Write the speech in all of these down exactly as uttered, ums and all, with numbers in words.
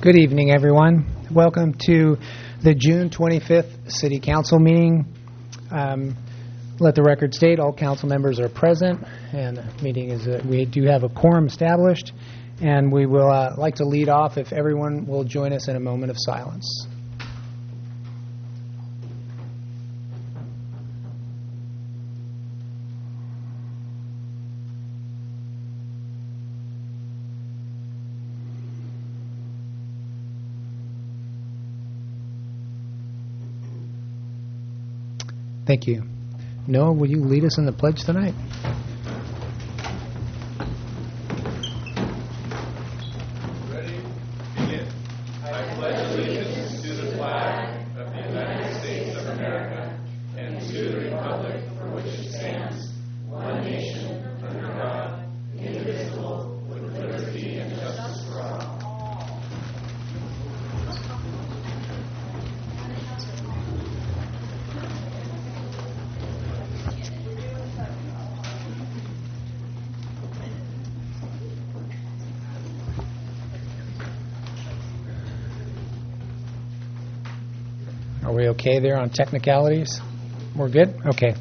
Good evening, everyone. Welcome to the June twenty-fifth City Council meeting. Um, let the record state all council members are present, and the meeting is. Uh, we do have a quorum established, and we will uh, like to lead off if everyone will join us in a moment of silence. Thank you. Noah, will you lead us in the pledge tonight? Ready? Begin. I pledge allegiance to the flag of the United States of America and to the republic for which it stands, one nation, under God, indivisible, with liberty and justice for all. Are we okay there on technicalities? We're good? Okay.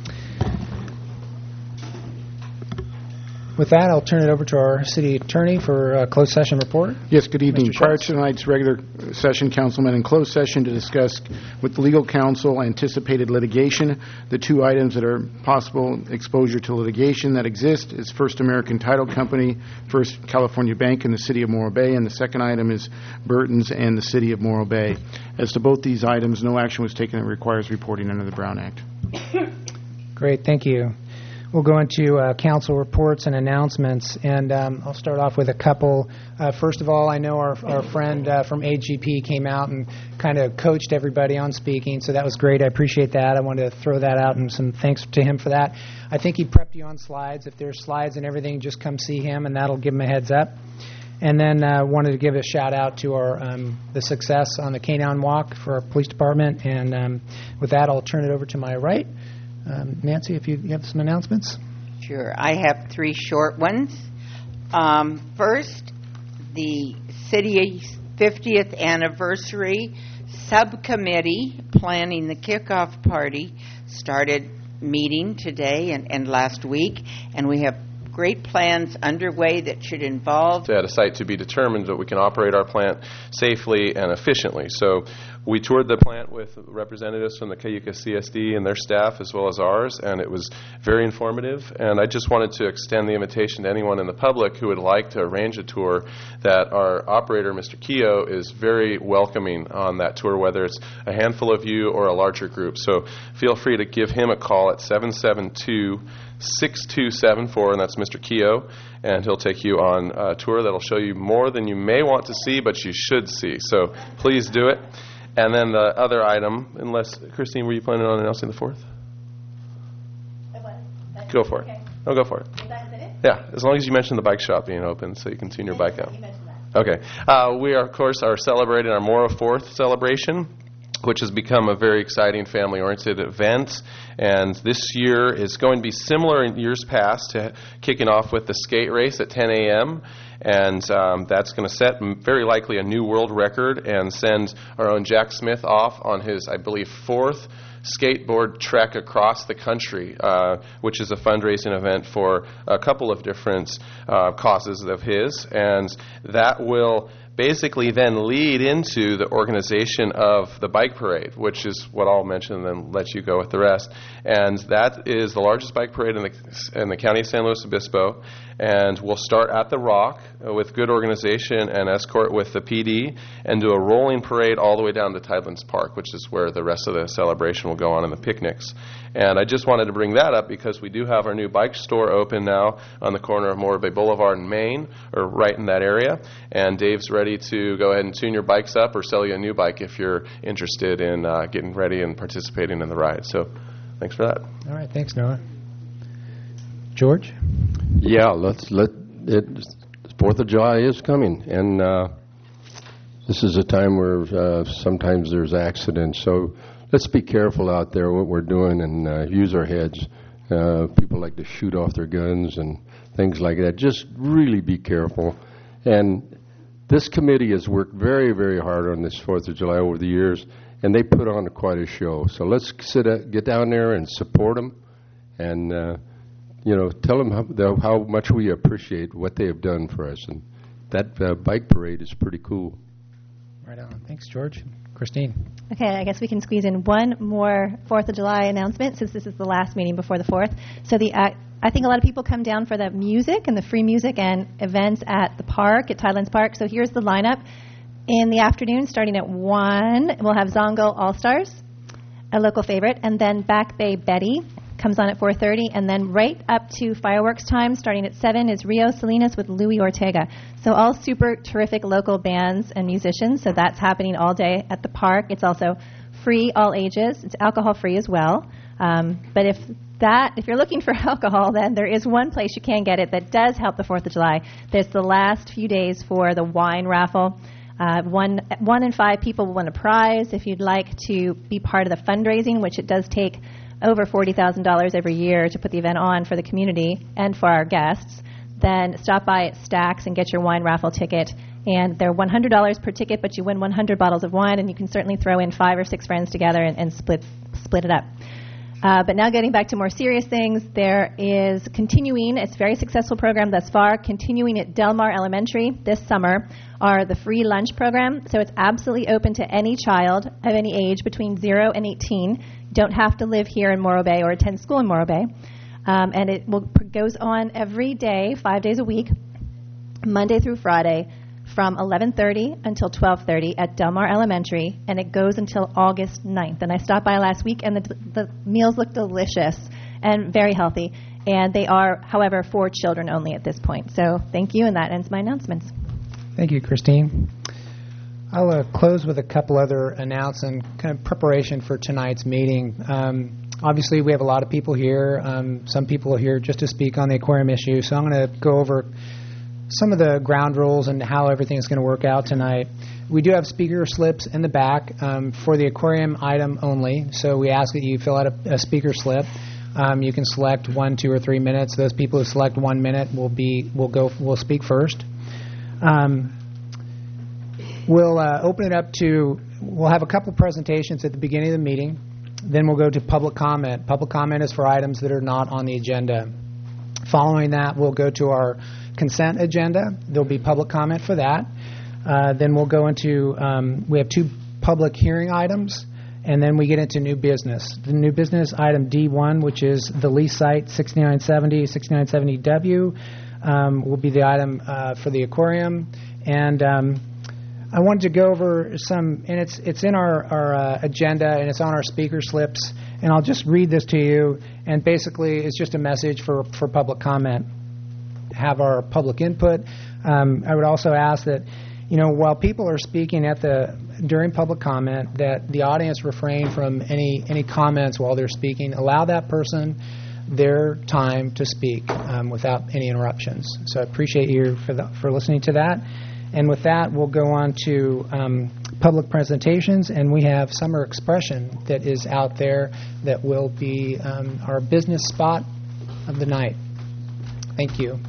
With that, I'll turn it over to our city attorney for a closed session report. Yes, good evening. Mister Prior Schultz. to tonight's regular session, councilmen in closed session to discuss with the legal counsel anticipated litigation. The two items that are possible exposure to litigation that exist is First American Title Company, First California Bank in the city of Morro Bay, and the second item is Burton's and the city of Morro Bay. As to both these items, no action was taken that requires reporting under the Brown Act. Great, thank you. We'll go into uh, council reports and announcements, and um, I'll start off with a couple. Uh, first of all, I know our, our friend uh, from A G P came out and kind of coached everybody on speaking, so that was great. I appreciate that. I wanted to throw that out, and some thanks to him for that. I think he prepped you on slides. If there's slides and everything, just come see him, and that'll give him a heads up. And then I uh, wanted to give a shout-out to our um, the success on the Canine Walk for our police department, and um, with that, I'll turn it over to my right. Um, Nancy, if you have some announcements. Sure. I have three short ones. Um, first, the city's fiftieth anniversary subcommittee planning the kickoff party started meeting today and, and last week, and we have great plans underway that should involve At a site to be determined that we can operate our plant safely and efficiently. So we toured the plant with representatives from the Cayuga C S D and their staff as well as ours, and it was very informative. And I just wanted to extend the invitation to anyone in the public who would like to arrange a tour that our operator, Mister Keogh, is very welcoming on that tour, whether it's a handful of you or a larger group. So feel free to give him a call at seven seven two, six two seven four, and that's Mister Keogh, and he'll take you on a tour that'll show you more than you may want to see, but you should see. So please do it. And then the other item, unless, Christine, were you planning on announcing the fourth? What? Go for it. Okay. No, go for it. Is that, is that it? Yeah, as long as you mention the bike shop being open so you can tune your bike out. You mentioned that. Okay. Uh, we, are, of course, are celebrating our Morro fourth celebration, which has become a very exciting family-oriented event. And this year is going to be similar in years past to kicking off with the skate race at ten a.m., and um, that's going to set m- very likely a new world record and send our own Jack Smith off on his, I believe, fourth skateboard trek across the country, uh, which is a fundraising event for a couple of different uh, causes of his. And that will basically then lead into the organization of the bike parade, which is what I'll mention and then let you go with the rest. And that is the largest bike parade in the in the county of San Luis Obispo. And we'll start at the Rock uh, with good organization and escort with the P D and do a rolling parade all the way down to Tidelands Park, which is where the rest of the celebration will go on in the picnics. And I just wanted to bring that up because we do have our new bike store open now on the corner of Morro Bay Boulevard and Main, or right in that area. And Dave's ready to go ahead and tune your bikes up or sell you a new bike if you're interested in uh, getting ready and participating in the ride. So thanks for that. All right, thanks, Noah. George? Yeah, let's let it. Fourth of July is coming, and uh, this is a time where uh, sometimes there's accidents. So let's be careful out there what we're doing and uh, use our heads. Uh, people like to shoot off their guns and things like that. Just really be careful. And this committee has worked very, very hard on this fourth of July over the years, and they put on quite a show. So let's sit at, get down there and support them, and uh, you know, tell them how, the, how much we appreciate what they have done for us. And that uh, bike parade is pretty cool. Right on. Thanks, George. Christine. Okay, I guess we can squeeze in one more fourth of July announcement since this is the last meeting before the fourth. So the uh, I think a lot of people come down for the music and the free music and events at the park, at Tidelands Park. So here's the lineup. In the afternoon, starting at one, we'll have Zongo All-Stars, a local favorite, and then Back Bay Betty comes on at four thirty, and then right up to fireworks time, starting at seven, is Rio Salinas with Louis Ortega. So all super terrific local bands and musicians, so that's happening all day at the park. It's also free, all ages. It's alcohol-free as well. Um, but if that, if you're looking for alcohol, then there is one place you can get it that does help the fourth of July. There's the last few days for the wine raffle. Uh, one, one in five people will win a prize. If you'd like to be part of the fundraising, which it does take over forty thousand dollars every year to put the event on for the community and for our guests, then stop by at Stax and get your wine raffle ticket. And they're one hundred dollars per ticket, but you win one hundred bottles of wine, and you can certainly throw in five or six friends together and, and split split it up. Uh, but now getting back to more serious things, there is continuing, it's a very successful program thus far, continuing at Del Mar Elementary this summer are the free lunch program. So it's absolutely open to any child of any age between zero and eighteen. You don't have to live here in Morro Bay or attend school in Morro Bay. Um, and it will, goes on every day, five days a week, Monday through Friday, from eleven thirty until twelve thirty at Del Mar Elementary, and it goes until August ninth. And I stopped by last week, and the, the meals look delicious and very healthy. And they are, however, for children only at this point. So thank you, and that ends my announcements. Thank you, Christine. I'll uh, close with a couple other announcements and kind of preparation for tonight's meeting. Um, obviously, we have a lot of people here. Um, some people are here just to speak on the aquarium issue, so I'm going to go over some of the ground rules and how everything is going to work out tonight. We do have speaker slips in the back um, for the aquarium item only, so we ask that you fill out a, a speaker slip. Um, you can select one, two, or three minutes. Those people who select one minute will be will go will speak first. Um, we'll uh, open it up to. We'll have a couple presentations at the beginning of the meeting. Then we'll go to public comment. Public comment is for items that are not on the agenda. Following that, we'll go to our consent agenda. There'll be public comment for that. Uh, then we'll go into, um, we have two public hearing items, and then we get into new business. The new business, item D one, which is the lease site sixty-nine seventy, sixty-nine seventy W, um, will be the item uh, for the aquarium. And um, I wanted to go over some, and it's it's in our, our uh, agenda, and it's on our speaker slips, and I'll just read this to you, and basically it's just a message for, for public comment. Have our public input. Um, I would also ask that, you know, while people are speaking at the during public comment, that the audience refrain from any any comments while they're speaking. Allow that person their time to speak um, without any interruptions. So I appreciate you for the, for listening to that. And with that, we'll go on to um, public presentations, and we have Summer Expression that is out there that will be um, our business spot of the night. Thank you.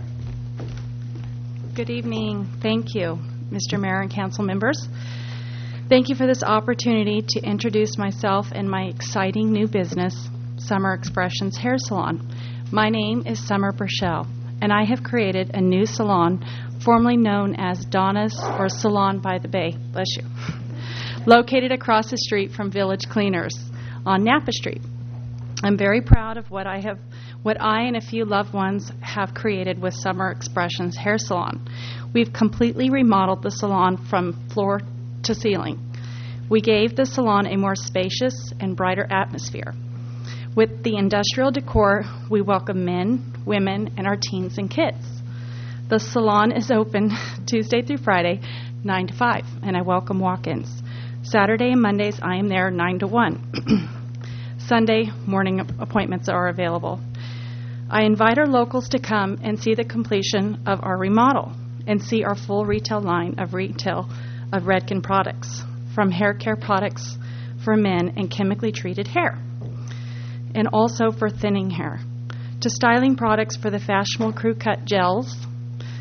Good evening. Thank you, Mister Mayor and council members. Thank you for this opportunity to introduce myself and my exciting new business, Summer Expressions Hair Salon. My name is Summer Burchell, and I have created a new salon formerly known as Donna's or Salon by the Bay, bless you, located across the street from Village Cleaners on Napa Street. I'm very proud of what I have what I and a few loved ones have created with Summer Expressions Hair Salon. We've completely remodeled the salon from floor to ceiling. We gave the salon a more spacious and brighter atmosphere. With the industrial decor, we welcome men, women, and our teens and kids. The salon is open Tuesday through Friday, nine to five, and I welcome walk-ins. Saturday and Mondays, I am there nine to one. Sunday morning appointments are available. I invite our locals to come and see the completion of our remodel and see our full retail line of retail of Redken products, from hair care products for men and chemically treated hair, and also for thinning hair, to styling products for the fashionable crew cut gels,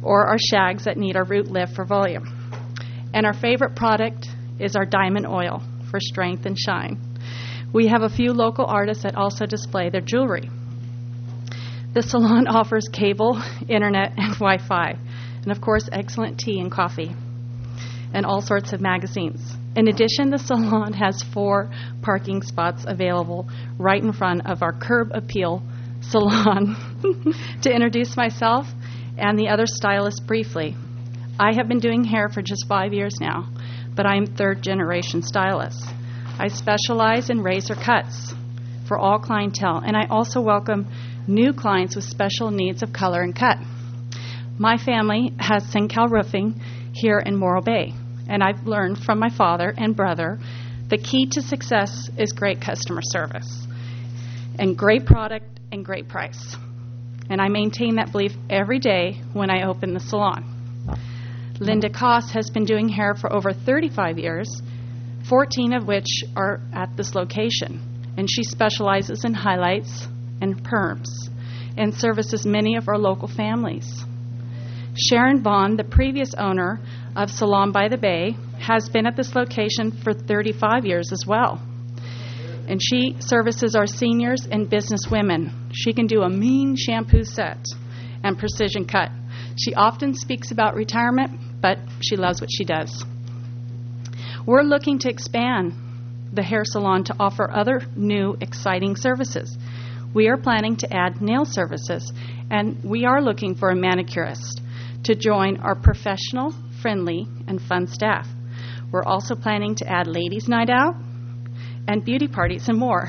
or our shags that need our root lift for volume. And our favorite product is our diamond oil for strength and shine. We have a few local artists that also display their jewelry. The salon offers cable, internet, and Wi-Fi, and of course, excellent tea and coffee, and all sorts of magazines. In addition, the salon has four parking spots available right in front of our Curb Appeal salon. To introduce myself and the other stylists briefly, I have been doing hair for just five years now, but I am third-generation stylist. I specialize in razor cuts for all clientele, and I also welcome new clients with special needs of color and cut. My family has Sencal Roofing here in Morro Bay, and I've learned from my father and brother the key to success is great customer service and great product and great price. And I maintain that belief every day when I open the salon. Linda Koss has been doing hair for over thirty-five years, fourteen of which are at this location, and she specializes in highlights and perms and services many of our local families. Sharon Vaughn, the previous owner of Salon by the Bay, has been at this location for thirty-five years as well. And she services our seniors and business women. She can do a mean shampoo set and precision cut. She often speaks about retirement, but she loves what she does. We're looking to expand the hair salon to offer other new, exciting services. We are planning to add nail services, and we are looking for a manicurist to join our professional, friendly, and fun staff. We're also planning to add ladies' night out and beauty parties and more.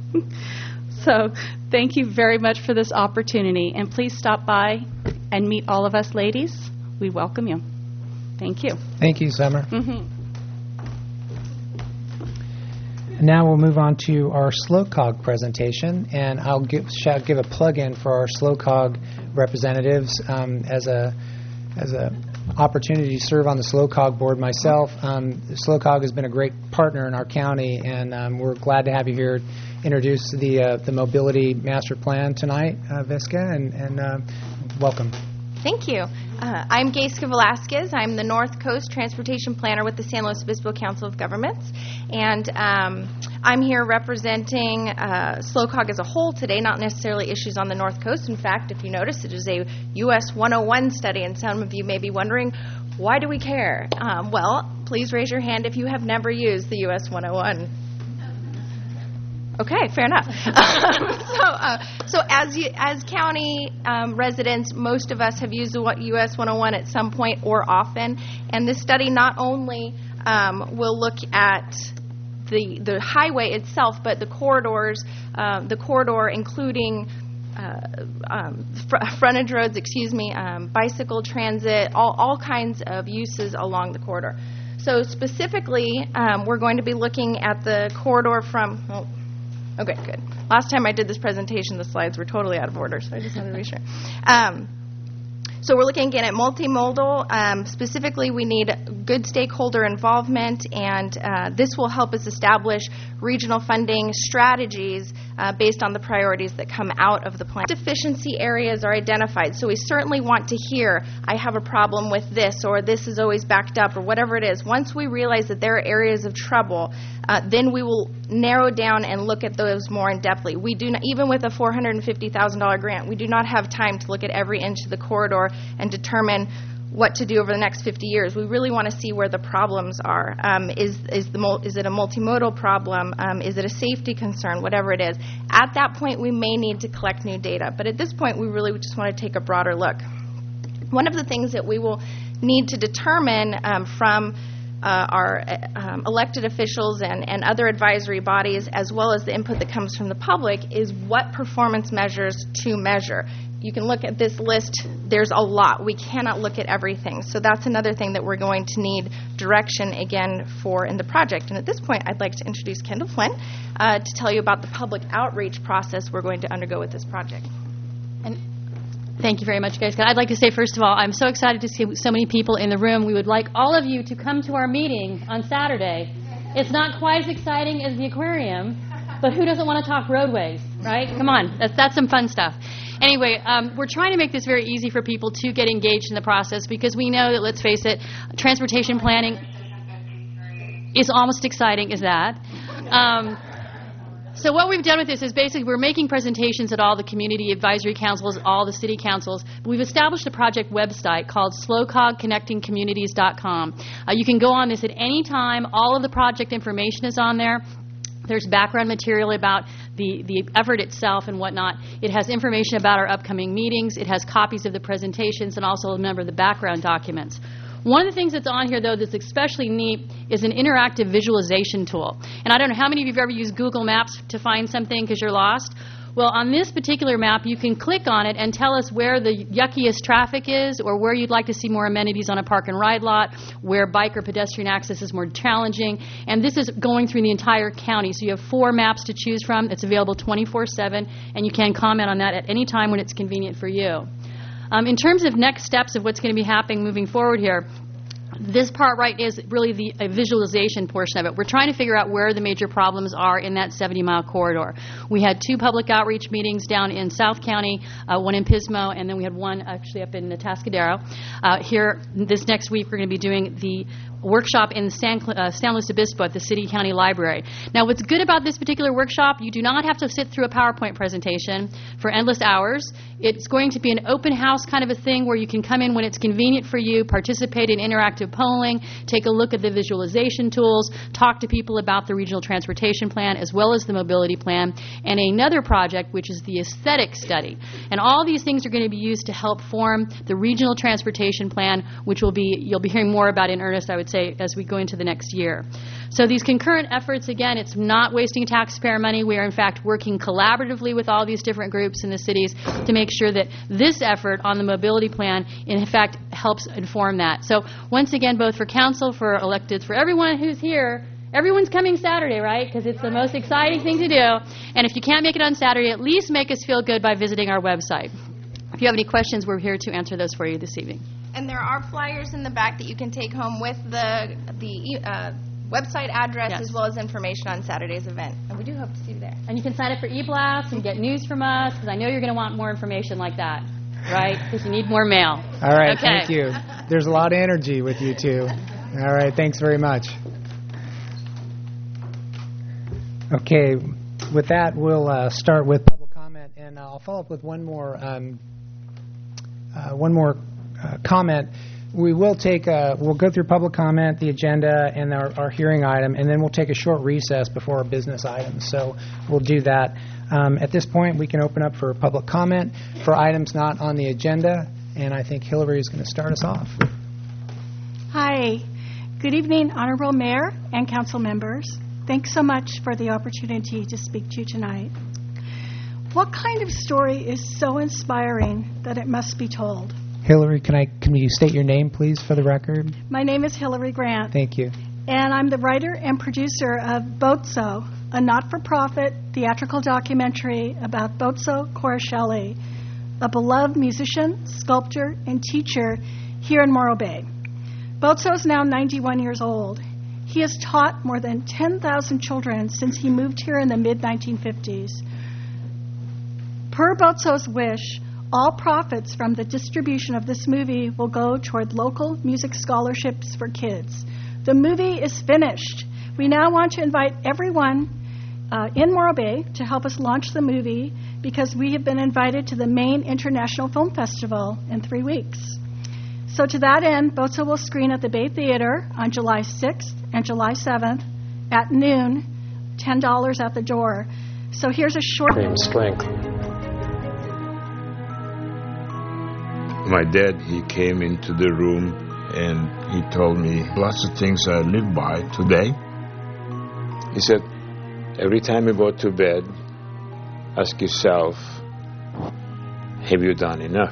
So thank you very much for this opportunity, and please stop by and meet all of us ladies. We welcome you. Thank you. Thank you, Summer. Mm-hmm. And now we'll move on to our SLOCOG presentation, and I'll give, shall give a plug-in for our SLOCOG representatives um, as a as a opportunity to serve on the SLOCOG board myself. Um, SLOCOG has been a great partner in our county, and um, we're glad to have you here introduce the uh, the mobility master plan tonight, uh, Visca, and, and uh, welcome. Thank you. Uh, I'm Gayska Velasquez. I'm the North Coast Transportation Planner with the San Luis Obispo Council of Governments, and um, I'm here representing uh, SLOCOG as a whole today, not necessarily issues on the North Coast. In fact, if you notice, it is a U S one oh one study, and some of you may be wondering, why do we care? Um, well, please raise your hand if you have never used the U S one oh one. Okay, fair enough. so, uh, so as you, as county um, residents, most of us have used the U S one oh one at some point or often. And this study not only um, will look at the the highway itself, but the corridors, uh, the corridor including uh, um, fr- frontage roads, excuse me, um, bicycle transit, all all kinds of uses along the corridor. So specifically, um, we're going to be looking at the corridor from. Oh, Okay, good. Last time I did this presentation, the slides were totally out of order, so I just wanted to be sure. Um, so we're looking again at multimodal. Um, specifically, we need good stakeholder involvement, and uh, this will help us establish regional funding strategies uh, based on the priorities that come out of the plan. Deficiency areas are identified, so we certainly want to hear, I have a problem with this, or this is always backed up, or whatever it is. Once we realize that there are areas of trouble, uh, then we will narrow down and look at those more in depthly. We do not, even with a four hundred fifty thousand dollars grant, we do not have time to look at every inch of the corridor and determine what to do over the next fifty years. We really want to see where the problems are. Um, is is the mul- is it a multimodal problem? Um, is it a safety concern? Whatever it is. At that point, we may need to collect new data. But at this point, we really just want to take a broader look. One of the things that we will need to determine um, from uh, our um, elected officials and, and other advisory bodies, as well as the input that comes from the public, is what performance measures to measure. You can look at this list. There's a lot. We cannot look at everything. So that's another thing that we're going to need direction, again, for in the project. And at this point, I'd like to introduce Kendall Flynn uh, to tell you about the public outreach process we're going to undergo with this project. And thank you very much, guys. I'd like to say, first of all, I'm so excited to see so many people in the room. We would like all of you to come to our meeting on Saturday. It's not quite as exciting as the aquarium, But who doesn't want to talk roadways, right? Come on, that's, that's some fun stuff. Anyway, um, we're trying to make this very easy for people to get engaged in the process because we know that, let's face it, transportation planning is almost exciting as that. Um, so what we've done with this is basically we're making presentations at all the community advisory councils, all the city councils. We've established a project website called slow cog connecting communities dot com. Uh, you can go on this at any time. All of the project information is on there. There's background material about the, the effort itself and whatnot. It has information about our upcoming meetings. It has copies of the presentations and also a number of the background documents. One of the things that's on here, though, that's especially neat is an interactive visualization tool. And I don't know how many of you have ever used Google Maps to find something because you're lost. Well, on this particular map, you can click on it and tell us where the yuckiest traffic is or where you'd like to see more amenities on a park and ride lot, where bike or pedestrian access is more challenging. And this is going through the entire county. So you have four maps to choose from. It's available twenty-four seven, and you can comment on that at any time when it's convenient for you. Um, in terms of next steps of what's going to be happening moving forward here, this part right is really the uh, visualization portion of it. We're trying to figure out where the major problems are in that seventy-mile corridor. We had two public outreach meetings down in South County, uh, one in Pismo, and then we had one actually up in Atascadero. Uh, here, this next week, we're going to be doing the workshop in San, uh, San Luis Obispo at the City County Library. Now, what's good about this particular workshop, you do not have to sit through a PowerPoint presentation for endless hours. It's going to be an open house kind of a thing where you can come in when it's convenient for you, participate in interactive polling, take a look at the visualization tools, talk to people about the regional transportation plan as well as the mobility plan, and another project which is the aesthetic study. And all these things are going to be used to help form the regional transportation plan, which will be, you'll be hearing more about in earnest, I would say, as we go into the next year. So these concurrent efforts, again, it's not wasting taxpayer money. We are, in fact, working collaboratively with all these different groups in the cities to make sure that this effort on the mobility plan, in fact, helps inform that. So once again, both for council, for electeds, for everyone who's here, everyone's coming Saturday, right? Because it's the most exciting thing to do. And if you can't make it on Saturday, at least make us feel good by visiting our website. If you have any questions, we're here to answer those for you this evening. And there are flyers in the back that you can take home with the the uh, website address Yes. as well as information on Saturday's event. And we do hope to see you there. And you can sign up for e-blasts and get news from us, because I know you're going to want more information like that, right? Because you need more mail. All right, Okay. thank you. There's a lot of energy with you two. All right, thanks very much. Okay, with that, we'll uh, start with public comment, and I'll follow up with one more um, uh, one more uh, comment. We will take a, we'll go through public comment, the agenda, and our, our hearing item, and then we'll take a short recess before our business items. So we'll do that. Um, at this point, we can open up for public comment for items not on the agenda, and I think Hillary is going to start us off. Hi. Good evening, Honorable Mayor and council members. Thanks so much for the opportunity to speak to you tonight. What kind of story is so inspiring that it must be told? Hillary, can I can you state your name, please, for the record? My name is Hillary Grant, Thank you. and I'm the writer and producer of Bozo, a not-for-profit theatrical documentary about Bozo Corishelli, a beloved musician, sculptor, and teacher here in Morro Bay. Bozo is now ninety-one years old. He has taught more than ten thousand children since he moved here in the mid nineteen fifties. Per Bozo's wish, all profits from the distribution of this movie will go toward local music scholarships for kids. The movie is finished. We now want to invite everyone uh, in Morro Bay to help us launch the movie because we have been invited to the Maine International Film Festival in three weeks. So to that end, Bozo will screen at the Bay Theater on July sixth and July seventh at noon, ten dollars at the door. So here's a short... Strength. My dad, he came into the room and he told me lots of things I live by today. He said, every time you go to bed, ask yourself, have you done enough?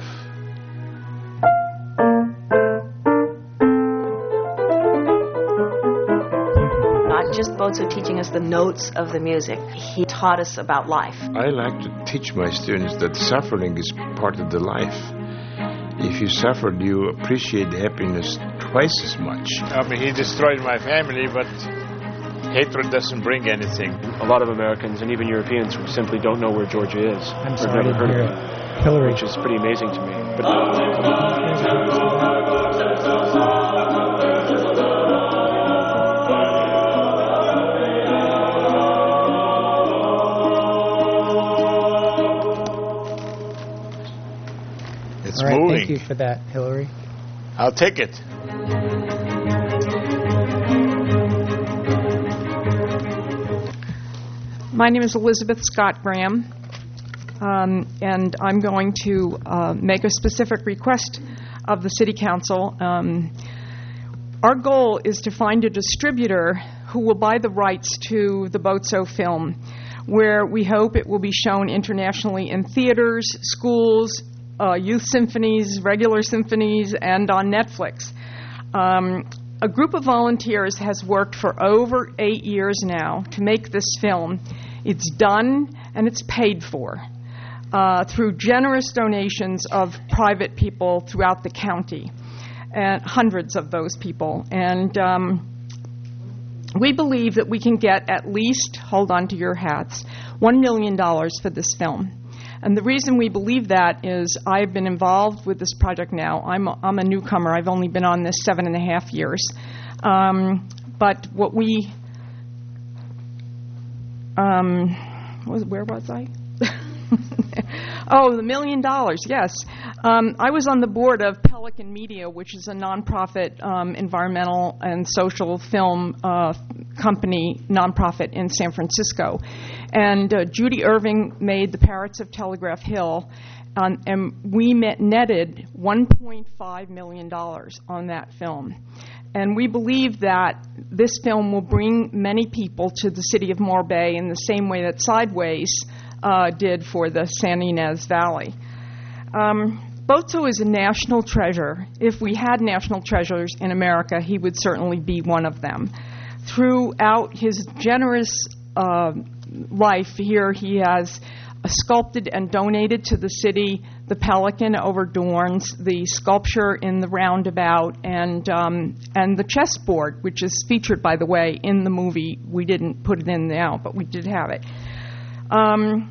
Not just Bozo teaching us the notes of the music. He taught us about life. I like to teach my students that suffering is part of the life. If you suffered, you appreciate happiness twice as much. I mean, he destroyed my family, but Hatred doesn't bring anything. A lot of Americans and even Europeans simply don't know where Georgia is. I'm They've sorry never to heard hear of it. it, Hillary. which is pretty amazing to me. But It's All right, moving. thank you for that, Hillary. I'll take it. My name is Elizabeth Scott Graham, um, and I'm going to uh, make a specific request of the City Council. Um, our goal is to find a distributor who will buy the rights to the Bozo film, where we hope it will be shown internationally in theaters, schools, uh, youth symphonies, regular symphonies, and on Netflix. Um, a group of volunteers has worked for over eight years now to make this film. It's done and it's paid for uh, through generous donations of private people throughout the county, and hundreds of those people. And um, we believe that we can get at least, hold on to your hats, one million dollars for this film. And the reason we believe that is I've been involved with this project now. I'm a, I'm a newcomer. I've only been on this seven and a half years. Um, but what we, um, was, where was I? Oh, the million dollars, yes. Um, I was on the board of Pelican Media, which is a nonprofit um, environmental and social film uh, company, nonprofit in San Francisco. And uh, Judy Irving made The Parrots of Telegraph Hill, um, and we met, netted one point five million dollars on that film. And we believe that this film will bring many people to the city of Morro in the same way that Sideways uh, did for the San Ynez Valley. Um, Bozo is a national treasure. If we had national treasures in America, he would certainly be one of them. Throughout his generous uh, life here, he has uh, sculpted and donated to the city the pelican over Dorns, the sculpture in the roundabout, and um, and the chessboard, which is featured, by the way, in the movie. We didn't put it in now, but we did have it. Um,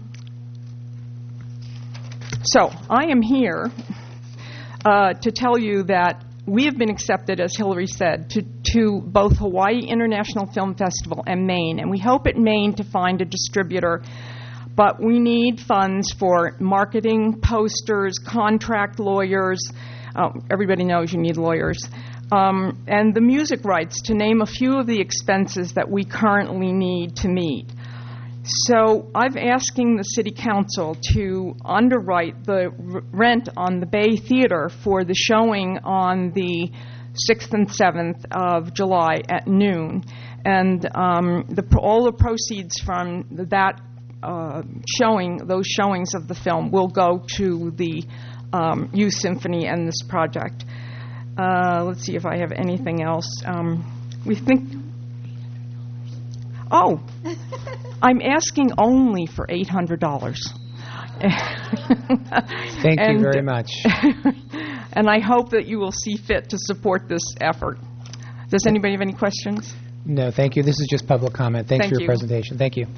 so I am here uh, to tell you that we have been accepted, as Hillary said, to, to both Hawaii International Film Festival and Maine, and we hope at Maine to find a distributor. But we need funds for marketing, posters, contract lawyers. Oh, everybody knows you need lawyers. Um, and the music rights, to name a few of the expenses that we currently need to meet. So I'm asking the City Council to underwrite the r- rent on the Bay Theater for the showing on the sixth and seventh of July at noon. And um, the, all the proceeds from that uh, showing, those showings of the film, will go to the um, Youth Symphony and this project. Uh, let's see if I have anything else. Um, we think... Oh, I'm asking only for eight hundred dollars. Thank and, you very much. And I hope that you will see fit to support this effort. Does anybody have any questions? No, thank you. This is just public comment. Thanks Thank for your you. presentation. Thank you.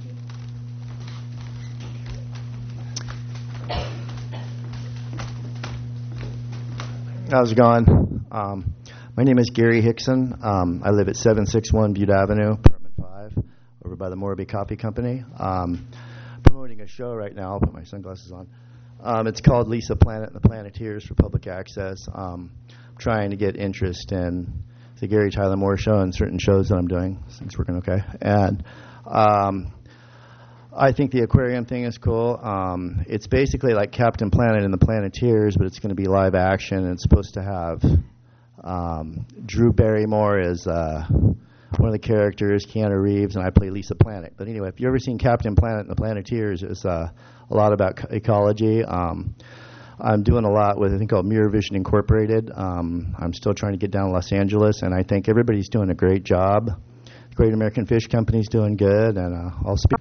How's it going? Um, my name is Gary Hickson. Um, I live at seven sixty-one Butte Avenue, apartment five, over by the Morro Copy Company. Um, promoting a show right now. I'll put my sunglasses on. Um, it's called Lisa Planet and the Planeteers for public access. Um, I'm trying to get interest in the Gary Tyler Moore Show and certain shows that I'm doing. This thing's working okay. And um, I think the aquarium thing is cool. Um, it's basically like Captain Planet and the Planeteers, but it's going to be live action. And it's supposed to have um, Drew Barrymore as uh, one of the characters, Keanu Reeves, and I play Lisa Planet. But anyway, if you've ever seen Captain Planet and the Planeteers, it's uh, a lot about co- ecology. Um, I'm doing a lot with a thing called Mirror Vision Incorporated. Um, I'm still trying to get down to Los Angeles, and I think everybody's doing a great job. The Great American Fish Company's doing good, and uh, I'll speak.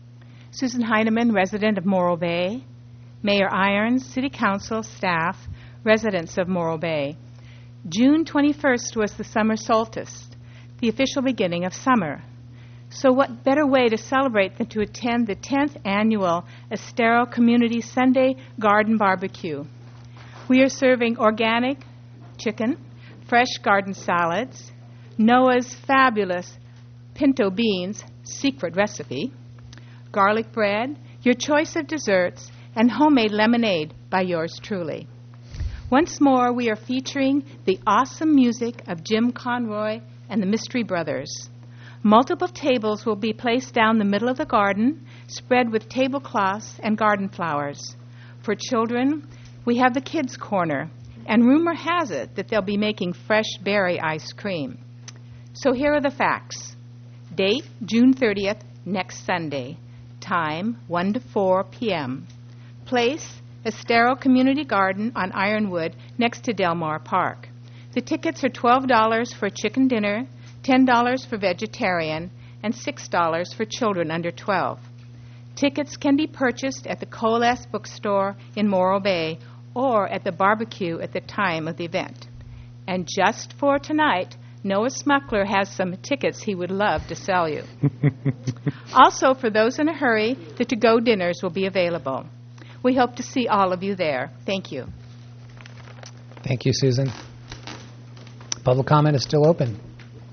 Susan Heineman, resident of Morro Bay. Mayor Irons, City Council, staff, residents of Morro Bay. June twenty-first was the summer solstice, the official beginning of summer. So what better way to celebrate than to attend the tenth annual Estero Community Sunday Garden Barbecue. We are serving organic chicken, fresh garden salads, Noah's fabulous pinto beans secret recipe, garlic bread, your choice of desserts, and homemade lemonade by yours truly. Once more, we are featuring the awesome music of Jim Conroy and the Mystery Brothers. Multiple tables will be placed down the middle of the garden, spread with tablecloths and garden flowers. For children, we have the kids' corner, and rumor has it that they'll be making fresh berry ice cream. So here are the facts. Date, June thirtieth, next Sunday. Time, one to four p.m. Place, Estero Community Garden on Ironwood next to Del Mar Park. The tickets are twelve dollars for a chicken dinner, ten dollars for vegetarian, and six dollars for children under twelve. Tickets can be purchased at the Coalesce Bookstore in Morro Bay or at the barbecue at the time of the event. And just for tonight, Noah Smuckler has some tickets he would love to sell you. Also, for those in a hurry, the to-go dinners will be available. We hope to see all of you there. Thank you. Thank you, Susan. Public comment is still open.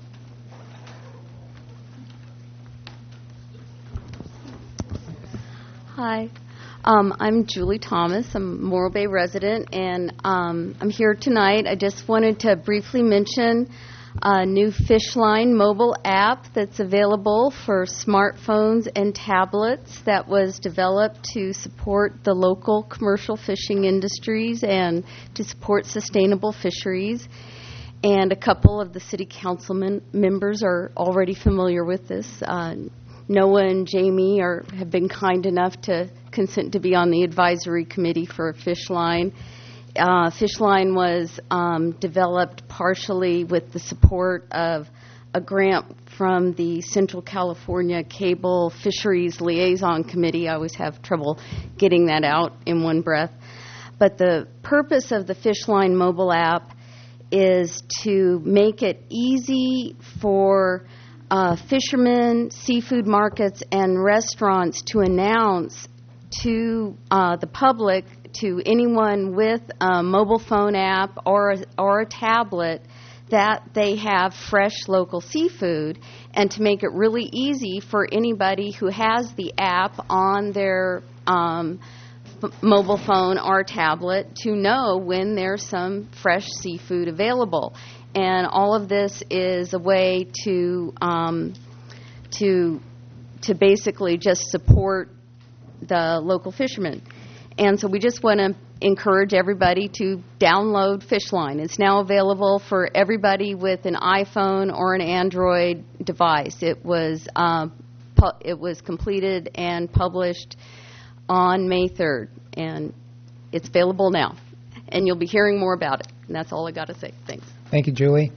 Hi. Um, I'm Julie Thomas. I'm a Morro Bay resident, and um, I'm here tonight. I just wanted to briefly mention a new Fishline mobile app that's available for smartphones and tablets that was developed to support the local commercial fishing industries and to support sustainable fisheries. And a couple of the city councilman members are already familiar with this. Uh, Noah and Jamie are, have been kind enough to consent to be on the advisory committee for Fishline. Uh, Fishline was um, developed partially with the support of a grant from the Central California Cable Fisheries Liaison Committee. I always have trouble getting that out in one breath. But the purpose of the Fishline mobile app is to make it easy for uh, fishermen, seafood markets, and restaurants to announce to uh, the public, to anyone with a mobile phone app or a, or a tablet, that they have fresh local seafood, and to make it really easy for anybody who has the app on their um, f- mobile phone or tablet to know when there's some fresh seafood available. And all of this is a way to um, to to basically just support the local fishermen. And so we just want to encourage everybody to download Fishline. It's now available for everybody with an iPhone or an Android device. It was uh, pu- it was completed and published on May third, and it's available now. And you'll be hearing more about it. And that's all I got to say. Thanks. Thank you, Julie.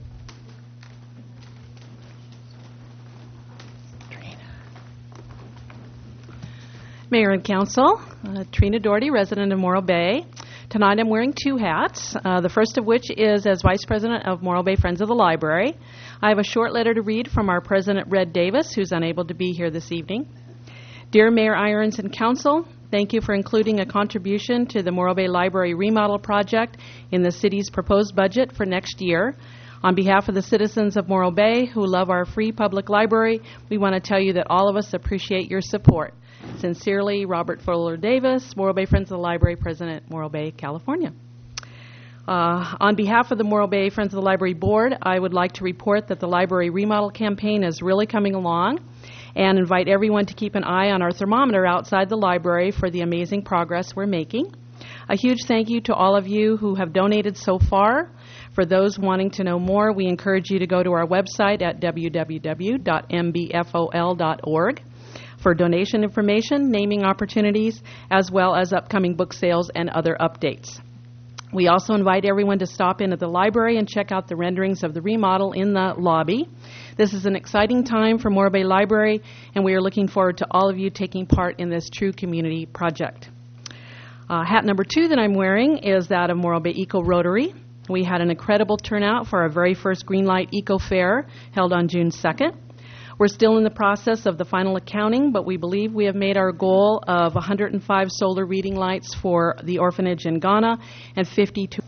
Mayor and Council, uh, Trina Doherty, resident of Morro Bay. Tonight I'm wearing two hats, uh, the first of which is as Vice President of Morro Bay Friends of the Library. I have a short letter to read from our President, Red Davis, who's unable to be here this evening. Dear Mayor Irons and Council, thank you for including a contribution to the Morro Bay Library remodel project in the city's proposed budget for next year. On behalf of the citizens of Morro Bay who love our free public library, we want to tell you that all of us appreciate your support. Sincerely, Robert Fuller Davis, Morro Bay Friends of the Library, President, Morro Bay, California. Uh, on behalf of the Morro Bay Friends of the Library Board, I would like to report that the library remodel campaign is really coming along, and invite everyone to keep an eye on our thermometer outside the library for the amazing progress we're making. A huge thank you to all of you who have donated so far. For those wanting to know more, we encourage you to go to our website at w w w dot m b f o l dot org. for donation information, naming opportunities, as well as upcoming book sales and other updates. We also invite everyone to stop in at the library and check out the renderings of the remodel in the lobby. This is an exciting time for Morro Bay Library, and we are looking forward to all of you taking part in this true community project. Uh, hat number two that I'm wearing is that of Morro Bay Eco Rotary. We had an incredible turnout for our very first Greenlight Eco Fair held on June second. We're still in the process of the final accounting, but we believe we have made our goal of one hundred five solar reading lights for the orphanage in Ghana and fifty-two.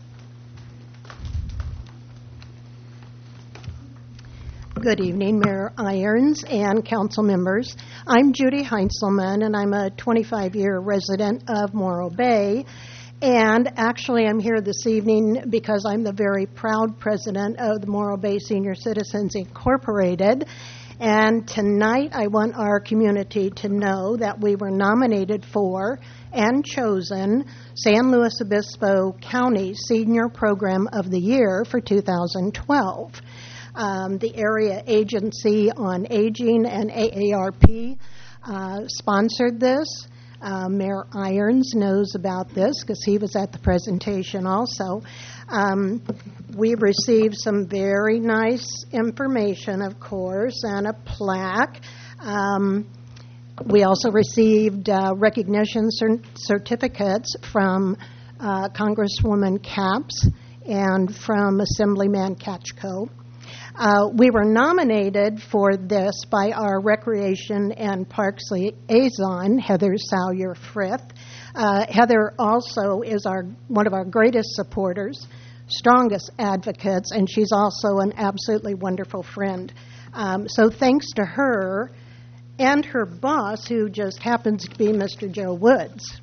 Good evening, Mayor Irons and council members. I'm Judy Heinzelman, and I'm a twenty-five-year resident of Morro Bay. And actually, I'm here this evening because I'm the very proud president of the Morro Bay Senior Citizens Incorporated. And tonight, I want our community to know that we were nominated for and chosen San Luis Obispo County Senior Program of the Year for two thousand twelve. Um, the Area Agency on Aging and A A R P uh, sponsored this. Uh, Mayor Irons knows about this because he was at the presentation also. Um, we received some very nice information, of course, and a plaque. Um, we also received uh, recognition cer- certificates from uh, Congresswoman Capps and from Assemblyman Katchko. Uh, we were nominated for this by our Recreation and Parks liaison, Heather Salyer-Frith. Uh, Heather also is our one of our greatest supporters, strongest advocates, and she's also an absolutely wonderful friend. Um, so thanks to her and her boss, who just happens to be Mister Joe Woods.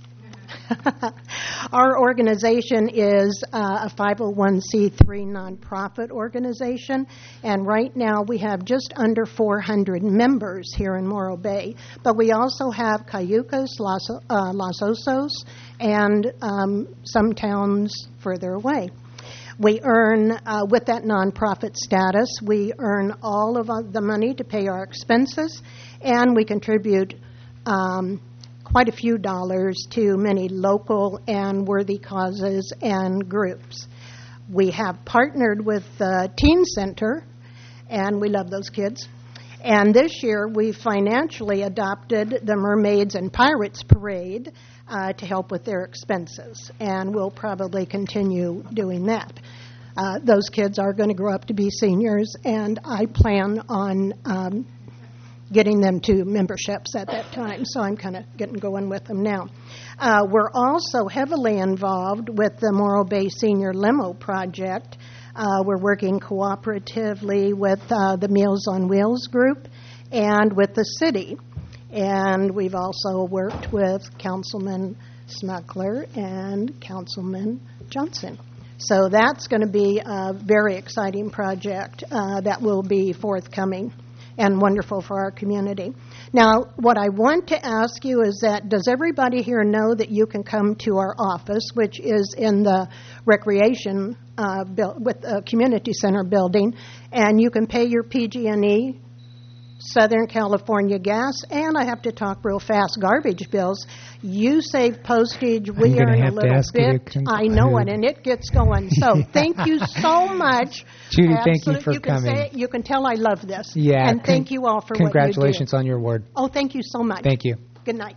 Our organization is uh, a five oh one c three nonprofit organization, and right now we have just under four hundred members here in Morro Bay. But we also have Cayucas, Los, uh, Los Osos, and um, some towns further away. We earn, uh, with that nonprofit status, we earn all of uh, the money to pay our expenses, and we contribute um, quite a few dollars to many local and worthy causes and groups. We have partnered with the Teen Center, and we love those kids. And this year, we financially adopted the Mermaids and Pirates Parade uh, to help with their expenses, and we'll probably continue doing that. Uh, those kids are going to grow up to be seniors, and I plan on um, getting them to memberships at that time, so I'm kind of getting going with them now. Uh, we're also heavily involved with the Morro Bay Senior Limo Project. Uh, we're working cooperatively with uh, the Meals on Wheels group and with the city. And we've also worked with Councilman Smuggler and Councilman Johnson. So that's going to be a very exciting project uh, that will be forthcoming and wonderful for our community. Now, what I want to ask you is that, does everybody here know that you can come to our office, which is in the Recreation uh, build, with uh, Community Center building, and you can pay your P G and E, Southern California gas, and I have to talk real fast, garbage bills. You save postage, we earn a little bit. I know it, and it gets going. So thank you so much. Judy, thank you for you can coming. Say, you can tell I love this. Yeah. And thank con- you all for Congratulations what you do. on your award. Oh, thank you so much. Thank you. Good night.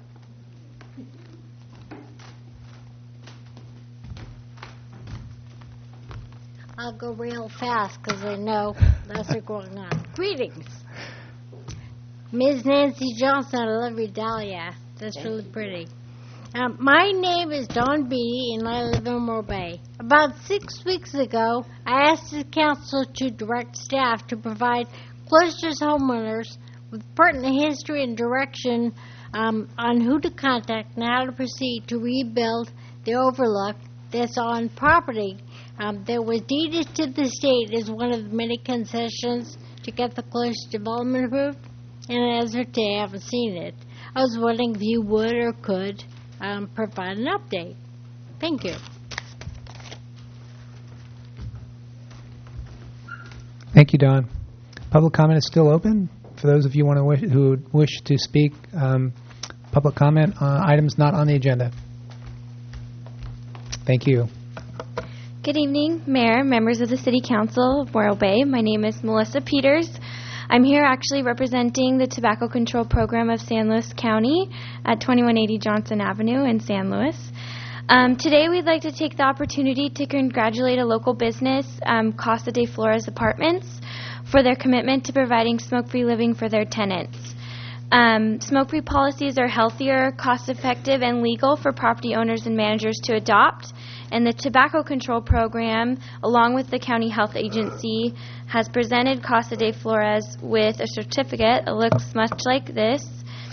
I'll go real fast because I know that's what's going on. Greetings. Miz Nancy Johnson, I love your dahlia. That's really pretty. Um, my name is Dawn Beatty, and I live in Morro Bay. About six weeks ago, I asked the council to direct staff to provide Cloisters homeowners with pertinent history and direction um, on who to contact and how to proceed to rebuild the overlook that's on property um, that was deeded to the state as one of the many concessions to get the Cloisters development approved. And as of today, I haven't seen it. I was wondering if you would or could um, provide an update. Thank you. Thank you, Don. Public comment is still open. For those of you want to wish, who wish to speak, um, public comment on items not on the agenda. Thank you. Good evening, Mayor, members of the City Council of Morro Bay. My name is Melissa Peters. I'm here actually representing the Tobacco Control Program of San Luis County at twenty-one eighty Johnson Avenue in San Luis. Um, today, we'd like to take the opportunity to congratulate a local business, um, Casa de Flores Apartments, for their commitment to providing smoke-free living for their tenants. Um, smoke-free policies are healthier, cost-effective, and legal for property owners and managers to adopt. And the Tobacco Control Program, along with the County Health Agency, has presented Casa de Flores with a certificate. It looks much like this.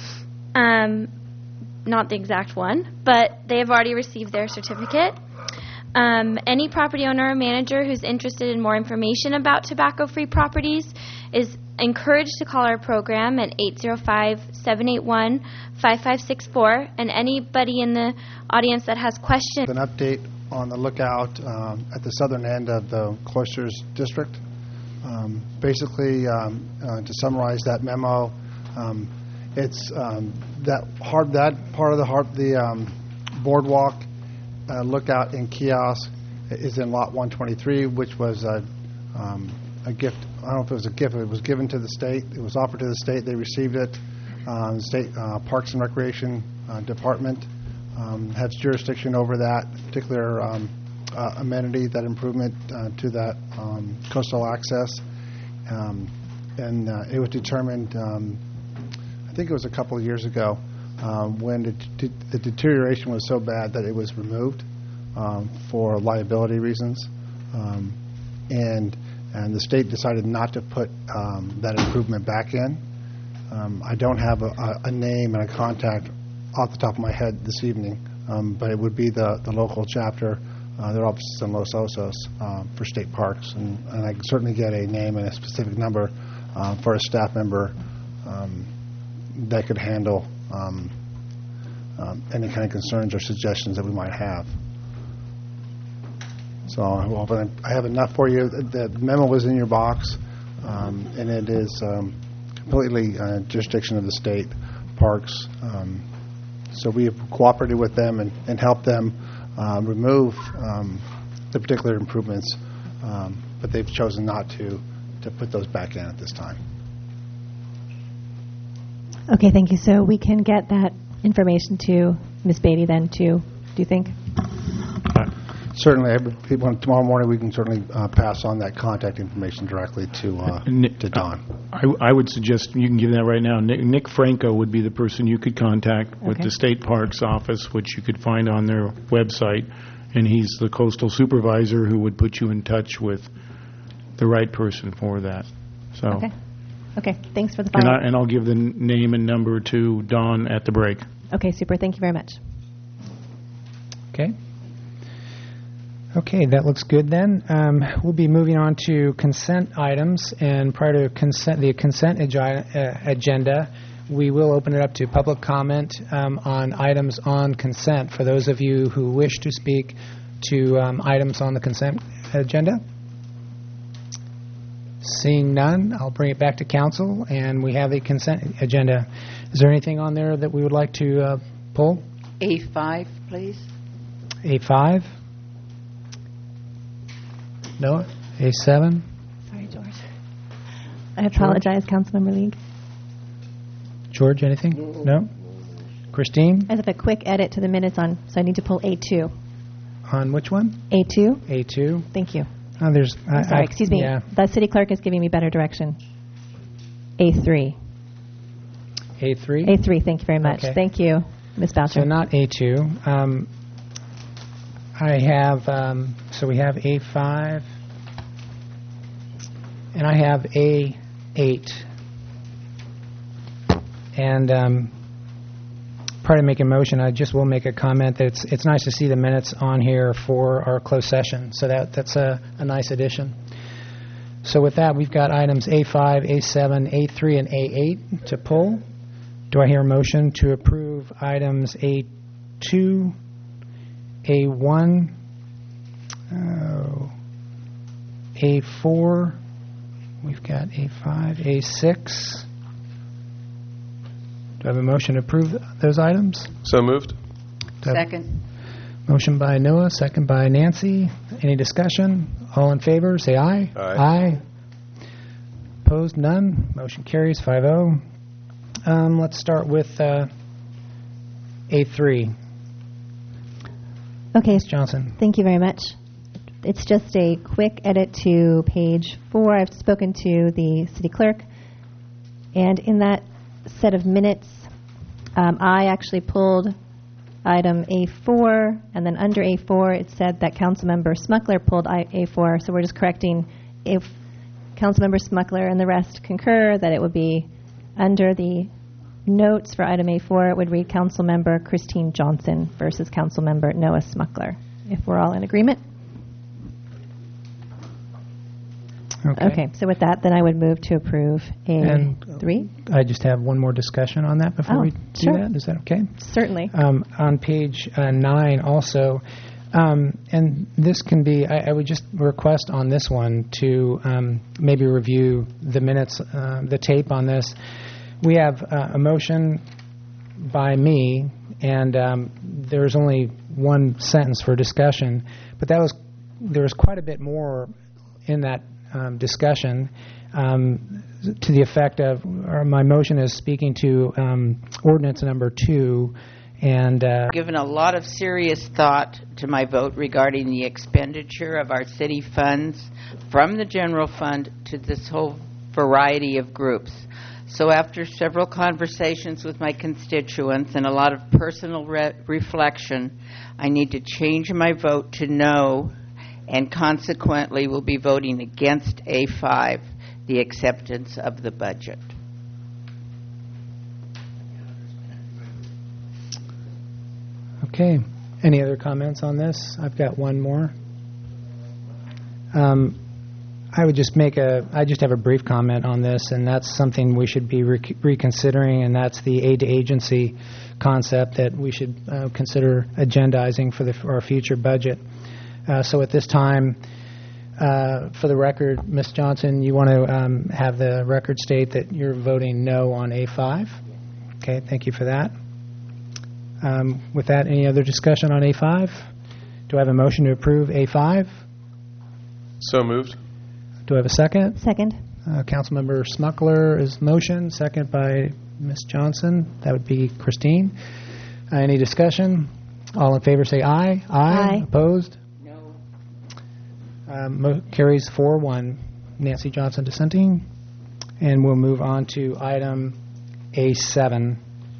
Um, not the exact one, but they have already received their certificate. Um, any property owner or manager who's interested in more information about tobacco-free properties is encouraged to call our program at eight zero five, seven eight one, five five six four. And anybody in the audience that has questions. An update on the lookout um, at the southern end of the Cloisters District. Um, basically, um, uh, to summarize that memo, um, it's um, that hard that part of the hard, the um, boardwalk uh, lookout and kiosk is in lot one twenty-three, which was a, um, a gift. I don't know if it was a gift. It was given to the state. It was offered to the state. They received it. Um, the state uh, Parks and Recreation uh, Department um, has jurisdiction over that particular um, uh, amenity, that improvement uh, to that um, coastal access. Um, and uh, it was determined, um, I think it was a couple of years ago, um, when the, de- the deterioration was so bad that it was removed um, for liability reasons. Um, and and the state decided not to put um, that improvement back in. Um, I don't have a, a, a name and a contact off the top of my head this evening, um, but it would be the, the local chapter, uh, their office is in Los Osos uh, for state parks, and, and I can certainly get a name and a specific number uh, for a staff member um, that could handle um, um, any kind of concerns or suggestions that we might have. So well, I have enough for you. The memo was in your box, um, and it is um, completely uh, jurisdiction of the state parks. Um, so we have cooperated with them and, and helped them uh, remove um, the particular improvements, um, but they've chosen not to, to put those back in at this time. Okay, thank you. So we can get that information to Miz Beatty then, too, do you think? Certainly. People, tomorrow morning we can certainly uh, pass on that contact information directly to uh, Nick, to Don. I, I would suggest you can give that right now. Nick, Nick Franco would be the person you could contact with Okay. the State Parks Office, which you could find on their website, and he's the coastal supervisor who would put you in touch with the right person for that. So, Okay. Okay, thanks for the and, follow-up. I, and I'll give the n- name and number to Don at the break. Okay, super. Thank you very much. Okay. Okay, that looks good then. Um, we'll be moving on to consent items, and prior to consent, the consent agi- uh, agenda, we will open it up to public comment um, on items on consent for those of you who wish to speak to um, items on the consent agenda. Seeing none, I'll bring it back to council, and we have the consent agenda. Is there anything on there that we would like to uh, pull? A five, please. A five? No? A seven? Sorry, George. I apologize, Councilmember League. George, anything? No? Christine? I have a quick edit to the minutes on, so I need to pull A two. On which one? A two? A two? Thank you. Oh, there's... I, I'm sorry, I- excuse me. Yeah. The city clerk is giving me better direction. A three. A three? A three, thank you very much. Okay. Thank you, Miz Boucher. So not A two. Um, I have, um, so we have A five, and I have A eight. And um, prior to making a motion, I just will make a comment that it's, it's nice to see the minutes on here for our closed session. So that, that's a, a nice addition. So with that, we've got items A five, A seven, A three, and A eight to pull. Do I hear a motion to approve items A two, A one, oh, A four, we've got A five, A six. Do I have a motion to approve those items? So moved. Do I have- Second. Motion by Noah, second by Nancy. Any discussion? All in favor, say aye. Aye. Aye. Opposed, none. Motion carries five oh. Um, let's start with uh, A three. Okay. Miz Johnson. Thank you very much. It's just a quick edit to page four. I've spoken to the city clerk, and in that set of minutes, um, I actually pulled item A four, and then under A four it said that Councilmember Smuckler pulled I- A four, so we're just correcting if Councilmember Smuckler and the rest concur that it would be under the notes for item A four, it would read Councilmember Christine Johnson versus Councilmember Noah Smuckler, if we're all in agreement. Okay. Okay, so with that, then I would move to approve A And three. I just have one more discussion on that before Oh, we do sure. that. Is that okay? Certainly. Um, on page uh, nine also, um, and this can be, I, I would just request on this one to um, maybe review the minutes, uh, the tape on this. We have uh, a motion by me, and um, there's only one sentence for discussion, but that was, there was quite a bit more in that Um, discussion um, to the effect of, or my motion is speaking to um, ordinance number two, and uh, Given a lot of serious thought to my vote regarding the expenditure of our city funds from the general fund to this whole variety of groups. So after several conversations with my constituents and a lot of personal re- reflection, I need to change my vote to no, and consequently will be voting against A five, the acceptance of the budget. okay. Any other comments on this? I've got one more. Um, I would just make a, I just have a brief comment on this, and that's something we should be rec- reconsidering, and that's the aid to agency concept that we should uh, consider agendizing for the for our future budget. Uh, so at this time, uh, for the record, Miz Johnson, you want to um, have the record state that you're voting no on A five? Okay, thank you for that. Um, with that, any other discussion on A five? Do I have a motion to approve A five? So moved. Do I have a second? Second. Uh, Councilmember Smuckler is motion, second by Miz Johnson. That would be Christine. Uh, any discussion? All in favor say aye. Aye. Aye. Opposed? Um, mo- carries four one. Nancy Johnson dissenting. And we'll move on to item A seven.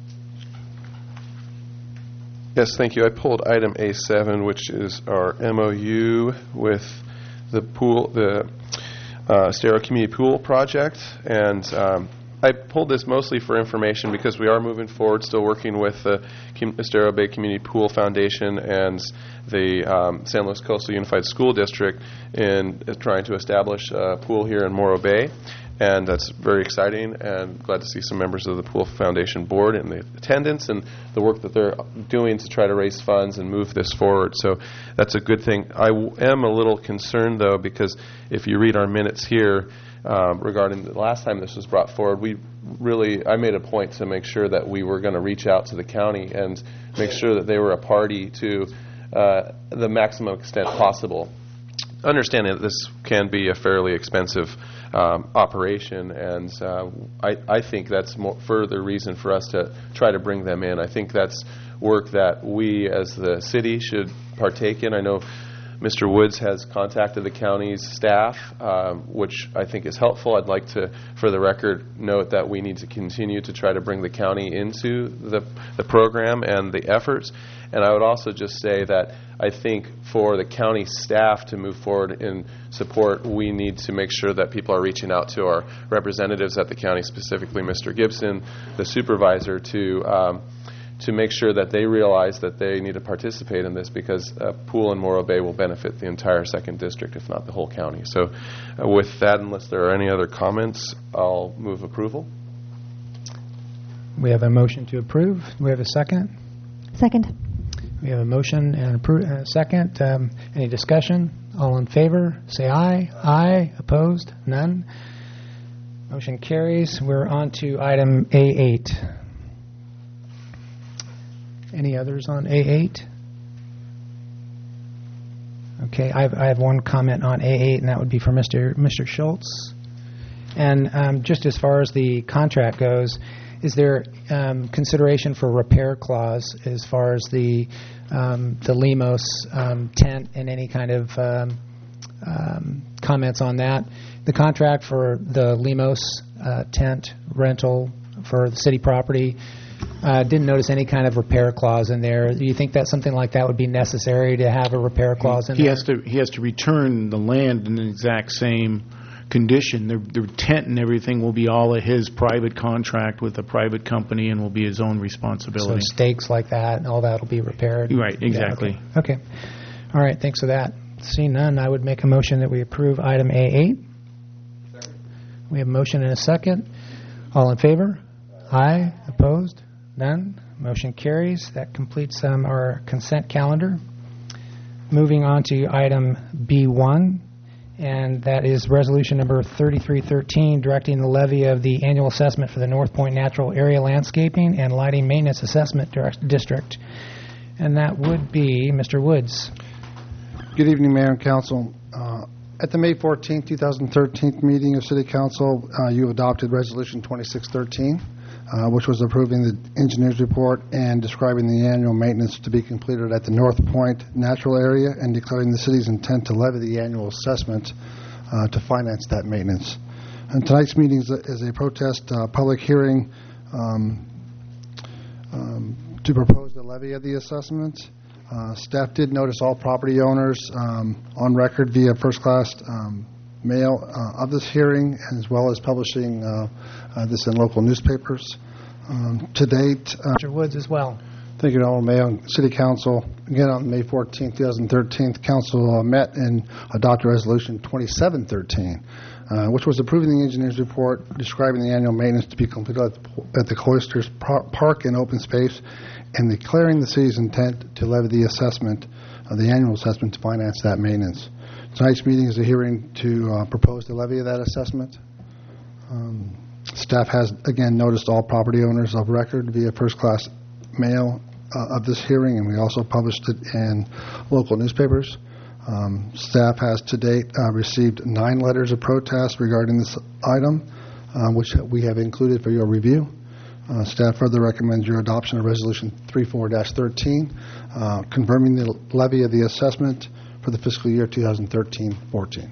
Yes, thank you. I pulled item A seven, which is our M O U with the pool, the uh, Estero Community Pool Project. And um, I pulled this mostly for information because we are moving forward, still working with the Estero Bay Community Pool Foundation and the um, San Luis Coastal Unified School District in uh, trying to establish a pool here in Morro Bay. And that's very exciting, and glad to see some members of the Pool Foundation board and the attendance and the work that they're doing to try to raise funds and move this forward. So that's a good thing. I w- am a little concerned, though, because if you read our minutes here um, regarding the last time this was brought forward, we really, I made a point to make sure that we were going to reach out to the county and make sure that they were a party to uh, the maximum extent possible. Understanding that this can be a fairly expensive um, operation, and uh, I, I think that's more further reason for us to try to bring them in. I think that's work that we as the city should partake in. I know Mister Woods has contacted the county's staff, um, which I think is helpful. I'd like to, for the record, note that we need to continue to try to bring the county into the, the program and the efforts. And I would also just say that I think for the county staff to move forward in support, we need to make sure that people are reaching out to our representatives at the county, specifically Mister Gibson, the supervisor, to um, to make sure that they realize that they need to participate in this, because a pool in Morro Bay will benefit the entire second district, if not the whole county. So uh, with that, unless there are any other comments, I'll move approval. We have a motion to approve. Do we have a second? Second. We have a motion and a appro- uh, second. Um, any discussion? All in favor, say aye. Aye. Opposed? None. Motion carries. We're on to item A eight. Any others on A eight? Okay, I have, I have one comment on A eight, and that would be for Mister Mister Schultz. And um, just as far as the contract goes, is there um, consideration for repair clause as far as the um, the Lemos um, tent and any kind of um, um, comments on that? The contract for the Lemos uh, tent rental for the city property, uh, didn't notice any kind of repair clause in there. Do you think that something like that would be necessary to have a repair clause in he there? has to he has to return the land in the exact same condition. The, the tent and everything will be all of his private contract with a private company and will be his own So responsibility. stakes like that and all that will be repaired? Right, exactly. Yeah, okay. okay. All right, thanks for that. Seeing none, I would make a motion that we approve item A eight. We have a motion and a second. All in favor? Aye. Opposed? None. Motion carries. That completes um, our consent calendar. Moving on to item B one, and that is resolution number thirty-three thirteen, directing the levy of the annual assessment for the North Point Natural Area Landscaping and Lighting Maintenance Assessment Direct- District. And that would be Mister Woods. Good evening, Mayor and Council. Uh, At the May fourteenth, twenty thirteen meeting of City Council, uh, you adopted Resolution twenty-six thirteen, uh, which was approving the engineer's report and describing the annual maintenance to be completed at the North Point Natural Area and declaring the city's intent to levy the annual assessment uh, to finance that maintenance. And tonight's meeting is a, is a protest uh, public hearing um, um, to propose the levy of the assessment. Uh, staff did notice all property owners um, on record via first-class um, mail uh, of this hearing, as well as publishing uh, uh, this in local newspapers. Um, to date, uh, Mister Woods as well. Thank you, Honorable Mayor and City Council. Again, on May fourteenth, twenty thirteen, Council uh, met and adopted Resolution twenty-seven thirteen, uh, which was approving the engineer's report describing the annual maintenance to be completed at the, at the Cloisters Par- Park and Open Space, and declaring the city's intent to levy the assessment, uh, the annual assessment to finance that maintenance. Tonight's meeting is a hearing to uh, propose the levy of that assessment. Um, staff has, again, noticed all property owners of record via first-class mail uh, of this hearing, and we also published it in local newspapers. Um, staff has to date uh, received nine letters of protest regarding this item, uh, which we have included for your review. Uh, staff further recommends your adoption of Resolution thirty-four thirteen, uh, confirming the levy of the assessment for the fiscal year twenty thirteen fourteen.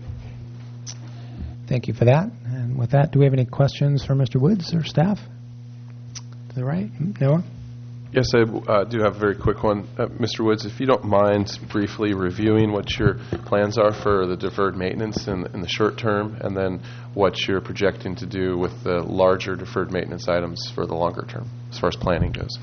Thank you for that. And with that, do we have any questions for Mister Woods or staff? To the right? Noah? Yes, I uh, do have a very quick one. Uh, Mister Woods, if you don't mind briefly reviewing what your plans are for the deferred maintenance in, in the short term, and then what you're projecting to do with the larger deferred maintenance items for the longer term, as far as planning goes.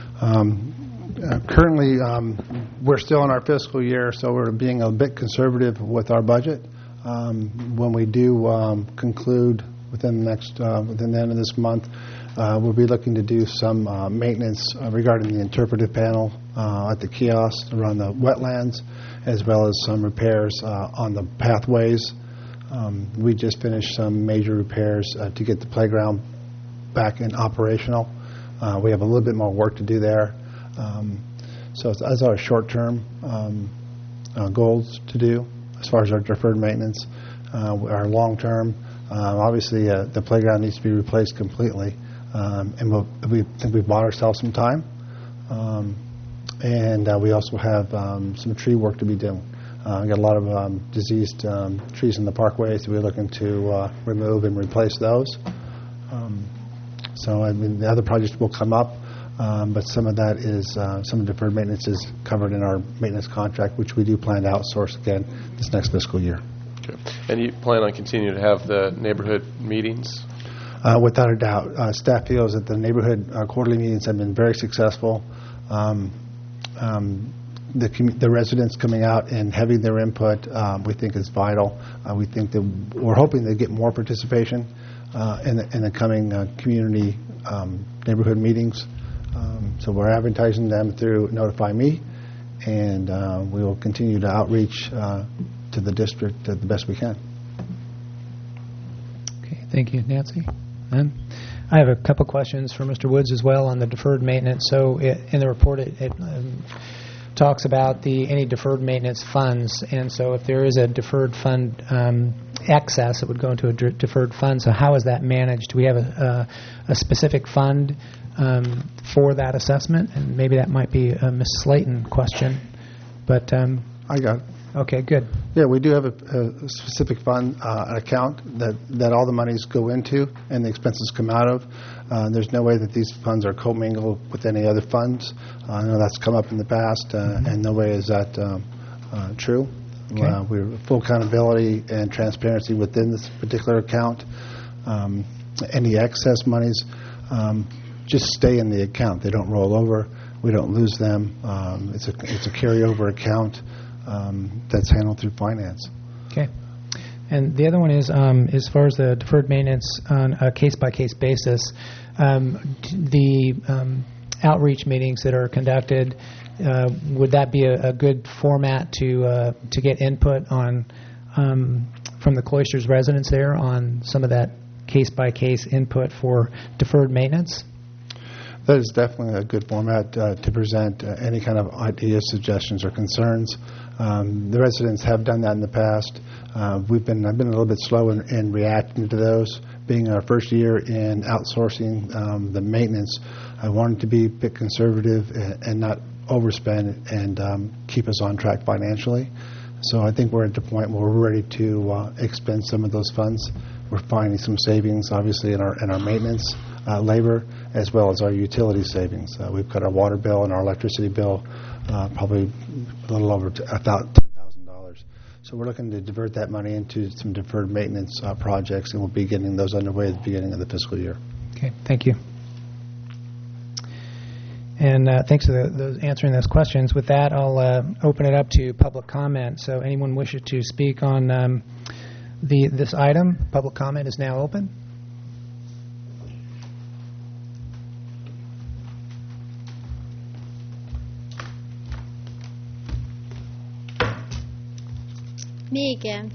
Um, uh, currently, um, we're still in our fiscal year, so we're being a bit conservative with our budget. Um, when we do um, conclude within the next, uh, within the end of this month, Uh, we'll be looking to do some uh, maintenance uh, regarding the interpretive panel uh, at the kiosk around the wetlands, as well as some repairs uh, on the pathways. Um, we just finished some major repairs uh, to get the playground back in operational. Uh, we have a little bit more work to do there. Um, so it's, that's our short-term um, uh, goals to do as far as our deferred maintenance. Uh, our long-term, uh, obviously, uh, the playground needs to be replaced completely. Um, and we'll, we think we've bought ourselves some time. Um, and uh, we also have um, some tree work to be done. Uh, we got a lot of um, diseased um, trees in the parkway, so we're looking to uh, remove and replace those. Um, so I mean, the other projects will come up, um, but some of that is, uh, some of the deferred maintenance is covered in our maintenance contract, which we do plan to outsource again this next fiscal year. Okay. And you plan on continuing to have the neighborhood meetings? Uh, without a doubt. Uh, staff feels that the neighborhood uh, quarterly meetings have been very successful. Um, um, the, com- the residents coming out and having their input, um, we think is vital. Uh, we think that we're hoping to get more participation uh, in, the, in the coming uh, community um, neighborhood meetings. Um, so we're advertising them through Notify Me, and uh, we will continue to outreach uh, to the district uh, the best we can. Okay, thank you, Nancy. And I have a couple questions for Mister Woods as well on the deferred maintenance. So it, in the report, it, it um, talks about the any deferred maintenance funds, and so if there is a deferred fund um, excess, it would go into a d- deferred fund. So how is that managed? Do we have a, a, a specific fund um, for that assessment? And maybe that might be a Miz Slayton question, but um, I got it. Okay, good. Yeah, we do have a, a specific fund, uh, an account that, that all the monies go into and the expenses come out of. Uh, there's no way that these funds are commingled with any other funds. Uh, I know that's come up in the past, uh, mm-hmm. and no way is that um, uh, true. Okay. Uh, we're full accountability and transparency within this particular account. Um, any excess monies um, just stay in the account. They don't roll over. We don't lose them. Um, it's a it's a carryover account. Um, that's handled through finance. Okay. And the other one is, um, as far as the deferred maintenance on a case-by-case basis, um, the um, outreach meetings that are conducted, uh, would that be a, a good format to uh, to get input on um, from the Cloisters residents there on some of that case-by-case input for deferred maintenance? That is definitely a good format uh, to present uh, any kind of ideas, suggestions, or concerns. Um, the residents have done that in the past. Uh, we've been I've been a little bit slow in, in reacting to those. Being our first year in outsourcing um, the maintenance, I wanted to be a bit conservative and, and not overspend and um, keep us on track financially. So I think we're at the point where we're ready to uh, expend some of those funds. We're finding some savings, obviously, in our in our maintenance uh, labor, as well as our utility savings. Uh, we've got our water bill and our electricity bill uh, probably a little over t- about ten thousand dollars. So we're looking to divert that money into some deferred maintenance uh, projects, and we'll be getting those underway at the beginning of the fiscal year. Okay, thank you. And uh, thanks for the, those answering those questions. With that, I'll uh, open it up to public comment. So anyone wishes to speak on um, the this item, public comment is now open. Me again.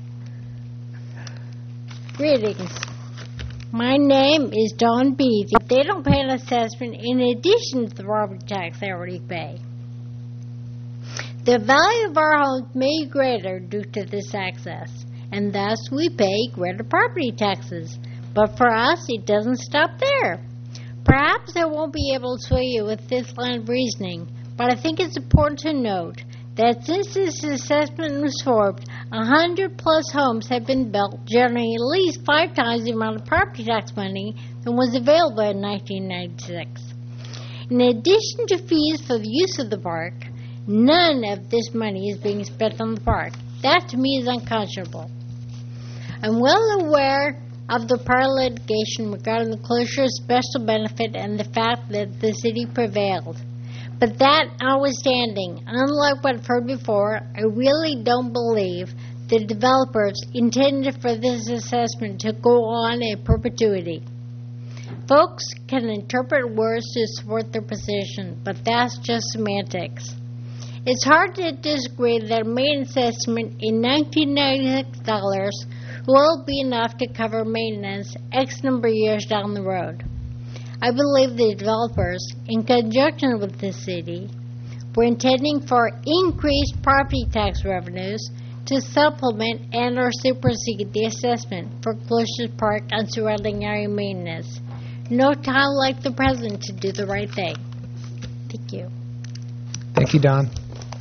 Greetings. My name is Dawn Beatty. They don't pay an assessment in addition to the property tax they already pay. The value of our homes may be greater due to this access, and thus we pay greater property taxes. But for us, it doesn't stop there. Perhaps I won't be able to sway you with this line of reasoning, but I think it's important to note that since this assessment was formed, one hundred plus homes have been built, generating at least five times the amount of property tax money that was available in nineteen ninety-six. In addition to fees for the use of the park, none of this money is being spent on the park. That, to me, is unconscionable. I'm well aware of the prior litigation regarding the closure of special benefit and the fact that the city prevailed. But that notwithstanding, unlike what I've heard before, I really don't believe the developers intended for this assessment to go on in perpetuity. Folks can interpret words to support their position, but that's just semantics. It's hard to disagree that a maintenance estimate in nineteen ninety-six dollars will be enough to cover maintenance X number of years down the road. I believe the developers, in conjunction with the city, were intending for increased property tax revenues to supplement and or supersede the assessment for Cloisters Park and surrounding area maintenance. No time like the present to do the right thing. Thank you. Thank you, Don.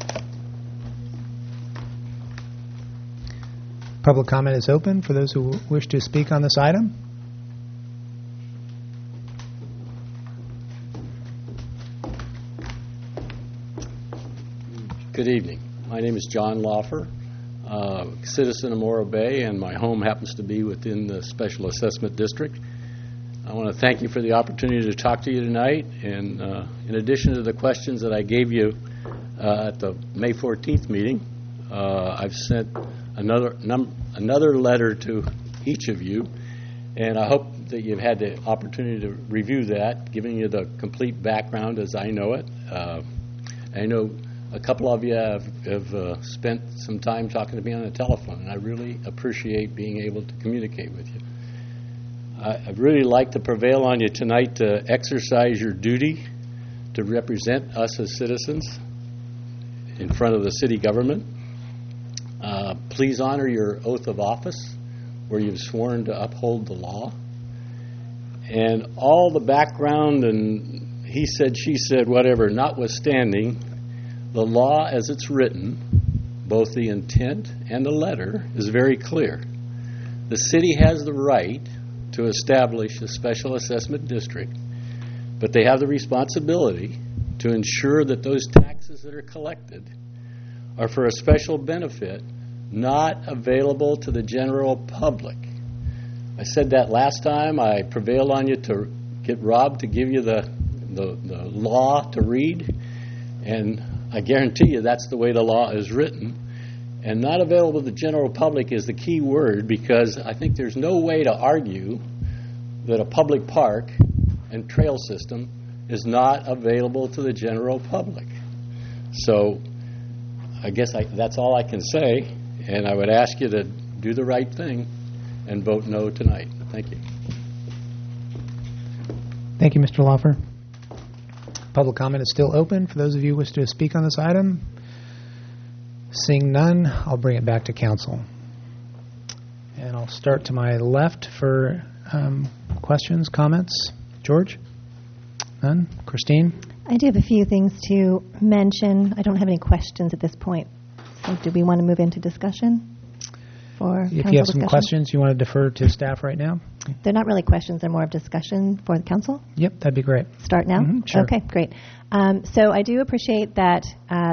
Public comment is open for those who wish to speak on this item. Good evening. My name is John Lawfer, uh, citizen of Morro Bay, and my home happens to be within the Special Assessment District. I want to thank you for the opportunity to talk to you tonight, and uh, in addition to the questions that I gave you uh, at the May fourteenth meeting, uh, I've sent another num- another letter to each of you, and I hope that you've had the opportunity to review that, giving you the complete background as I know it. Uh, I know a couple of you have, have uh, spent some time talking to me on the telephone, and I really appreciate being able to communicate with you. I, I'd really like to prevail on you tonight to exercise your duty to represent us as citizens in front of the city government. Uh, please honor your oath of office where you've sworn to uphold the law. And all the background and he said, she said, whatever, notwithstanding, the law as it's written, both the intent and the letter, is very clear. The city has the right to establish a special assessment district, but they have the responsibility to ensure that those taxes that are collected are for a special benefit, not available to the general public. I said that last time. I prevailed on you to get Rob to give you the, the, the law to read, and I guarantee you that's the way the law is written. And not available to the general public is the key word, because I think there's no way to argue that a public park and trail system is not available to the general public. So I guess I, that's all I can say, and I would ask you to do the right thing and vote no tonight. Thank you. Thank you, Mister Laufer. Public comment is still open for those of you who wish to speak on this item. Seeing none, I'll bring it back to council. And I'll start to my left for um, questions, comments. George? None? Christine? I do have a few things to mention. I don't have any questions at this point. So do we want to move into discussion? For if you have discussion? some questions you want to defer to staff right now? They're not really questions. They're more of discussion for the council. Yep, that'd be great. Start now? Mm-hmm, sure. Okay, great. Um, so I do appreciate that uh,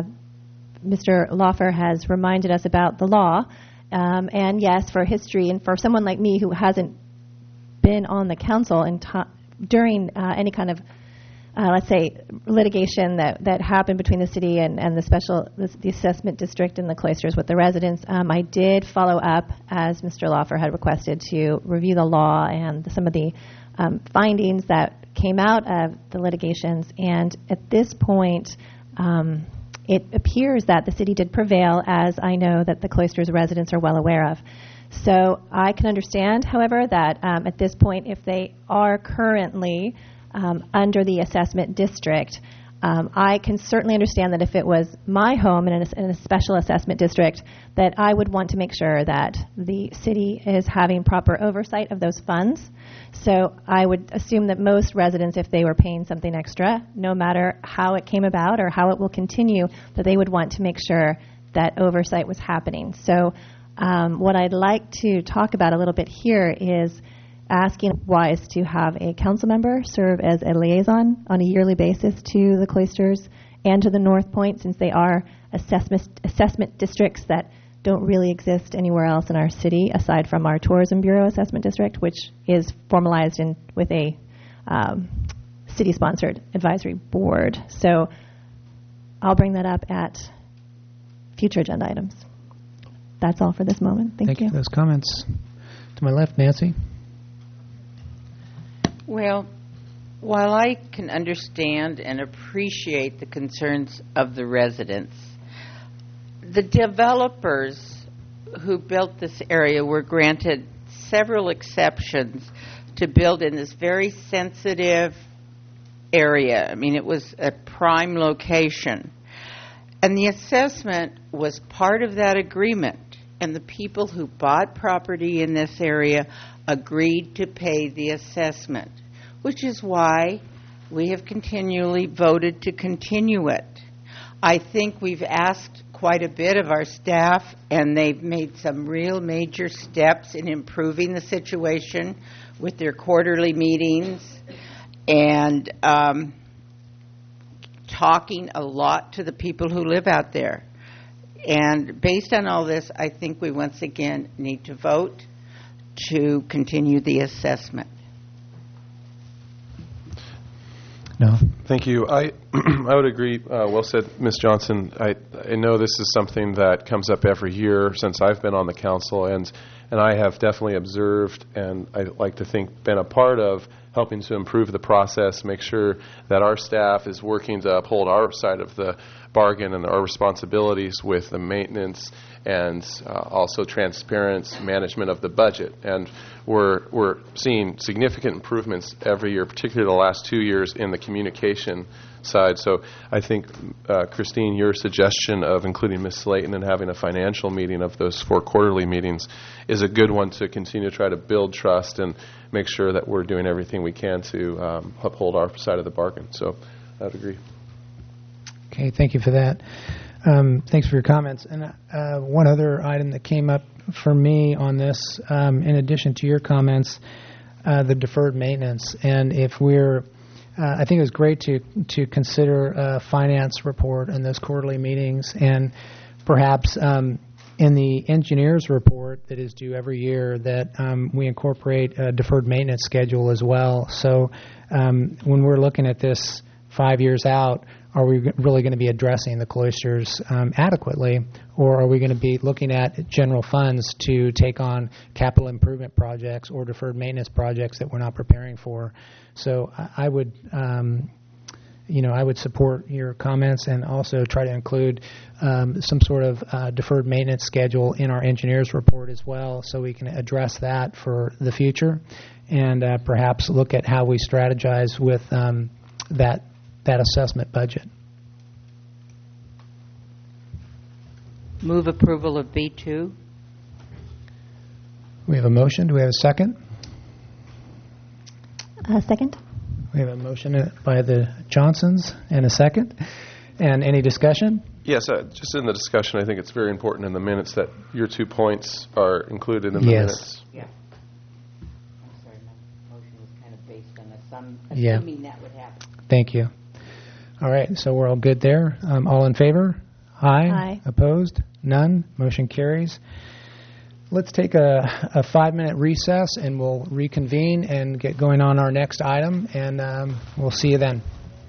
Mister Laufer has reminded us about the law. Um, and yes, for history, and for someone like me who hasn't been on the council in to- during uh, any kind of Uh, let's say, litigation that, that happened between the city and, and the special, the, the assessment district and the cloisters with the residents. Um, I did follow up, as Mister Laufer had requested, to review the law and some of the um, findings that came out of the litigations. And at this point, um, it appears that the city did prevail, as I know that the cloisters residents are well aware of. So I can understand, however, that um, at this point, if they are currently Um, under the assessment district, um, I can certainly understand that if it was my home in a, in a special assessment district, that I would want to make sure that the city is having proper oversight of those funds. So I would assume that most residents, if they were paying something extra, no matter how it came about or how it will continue, that they would want to make sure that oversight was happening. So um, what I'd like to talk about a little bit here is asking WISE to have a council member serve as a liaison on a yearly basis to the cloisters and to the North Point, since they are assessment assessment districts that don't really exist anywhere else in our city aside from our Tourism Bureau Assessment District, which is formalized in with a um, city-sponsored advisory board. So I'll bring that up at future agenda items. That's all for this moment. Thank, Thank you. you for those comments. To my left, Nancy. Well, while I can understand and appreciate the concerns of the residents, the developers who built this area were granted several exceptions to build in this very sensitive area. I mean, it was a prime location. And the assessment was part of that agreement. And the people who bought property in this area agreed to pay the assessment, which is why we have continually voted to continue it. I think we've asked quite a bit of our staff, and they've made some real major steps in improving the situation with their quarterly meetings and um, talking a lot to the people who live out there. And based on all this, I think we once again need to vote to continue the assessment. No. Thank you. I I would agree. Uh, well said, Miz Johnson. I I know this is something that comes up every year since I've been on the council, and and I have definitely observed, and I like to think been a part of helping to improve the process, make sure that our staff is working to uphold our side of the bargain and our responsibilities with the maintenance and uh, also transparent management of the budget. And we're we're seeing significant improvements every year, particularly the last two years, in the communication side. So I think, uh, Christine, your suggestion of including Miz Slayton and having a financial meeting of those four quarterly meetings is a good one to continue to try to build trust and make sure that we're doing everything we can to um, uphold our side of the bargain. So I would agree. Okay, thank you for that. Um, thanks for your comments. And uh, one other item that came up for me on this, um, in addition to your comments, uh, the deferred maintenance. And if we're, uh, I think it was great to to consider a finance report in those quarterly meetings, and perhaps um, in the engineer's report that is due every year, that um, we incorporate a deferred maintenance schedule as well. So um, when we're looking at this five years out, are we really going to be addressing the cloisters um, adequately, or are we going to be looking at general funds to take on capital improvement projects or deferred maintenance projects that we're not preparing for? So I, I would, um, you know, I would support your comments and also try to include um, some sort of uh, deferred maintenance schedule in our engineer's report as well, so we can address that for the future, and uh, perhaps look at how we strategize with um, that. that assessment budget. Move approval of B two. We have a motion. Do we have a second? Uh, second. We have a motion by the Johnsons and a second. And any discussion? Yes, uh, just in the discussion, I think it's very important in the minutes that your two points are included in the yes. minutes. Yeah. I'm sorry, my motion was kind of based on assum- Yeah. assuming that would happen. Thank you. All right, so we're all good there. Um, all in favor? Aye. Aye. Opposed? None. Motion carries. Let's take a, a five-minute recess, and we'll reconvene and get going on our next item, and um, we'll see you then.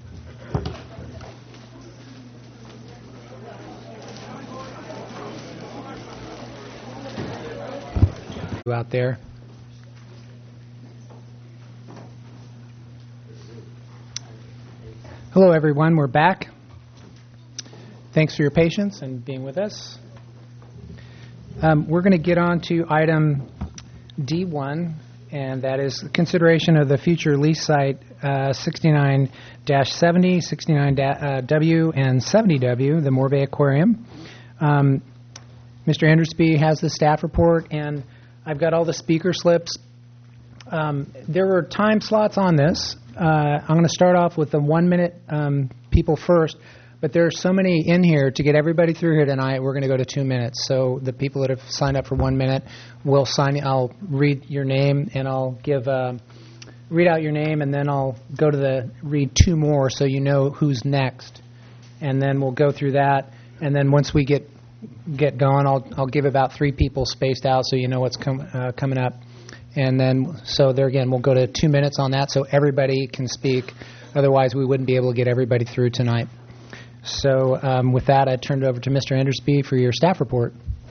Out there. Hello, everyone. We're back. Thanks for your patience and being with us. Um, we're going to get on to item D one, and that is consideration of the future lease site uh, sixty-nine seventy, sixty-nine W, and seventy W, the Moore Bay Aquarium. Um, Mister Endersby has the staff report, and I've got all the speaker slips. Um, there were time slots on this. Uh, I'm going to start off with the one-minute um, people first, but there are so many in here to get everybody through here tonight. We're going to go to two minutes. So the people that have signed up for one minute will sign. I'll read your name and I'll give uh, read out your name, and then I'll go to the read two more so you know who's next, and then we'll go through that. And then once we get get going, I'll I'll give about three people spaced out so you know what's com- uh, coming up. And then, so there again, we'll go to two minutes on that so everybody can speak. Otherwise, we wouldn't be able to get everybody through tonight. So um, with that, I turn it over to Mister Endersby for your staff report.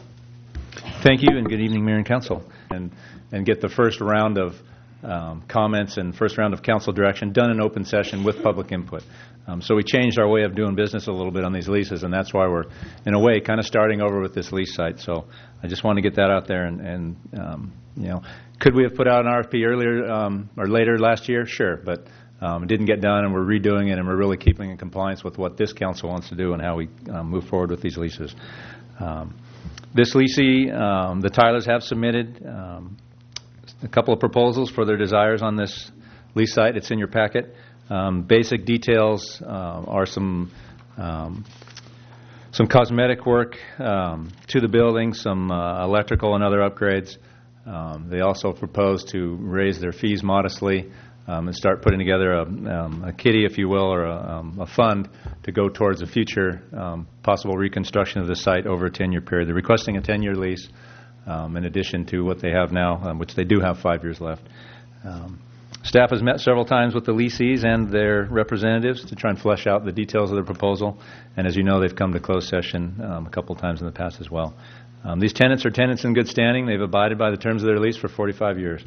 Thank you, and good evening, Mayor and Council. And, and get the first round of um, comments and first round of council direction done in open session with public input. Um, so we changed our way of doing business a little bit on these leases, and that's why we're, in a way, kind of starting over with this lease site. So I just want to get that out there, and, and um, you know, could we have put out an R F P earlier um, or later last year? Sure, but um, it didn't get done, and we're redoing it, and we're really keeping in compliance with what this council wants to do and how we um, move forward with these leases. Um, this leasee, um, the Tylers have submitted um, a couple of proposals for their desires on this lease site. It's in your packet. Um, basic details uh, are some um, some cosmetic work um, to the building, some uh, electrical and other upgrades. Um, they also propose to raise their fees modestly um, and start putting together a, um, a kitty, if you will, or a, um, a fund to go towards a future um, possible reconstruction of the site over a ten-year period. They're requesting a ten-year lease um, in addition to what they have now, um, which they do have five years left. Um, staff has met several times with the leasees and their representatives to try and flesh out the details of their proposal. And as you know, they've come to closed session um, a couple times in the past as well. Um, these tenants are tenants in good standing. They've abided by the terms of their lease for forty-five years.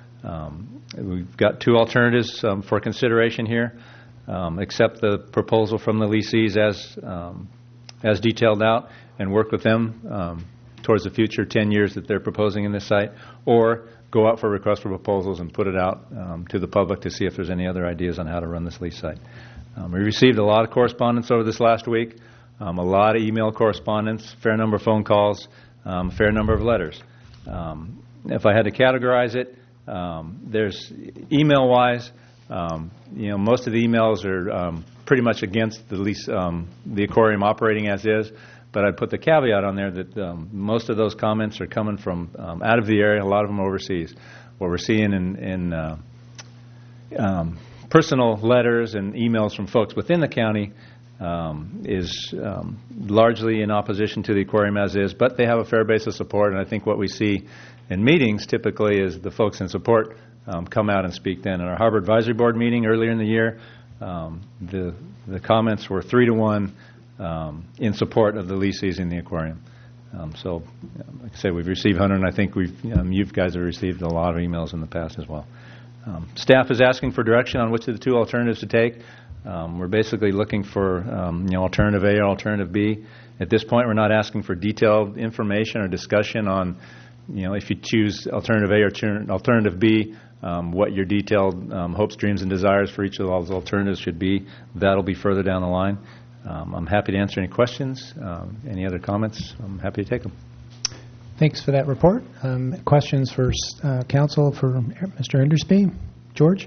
Um, we've got two alternatives um, for consideration here. Um, accept the proposal from the leasees as um, as detailed out and work with them um, towards the future ten years that they're proposing in this site, or go out for requests for proposals and put it out um, to the public to see if there's any other ideas on how to run this lease site. Um, we received a lot of correspondence over this last week, um, a lot of email correspondence, fair number of phone calls, um, fair number of letters. Um, if I had to categorize it, um, there's email-wise, um, you know, most of the emails are um, pretty much against the lease, um, the aquarium operating as is. But I'd put the caveat on there that um, most of those comments are coming from um, out of the area, a lot of them overseas. What we're seeing in, in uh, um, personal letters and emails from folks within the county um, is um, largely in opposition to the aquarium as is, but they have a fair base of support, and I think what we see in meetings typically is the folks in support um, come out and speak then. In our Harbor Advisory Board meeting earlier in the year, um, the, the comments were three to one Um, in support of the leases in the aquarium. Um, so, like I said, we've received one hundred, and I think we've, um, you guys have received a lot of emails in the past as well. Um, staff is asking for direction on which of the two alternatives to take. Um, we're basically looking for um, you know, alternative A or alternative B. At this point, we're not asking for detailed information or discussion on, you know, if you choose alternative A or ter- alternative B, um, what your detailed um, hopes, dreams, and desires for each of those alternatives should be. That'll be further down the line. Um, I'm happy to answer any questions. Um, any other comments? I'm happy to take them. Thanks for that report. Um, questions for uh, council for Mister Endersby? George?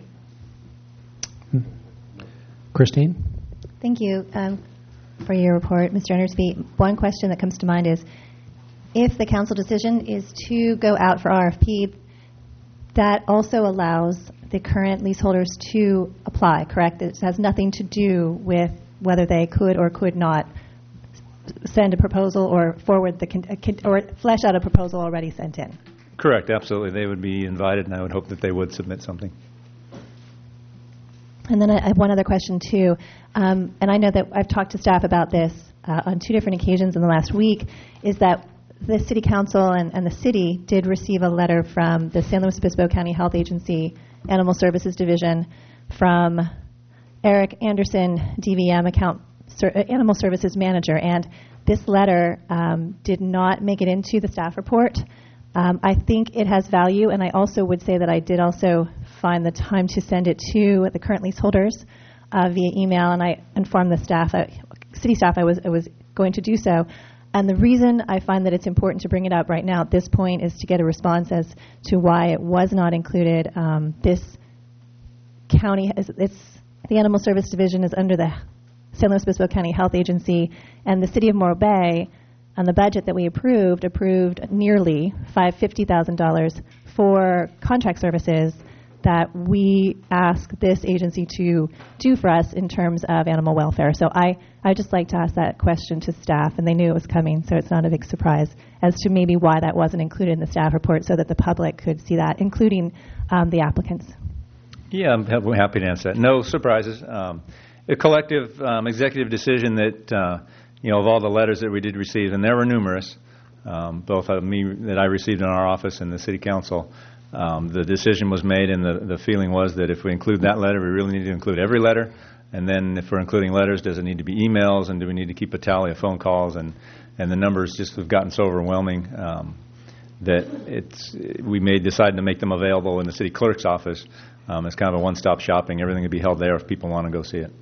Christine? Thank you um, for your report, Mister Endersby. One question that comes to mind is, if the council decision is to go out for R F P, that also allows the current leaseholders to apply, correct? It has nothing to do with whether they could or could not send a proposal or forward the con- or flesh out a proposal already sent in. Correct, absolutely. They would be invited, and I would hope that they would submit something. And then I have one other question, too. Um, and I know that I've talked to staff about this uh, on two different occasions in the last week, is that the City Council and, and the City did receive a letter from the San Luis Obispo County Health Agency Animal Services Division from Eric Anderson, D V M account Ser- Animal Services Manager, and this letter um, did not make it into the staff report. Um, I think it has value, and I also would say that I did also find the time to send it to the current leaseholders uh, via email, and I informed the staff, uh, city staff, I was I was going to do so. And the reason I find that it's important to bring it up right now at this point is to get a response as to why it was not included. Um, this county, is, it's the Animal Service Division is under the San Luis Obispo County Health Agency, and the City of Morro Bay, on the budget that we approved, approved nearly five hundred fifty thousand dollars for contract services that we ask this agency to do for us in terms of animal welfare. So I I just like to ask that question to staff, and they knew it was coming, so it's not a big surprise as to maybe why that wasn't included in the staff report so that the public could see that, including um, the applicants. Yeah, I'm happy to answer that. No surprises. Um, a collective um, executive decision that, uh, you know, of all the letters that we did receive, and there were numerous, um, both of me that I received in our office and the City Council, um, the decision was made, and the, the feeling was that if we include that letter, we really need to include every letter. And then if we're including letters, does it need to be emails, and do we need to keep a tally of phone calls? And, and the numbers just have gotten so overwhelming um, that it's we may decide to make them available in the city clerk's office. Um, it's kind of a one-stop shopping. Everything will be held there if people want to go see it.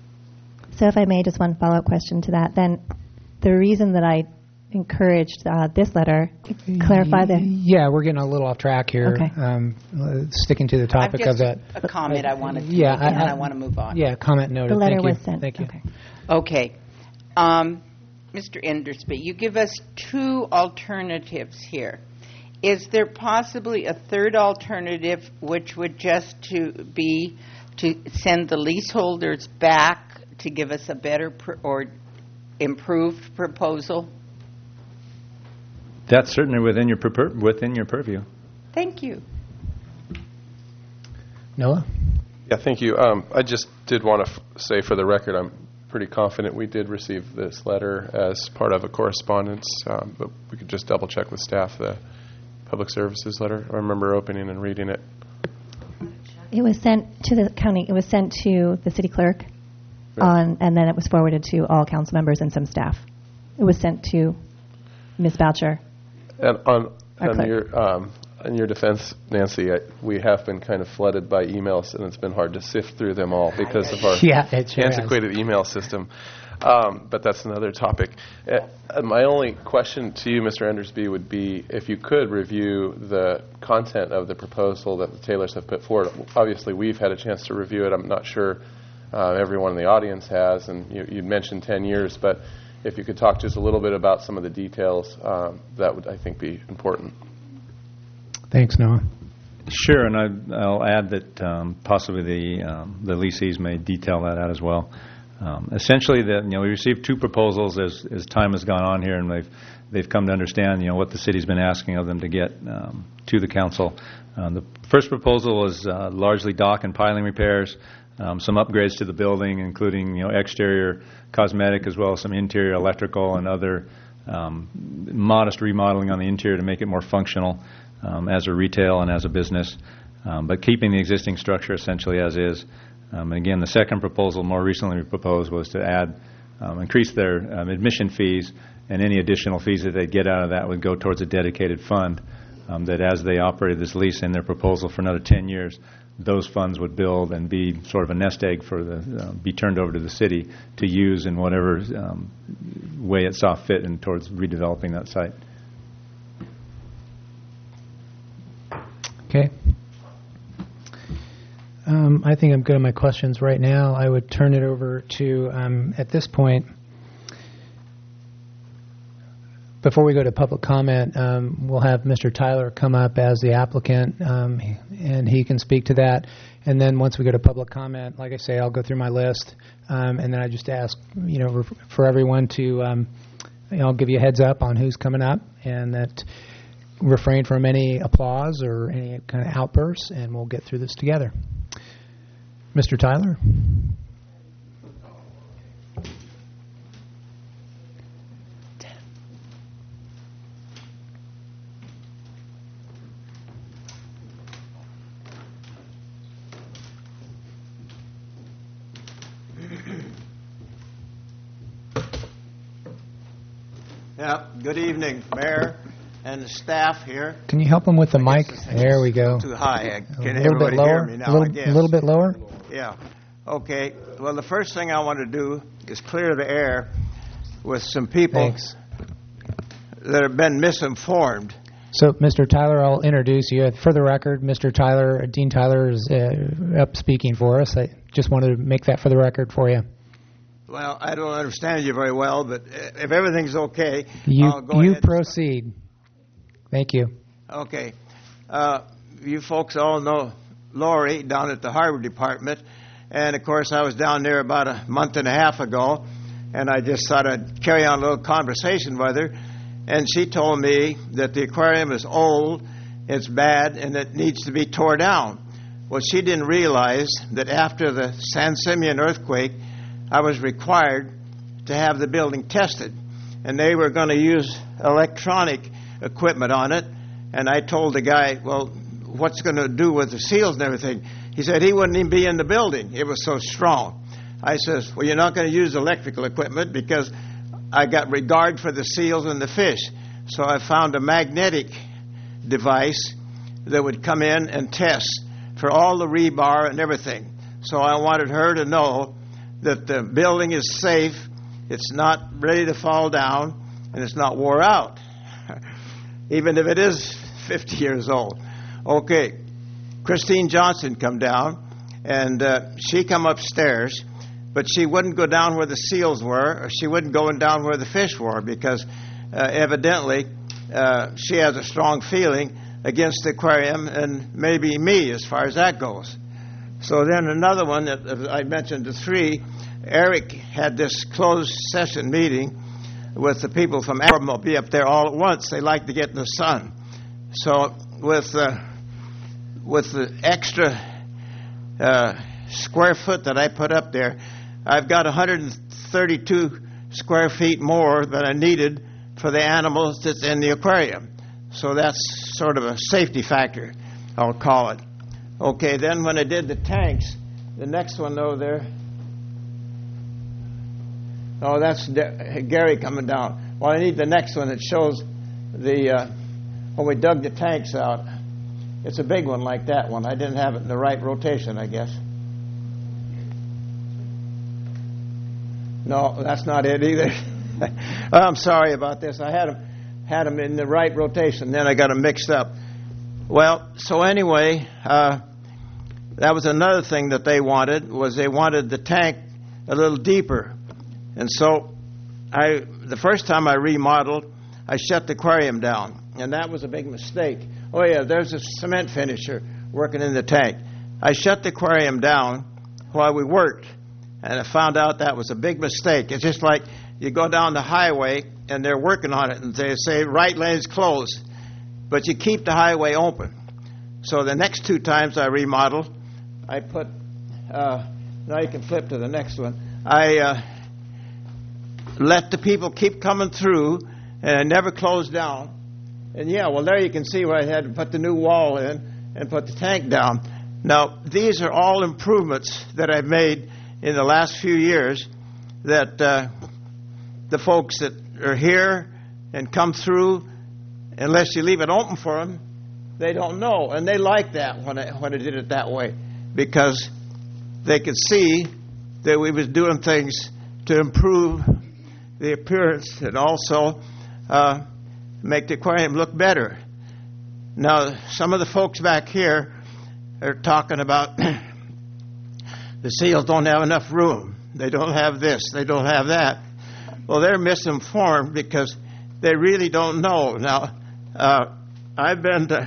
So if I may, just one follow-up question to that. Then the reason that I encouraged uh, this letter, clarify the... Yeah, we're getting a little off track here. Okay. Um, uh, sticking to the topic I've of just that. a comment I wanted to yeah, make, I, and I, I want to move on. Yeah, comment noted. The letter Thank you. was sent. Thank you. Okay. Okay. Um, Mister Endersby, you give us two alternatives here. Is there possibly a third alternative, which would just to be to send the leaseholders back to give us a better pr- or improved proposal? That's certainly within your pur- within your purview. Thank you. Noah? Yeah, thank you. Um, I just did want to f- say for the record, I'm pretty confident we did receive this letter as part of a correspondence, um, but we could just double check with staff the Public Services letter. I remember opening and reading it. It was sent to the county. It was sent to the city clerk, Right. on, and then it was forwarded to all council members and some staff. It was sent to Miz Boucher. And on, Our on clerk. your, um, in your defense, Nancy, I, we have been kind of flooded by emails, and it's been hard to sift through them all because of our Yeah, it sure has. antiquated email system. Um, but that's another topic. Uh, my only question to you, Mister Endersby, would be if you could review the content of the proposal that the Taylors have put forward. Obviously, we've had a chance to review it. I'm not sure uh, everyone in the audience has, and you, you mentioned ten years, but if you could talk just a little bit about some of the details, um, that would, I think, be important. Thanks, Noah. Sure, and I, I'll add that um, possibly the um, the leasees may detail that out as well. Um, essentially, the, you know, we received two proposals as as time has gone on here, and they've they've come to understand, you know, what the city's been asking of them to get um, to the council. Um, the first proposal was uh, largely dock and piling repairs, um, some upgrades to the building, including, you know, exterior cosmetic as well as some interior electrical and other um, modest remodeling on the interior to make it more functional um, as a retail and as a business, um, but keeping the existing structure essentially as is. Um, and again, the second proposal more recently proposed was to add, um, increase their um, admission fees, and any additional fees that they get out of that would go towards a dedicated fund um, that as they operated this lease in their proposal for another ten years, those funds would build and be sort of a nest egg for the, uh, be turned over to the city to use in whatever um, way it saw fit and towards redeveloping that site. Okay. Um, I think I'm good on my questions right now. I would turn it over to, um, at this point, before we go to public comment, um, we'll have Mister Tyler come up as the applicant, um, and he can speak to that. And then once we go to public comment, like I say, I'll go through my list, um, and then I just ask, you know, ref- for everyone to, um, you know, I'll give you a heads up on who's coming up, and that refrain from any applause or any kind of outbursts, and we'll get through this together. Mister Tyler? Yeah, good evening, Mayor and the staff here. Can you help him with the mic? There we go. Too high. Can a little bit everybody lower. hear me now? a little, I guess. a little bit lower. Yeah. Okay. Well, the first thing I want to do is clear the air with some people Thanks. that have been misinformed. So, Mister Tyler, I'll introduce you. For the record, Mister Tyler, Dean Tyler is uh, up speaking for us. I just wanted to make that for the record for you. Well, I don't understand you very well, but if everything's okay, You I'll go you ahead. proceed. Thank you. Okay. Uh, you folks all know Lori down at the Harbor Department. And, of course, I was down there about a month and a half ago, and I just thought I'd carry on a little conversation with her. And she told me that the aquarium is old, it's bad, and it needs to be tore down. Well, she didn't realize that after the San Simeon earthquake, I was required to have the building tested. And they were going to use electronic equipment on it. And I told the guy, well, what's going to do with the seals and everything? He said he wouldn't even be in the building. It was so strong. I says, well, you're not going to use electrical equipment because I got regard for the seals and the fish. So I found a magnetic device that would come in and test for all the rebar and everything. So I wanted her to know that the building is safe, it's not ready to fall down, and it's not wore out, even if it is fifty years old. Okay, Christine Johnson come down, and uh, she come upstairs, but she wouldn't go down where the seals were, or she wouldn't go down where the fish were, because uh, evidently uh, she has a strong feeling against the aquarium and maybe me as far as that goes. So then another one that I mentioned, the three, Eric had this closed session meeting with the people from Admiral be up there all at once. They like to get in the sun. So with uh, with the extra uh, square foot that I put up there, I've got one hundred thirty-two square feet more than I needed for the animals that's in the aquarium. So that's sort of a safety factor, I'll call it. Okay, then when I did the tanks, the next one over there, oh, that's De- Gary coming down. Well, I need the next one that shows the, uh, when we dug the tanks out. It's a big one like that one. I didn't have it in the right rotation, I guess. No, that's not it either. I'm sorry about this. I had them, had them in the right rotation, then I got them mixed up. Well, so anyway, uh, that was another thing that they wanted, was they wanted the tank a little deeper. And so I, the first time I remodeled, I shut the aquarium down, and that was a big mistake. Oh, yeah, there's a cement finisher working in the tank. I shut the aquarium down while we worked, and I found out that was a big mistake. It's just like you go down the highway, and they're working on it, and they say, right lane's closed, but you keep the highway open. So the next two times I remodeled, I put, uh, now you can flip to the next one, I uh, let the people keep coming through, and I never closed down. And yeah, well, there you can see where I had to put the new wall in and put the tank down. Now, these are all improvements that I've made in the last few years that uh, the folks that are here and come through, unless you leave it open for them, they don't know. And they like that when I, when I did it that way, because they could see that we was doing things to improve the appearance and also uh, make the aquarium look better. Now, some of the folks back here are talking about the seals don't have enough room. They don't have this. They don't have that. Well, they're misinformed because they really don't know. Now, uh, I've been to,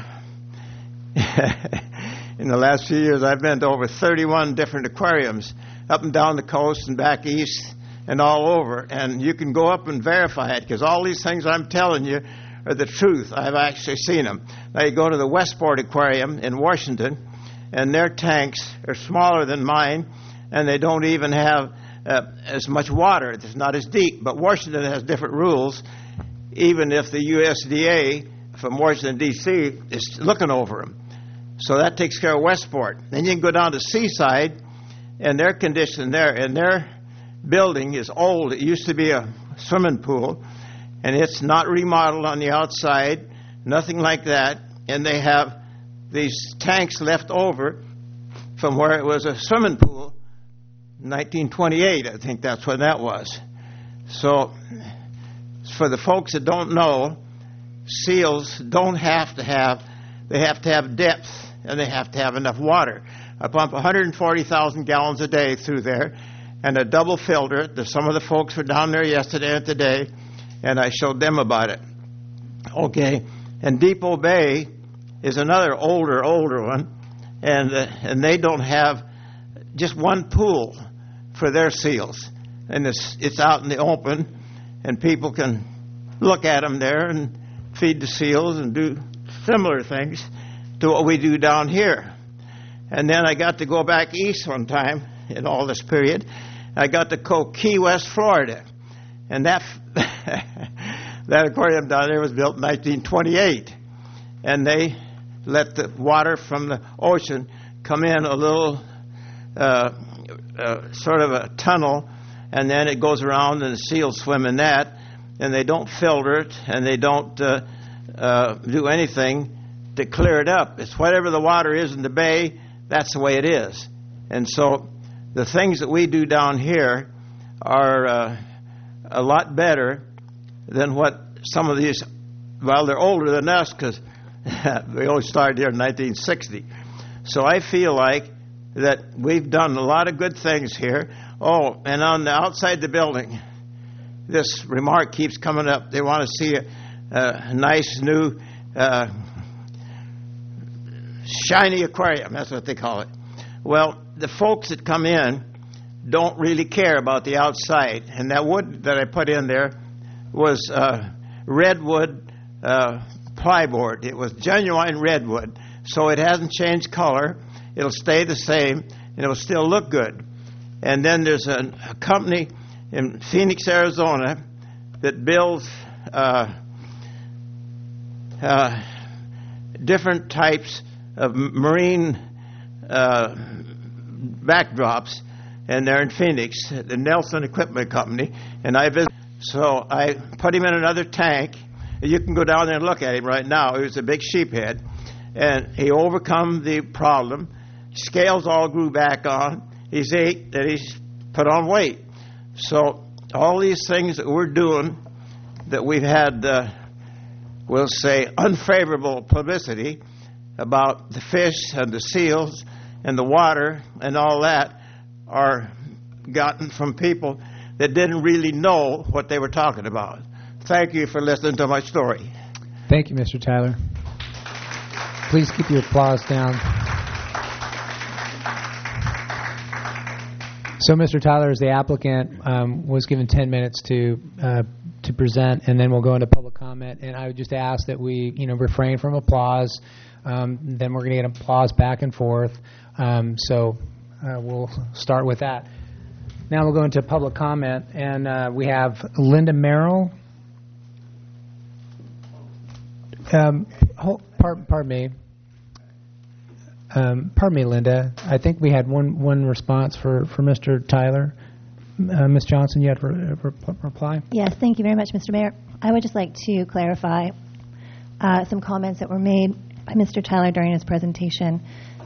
in the last few years, I've been to over thirty-one different aquariums up and down the coast and back east and all over. And you can go up and verify it, because all these things I'm telling you are the truth. I've actually seen them. Now, you go to the Westport Aquarium in Washington, and their tanks are smaller than mine, and they don't even have uh, as much water. It's not as deep. But Washington has different rules, even if the U S D A from Washington, D C is looking over them. So that takes care of Westport. Then you can go down to Seaside, and their condition there, and their building is old. It used to be a swimming pool, and it's not remodeled on the outside, nothing like that. And they have these tanks left over from where it was a swimming pool, nineteen twenty-eight, I think that's when that was. So for the folks that don't know, seals don't have to have, they have to have depth, and they have to have enough water. I pump one hundred forty thousand gallons a day through there, and a double filter. Some of the folks were down there yesterday and today, and I showed them about it. Okay, and Depot Bay is another older, older one, and uh, and they don't have just one pool for their seals, and it's it's out in the open, and people can look at them there and feed the seals and do similar things to what we do down here. And then I got to go back east one time in all this period. I got to go Key West, Florida, and that that aquarium down there was built in nineteen twenty-eight, and they let the water from the ocean come in a little uh, uh, sort of a tunnel, and then it goes around, and the seals swim in that, and they don't filter it, and they don't uh, uh, do anything to clear it up. It's whatever the water is in the bay, that's the way it is. And so the things that we do down here are uh, a lot better than what some of these, well, they're older than us, because we only started here in nineteen sixty. So I feel like that we've done a lot of good things here. Oh, and on the outside the building, this remark keeps coming up. They want to see a, a nice new uh, shiny aquarium. That's what they call it. Well, the folks that come in don't really care about the outside. And that wood that I put in there was uh, redwood uh, plyboard. It was genuine redwood. So it hasn't changed color. It'll stay the same, and it'll still look good. And then there's a, a company in Phoenix, Arizona, that builds uh, uh, different types of marine uh, backdrops, and they're in Phoenix, the Nelson Equipment Company, and I visited. So I put him in another tank. You can go down there and look at him right now. He was a big sheephead. and he overcome the problem. Scales all grew back on. He's ate, and he's put on weight. So all these things that we're doing, that we've had, uh, we'll say, unfavorable publicity about the fish and the seals and the water and all that, are gotten from people that didn't really know what they were talking about. Thank you for listening to my story. Thank you, Mister Tyler. Please keep your applause down. So, Mister Tyler, as the applicant, um, was given ten minutes to uh, to present, and then we'll go into public comment. And I would just ask that we, you know, refrain from applause. Um, then we're going to get applause back and forth. Um, so uh, we'll start with that. Now we'll go into public comment, and uh, we have Linda Merrill. Um, hold, pardon, pardon me. Um, pardon me, Linda. I think we had one, one response for, for Mister Tyler. Uh, Miz Johnson, you had a re- re- reply? Yes, thank you very much, Mister Mayor. I would just like to clarify uh, some comments that were made by Mister Tyler during his presentation.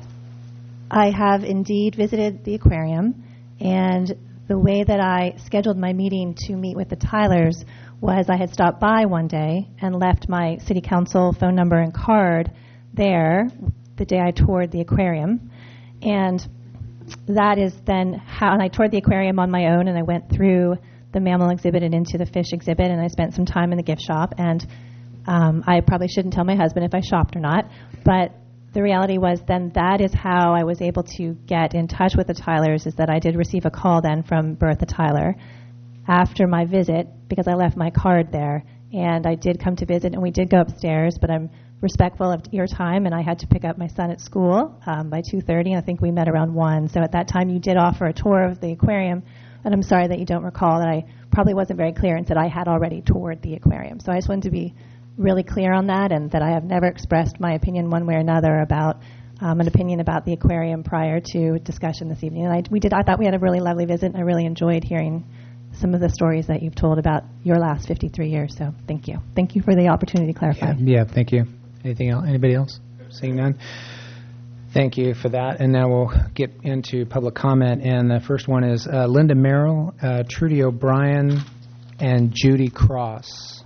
I have indeed visited the aquarium, and the way that I scheduled my meeting to meet with the Tylers was I had stopped by one day and left my city council phone number and card there the day I toured the aquarium. And that is then how, and I toured the aquarium on my own, and I went through the mammal exhibit and into the fish exhibit, and I spent some time in the gift shop. And um, I probably shouldn't tell my husband if I shopped or not, but the reality was then that is how I was able to get in touch with the Tylers, is that I did receive a call then from Bertha Tyler after my visit, because I left my card there, and I did come to visit, and we did go upstairs, but I'm respectful of your time, and I had to pick up my son at school um, by two thirty, and I think we met around one. So at that time, you did offer a tour of the aquarium, and I'm sorry that you don't recall that I probably wasn't very clear and said I had already toured the aquarium. So I just wanted to be really clear on that, and that I have never expressed my opinion one way or another about um, an opinion about the aquarium prior to discussion this evening. And I, we did. I thought we had a really lovely visit, and I really enjoyed hearing some of the stories that you've told about your last fifty-three years. So thank you. Thank you for the opportunity to clarify. Yeah, yeah, thank you. Anything else? Anybody else? Seeing none? Thank you for that. And now we'll get into public comment. And the first one is uh, Linda Merrill, uh, Trudy O'Brien, and Judy Cross.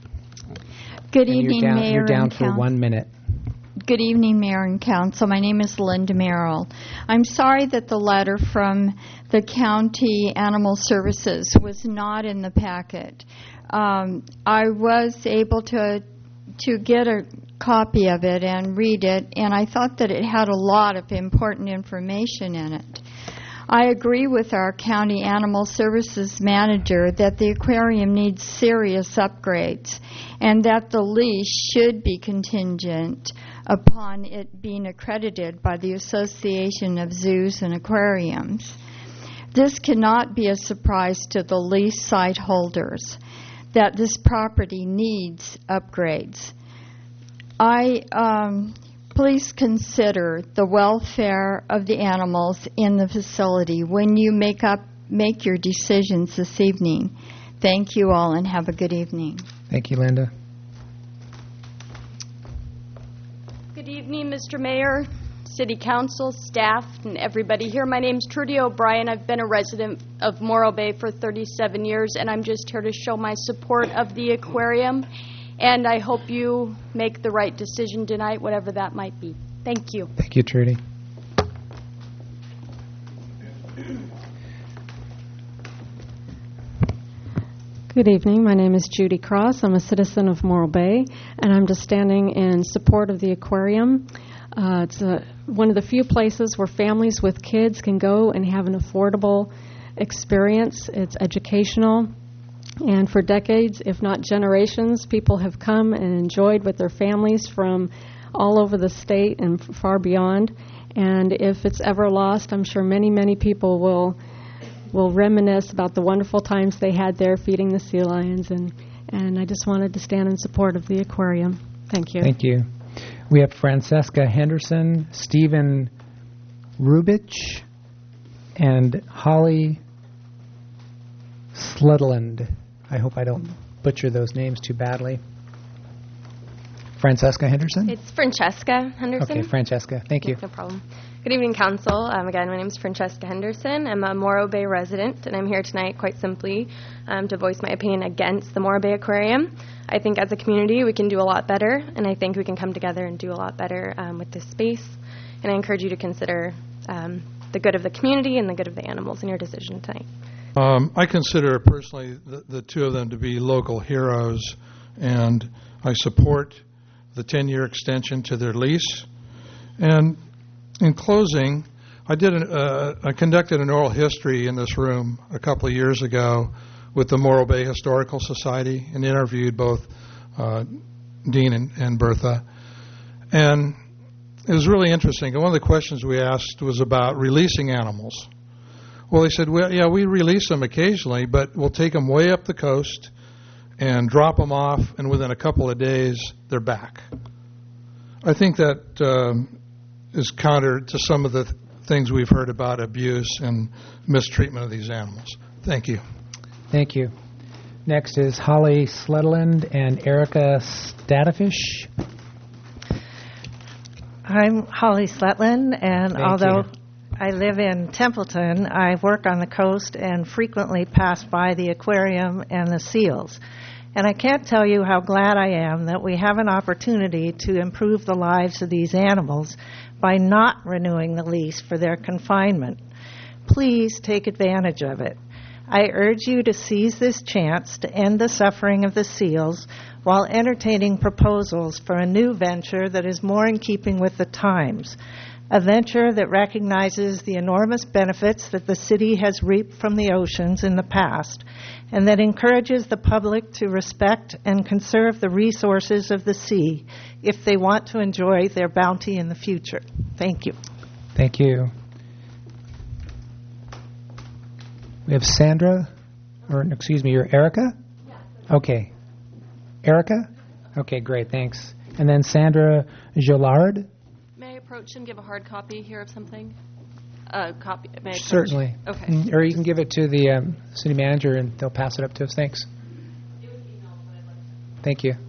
Good and evening, you're down, Mayor You're down and for Council. one minute. Good evening, Mayor and Council. My name is Linda Merrill. I'm sorry that the letter from the County Animal Services was not in the packet. Um, I was able to to get a copy of it and read it, and I thought that it had a lot of important information in it. I agree with our County Animal Services manager that the aquarium needs serious upgrades, and that the lease should be contingent upon it being accredited by the Association of Zoos and Aquariums. This cannot be a surprise to the lease site holders that this property needs upgrades. I um, please consider the welfare of the animals in the facility when you make up make your decisions this evening. Thank you all, and have a good evening. Thank you, Linda. Good evening, Mister Mayor, City Council, staff, and everybody here. My name's Trudy O'Brien. I've been a resident of Morro Bay for thirty-seven years, and I'm just here to show my support of the aquarium, and I hope you make the right decision tonight, whatever that might be. Thank you. Thank you, Trudy. Good evening. My name is Judy Cross. I'm a citizen of Morro Bay, and I'm just standing in support of the aquarium. Uh, it's a, one of the few places where families with kids can go and have an affordable experience. It's educational, and for decades, if not generations, people have come and enjoyed with their families from all over the state and far beyond. And if it's ever lost, I'm sure many, many people will will reminisce about the wonderful times they had there feeding the sea lions. And, and I just wanted to stand in support of the aquarium. Thank you. Thank you. We have Francesca Henderson, Stephen Rubich, and Holly Slutland. I hope I don't butcher those names too badly. Francesca Henderson? It's Francesca Henderson. Okay, Francesca. Thank you. No problem. Good evening, Council. Um, again, my name is Francesca Henderson. I'm a Morro Bay resident, and I'm here tonight quite simply um, to voice my opinion against the Morro Bay Aquarium. I think as a community we can do a lot better, and I think we can come together and do a lot better um, with this space. And I encourage you to consider um, the good of the community and the good of the animals in your decision tonight. Um, I consider personally the, the two of them to be local heroes, and I support the ten-year extension to their lease. And in closing, I did an, uh, I conducted an oral history in this room a couple of years ago with the Morro Bay Historical Society and interviewed both uh, Dean and, and Bertha. And it was really interesting. And one of the questions we asked was about releasing animals. Well, they said, well, yeah, we release them occasionally, but we'll take them way up the coast and drop them off, and within a couple of days, they're back. I think that um, is counter to some of the th- things we've heard about abuse and mistreatment of these animals. Thank you. Thank you. Next is Holly Sledland and Erica Stadafish. I'm Holly Sletland, and Thank although you. I live in Templeton, I work on the coast and frequently pass by the aquarium and the seals. And I can't tell you how glad I am that we have an opportunity to improve the lives of these animals by not renewing the lease for their confinement. Please take advantage of it. I urge you to seize this chance to end the suffering of the seals while entertaining proposals for a new venture that is more in keeping with the times, a venture that recognizes the enormous benefits that the city has reaped from the oceans in the past, and that encourages the public to respect and conserve the resources of the sea if they want to enjoy their bounty in the future. Thank you. Thank you. We have Sandra, or excuse me, you're Erica? Okay. Erica? Okay, great, thanks. And then Sandra Gillard? May I approach and give a hard copy here of something? Uh, copy. May I approach? Certainly. Okay. Mm, Or you can give it to the um, city manager and they'll pass it up to us. Thanks. Thank you.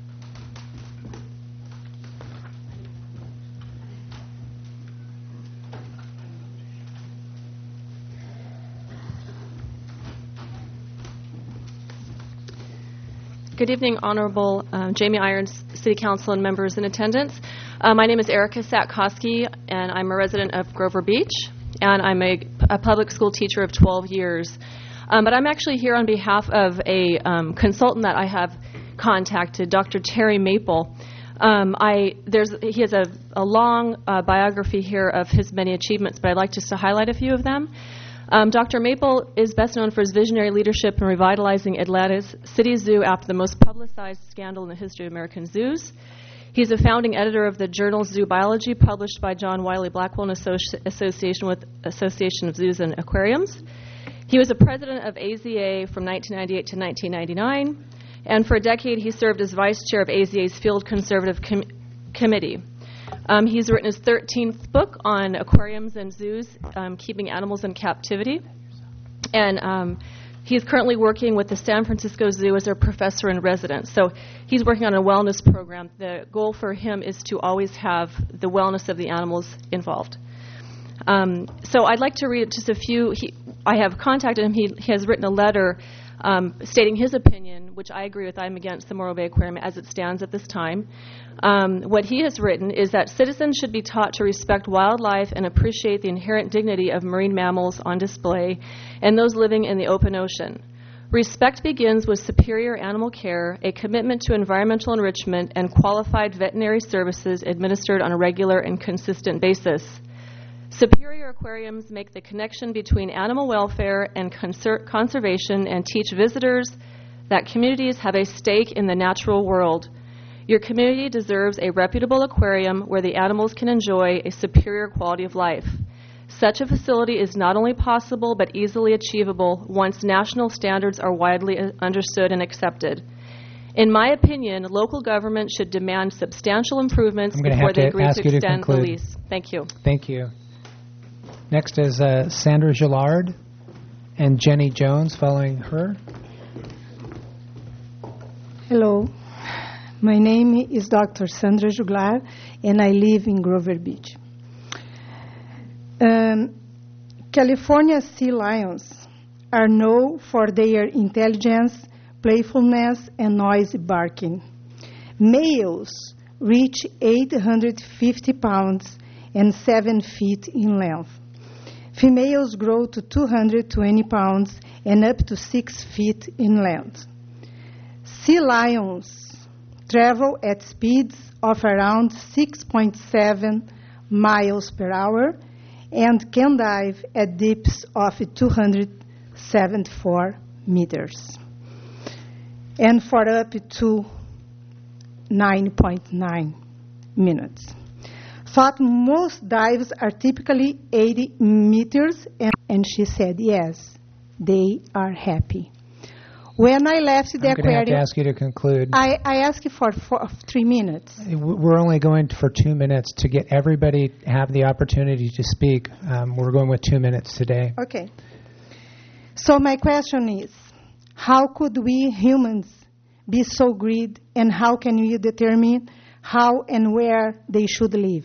Good evening, Honorable um, Jamie Irons, City Council, and members in attendance. Uh, my name is Erica Satkowski, and I'm a resident of Grover Beach, and I'm a, a public school teacher of twelve years. Um, but I'm actually here on behalf of a um, consultant that I have contacted, Doctor Terry Maple. Um, I, there's, he has a, a long uh, biography here of his many achievements, but I'd like just to highlight a few of them. Um, Doctor Maple is best known for his visionary leadership in revitalizing Atlanta's City Zoo after the most publicized scandal in the history of American zoos. He's a founding editor of the journal Zoo Biology, published by John Wiley Blackwell in associ- association with Association of Zoos and Aquariums. He was a president of A Z A from nineteen ninety-eight to nineteen ninety-nine, and for a decade he served as vice chair of A Z A's Field Conservative Com- Committee. Um, he's written his thirteenth book on aquariums and zoos, um, keeping animals in captivity. And um, he's currently working with the San Francisco Zoo as a professor in residence. So he's working on a wellness program. The goal for him is to always have the wellness of the animals involved. Um, so I'd like to read just a few. He, I have contacted him. He, he has written a letter um, stating his opinion, which I agree with. I'm against the Morro Bay Aquarium as it stands at this time. Um, what he has written is that citizens should be taught to respect wildlife and appreciate the inherent dignity of marine mammals on display and those living in the open ocean. Respect begins with superior animal care, a commitment to environmental enrichment, and qualified veterinary services administered on a regular and consistent basis. Superior aquariums make the connection between animal welfare and conser- conservation and teach visitors that communities have a stake in the natural world. Your community deserves a reputable aquarium where the animals can enjoy a superior quality of life. Such a facility is not only possible but easily achievable once national standards are widely understood and accepted. In my opinion, local government should demand substantial improvements before they agree to extend the lease. Thank you. Thank you. Next is uh, Sandra Gillard and Jenny Jones following her. Hello. My name is Doctor Sandra Juglar, and I live in Grover Beach. Um, California sea lions are known for their intelligence, playfulness, and noisy barking. Males reach eight hundred fifty pounds and seven feet in length. Females grow to two hundred twenty pounds and up to six feet in length. Sea lions travel at speeds of around six point seven miles per hour and can dive at depths of two hundred seventy-four meters and for up to nine point nine minutes. Thought most dives are typically eighty meters, and, and she said yes, they are happy. When I left the I'm going to have aquarium, to ask you to conclude. I, I asked you for, for three minutes. We're only going for two minutes to get everybody to have the opportunity to speak. Um, we're going with two minutes today. Okay. So my question is, how could we humans be so greedy, and how can we determine how and where they should live,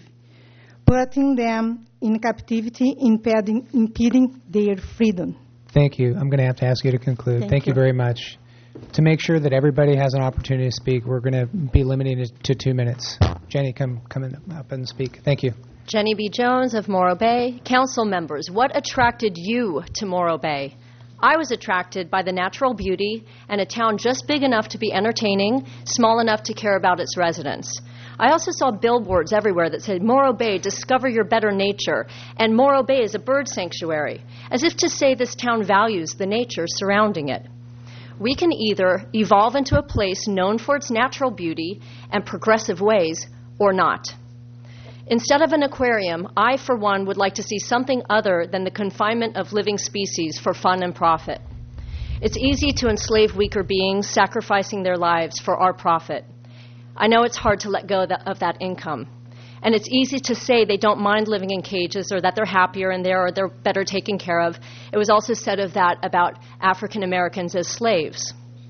putting them in captivity, impeding, impeding their freedom? Thank you. I'm going to have to ask you to conclude. Thank Thank you you. very much. To make sure that everybody has an opportunity to speak, we're going to be limiting it to two minutes. Jenny, come come in, up and speak. Thank you. Jenny B. Jones of Morro Bay. Council members, what attracted you to Morro Bay? I was attracted by the natural beauty and a town just big enough to be entertaining, small enough to care about its residents. I also saw billboards everywhere that said, Morro Bay, discover your better nature, and Morro Bay is a bird sanctuary, as if to say this town values the nature surrounding it. We can either evolve into a place known for its natural beauty and progressive ways, or not. Instead of an aquarium, I, for one, would like to see something other than the confinement of living species for fun and profit. It's easy to enslave weaker beings, sacrificing their lives for our profit. I know it's hard to let go of that income. And it's easy to say they don't mind living in cages or that they're happier in there or they're better taken care of. It was also said of that about African Americans as slaves.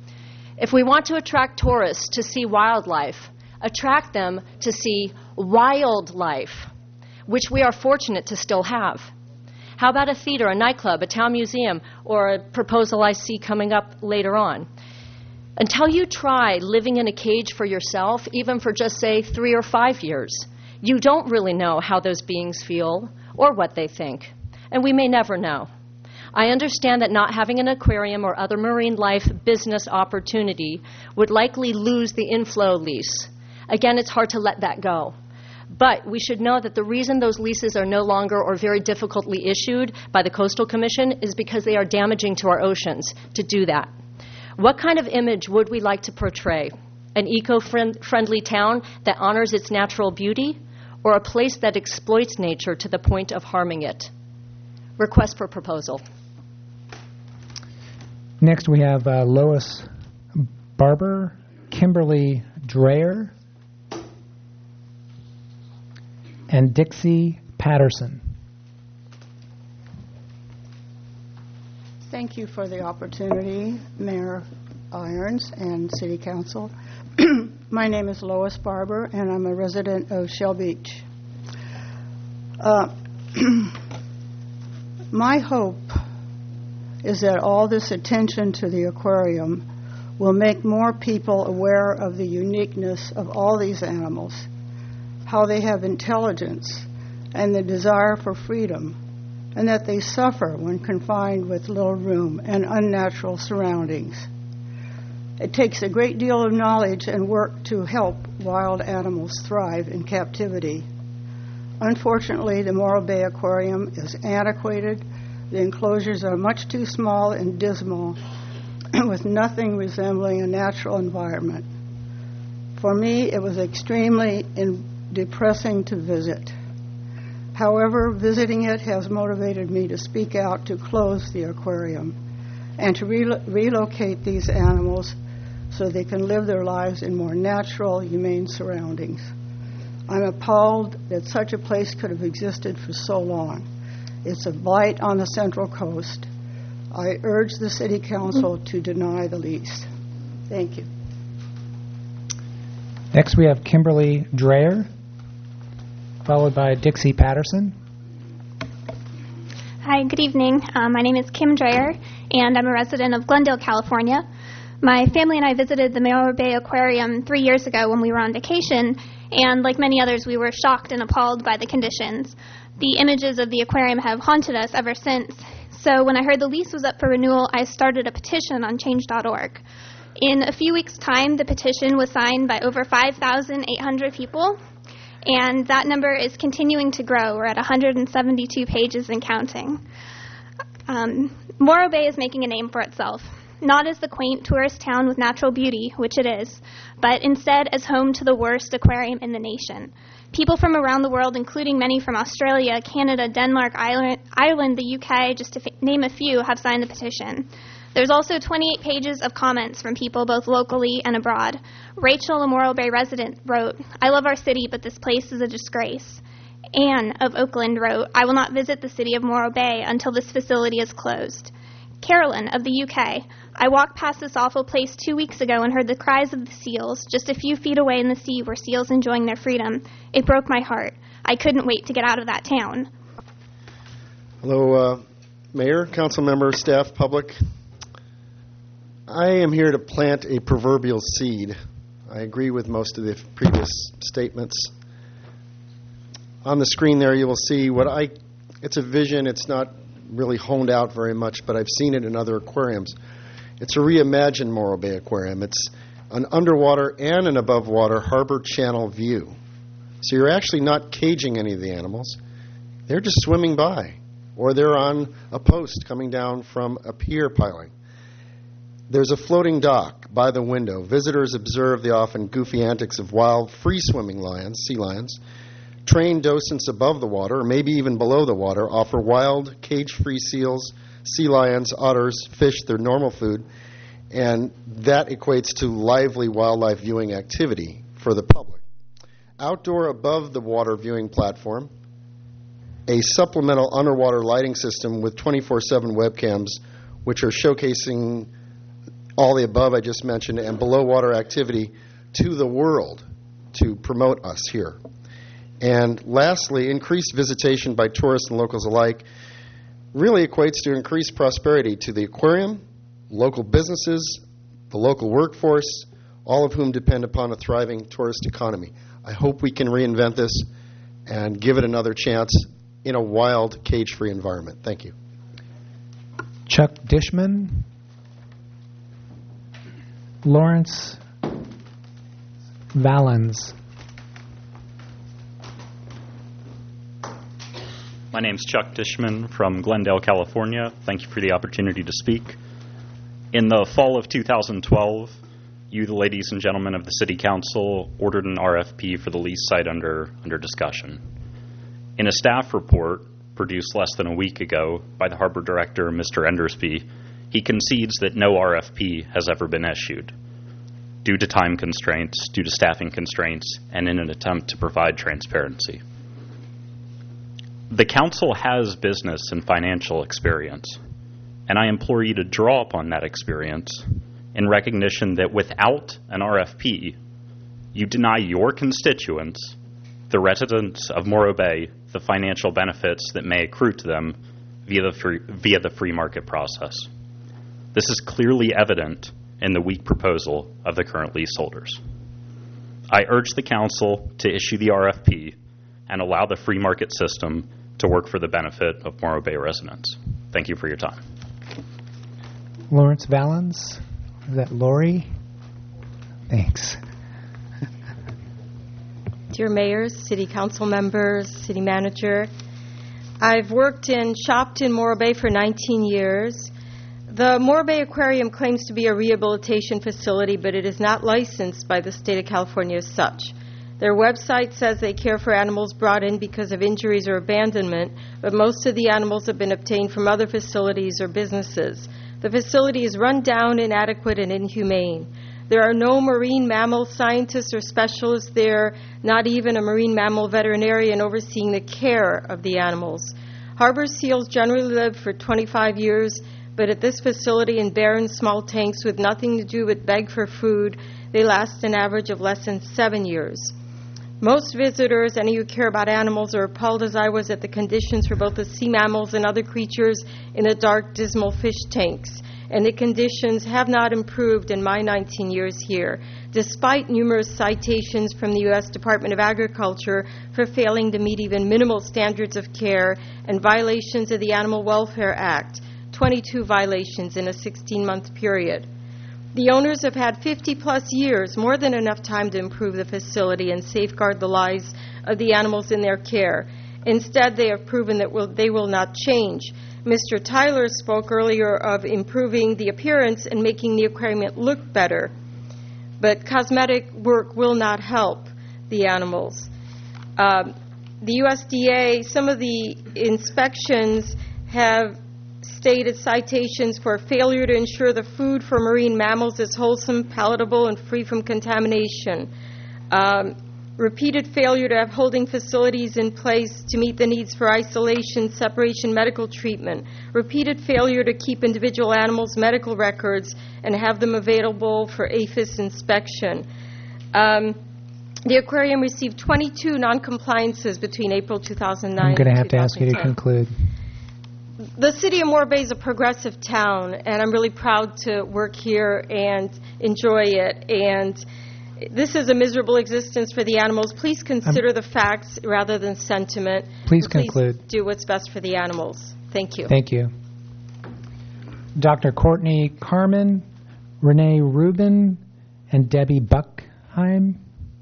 If we want to attract tourists to see wildlife, attract them to see wildlife, which we are fortunate to still have. How about a theater, a nightclub, a town museum, or a proposal I see coming up later on? Until you try living in a cage for yourself, even for just, say, three or five years, you don't really know how those beings feel or what they think, and we may never know. I understand that not having an aquarium or other marine life business opportunity would likely lose the inflow lease. Again, it's hard to let that go. But we should know that the reason those leases are no longer or very difficultly issued by the Coastal Commission is because they are damaging to our oceans to do that. What kind of image would we like to portray? An eco-friendly town that honors its natural beauty, or a place that exploits nature to the point of harming it? Request for proposal. Next, we have uh, Lois Barber, Kimberly Dreyer, and Dixie Patterson. Thank you for the opportunity, Mayor Irons and City Council. My name is Lois Barber, and I'm a resident of Shell Beach. Uh, my hope is that all this attention to the aquarium will make more people aware of the uniqueness of all these animals, how they have intelligence and the desire for freedom, and that they suffer when confined with little room and unnatural surroundings. It takes a great deal of knowledge and work to help wild animals thrive in captivity. Unfortunately, the Morro Bay Aquarium is antiquated. The enclosures are much too small and dismal, with nothing resembling a natural environment. For me, it was extremely in- depressing to visit. However, visiting it has motivated me to speak out to close the aquarium and to re- relocate these animals so they can live their lives in more natural, humane surroundings. I'm appalled that such a place could have existed for so long. It's a blight on the Central Coast. I urge the City Council to deny the lease. Thank you. Next, we have Kimberly Dreyer, followed by Dixie Patterson. Hi, good evening. Um, my name is Kim Dreyer, and I'm a resident of Glendale, California. My family and I visited the Morro Bay Aquarium three years ago when we were on vacation, and like many others, we were shocked and appalled by the conditions. The images of the aquarium have haunted us ever since. So when I heard the lease was up for renewal, I started a petition on change dot org. In a few weeks' time, the petition was signed by over five thousand eight hundred people, and that number is continuing to grow. We're at one hundred seventy-two pages and counting. Um, Morro Bay is making a name for itself, not as the quaint tourist town with natural beauty, which it is, but instead as home to the worst aquarium in the nation. People from around the world, including many from Australia, Canada, Denmark, Ireland, Ireland the U K, just to f- name a few, have signed the petition. There's also twenty-eight pages of comments from people both locally and abroad. Rachel, a Morro Bay resident, wrote, "I love our city, but this place is a disgrace." Anne of Oakland wrote, "I will not visit the city of Morro Bay until this facility is closed." Carolyn of the U K, "I walked past this awful place two weeks ago and heard the cries of the seals. Just a few feet away in the sea were seals enjoying their freedom. It broke my heart. I couldn't wait to get out of that town." Hello, uh, Mayor, council members, staff, public. I am here to plant a proverbial seed. I agree with most of the previous statements. On the screen there you will see what I, it's a vision, it's not really honed out very much, but I've seen it in other aquariums. It's a reimagined Morro Bay Aquarium. It's an underwater and an above water harbor channel view. So you're actually not caging any of the animals. They're just swimming by, or they're on a post coming down from a pier piling. There's a floating dock by the window. Visitors observe the often goofy antics of wild, free-swimming lions, sea lions. Trained docents above the water, or maybe even below the water, offer wild, cage-free seals, sea lions, otters, fish their normal food, and that equates to lively wildlife viewing activity for the public. Outdoor above-the-water viewing platform, a supplemental underwater lighting system with twenty-four seven webcams, which are showcasing all the above I just mentioned, and below-water activity to the world to promote us here. And lastly, increased visitation by tourists and locals alike really equates to increased prosperity to the aquarium, local businesses, the local workforce, all of whom depend upon a thriving tourist economy. I hope we can reinvent this and give it another chance in a wild, cage-free environment. Thank you. Chuck Dishman. Lawrence Valens. My name's Chuck Dishman from Glendale, California. Thank you for the opportunity to speak. In the fall of two thousand twelve, you, the ladies and gentlemen of the City Council, ordered an R F P for the lease site under, under discussion. In a staff report produced less than a week ago by the Harbor Director, Mister Endersby, he concedes that no R F P has ever been issued due to time constraints, due to staffing constraints, and in an attempt to provide transparency. The Council has business and financial experience, and I implore you to draw upon that experience in recognition that without an R F P, you deny your constituents, the residents of Morro Bay, the financial benefits that may accrue to them via the free, via the free market process. This is clearly evident in the weak proposal of the current leaseholders. I urge the Council to issue the R F P and allow the free market system to work for the benefit of Morro Bay residents. Thank you for your time. Lawrence Valens. Is that Lori? Thanks. Dear mayors, city council members, city manager, I've worked and shopped in Morro Bay for nineteen years. The Morro Bay Aquarium claims to be a rehabilitation facility, but it is not licensed by the state of California as such. Their website says they care for animals brought in because of injuries or abandonment, but most of the animals have been obtained from other facilities or businesses. The facility is run down, inadequate, and inhumane. There are no marine mammal scientists or specialists there, not even a marine mammal veterinarian overseeing the care of the animals. Harbor seals generally live for twenty-five years, But at this facility in barren small tanks with nothing to do but beg for food, they last an average of less than seven years. Most visitors, any who care about animals, are appalled as I was at the conditions for both the sea mammals and other creatures in the dark, dismal fish tanks. And the conditions have not improved in my nineteen years here, despite numerous citations from the U S Department of Agriculture for failing to meet even minimal standards of care and violations of the Animal Welfare Act, twenty-two violations in a sixteen-month period. The owners have had fifty-plus years, more than enough time to improve the facility and safeguard the lives of the animals in their care. Instead, they have proven that will, they will not change. Mister Tyler spoke earlier of improving the appearance and making the aquarium look better, but cosmetic work will not help the animals. Um, the U S D A, some of the inspections have stated citations for failure to ensure the food for marine mammals is wholesome, palatable, and free from contamination. Um, repeated failure to have holding facilities in place to meet the needs for isolation, separation, medical treatment. Repeated failure to keep individual animals' medical records and have them available for APHIS inspection. Um, the aquarium received twenty-two noncompliances between April two thousand nine I'm going to and have to ask you to two thousand ten. conclude. The city of Morro Bay is a progressive town, and I'm really proud to work here and enjoy it. And this is a miserable existence for the animals. Please consider um, the facts rather than sentiment. Please please conclude. Do what's best for the animals. Thank you. Thank you. Doctor Courtney Carmen, Renee Rubin, and Debbie Buckheim.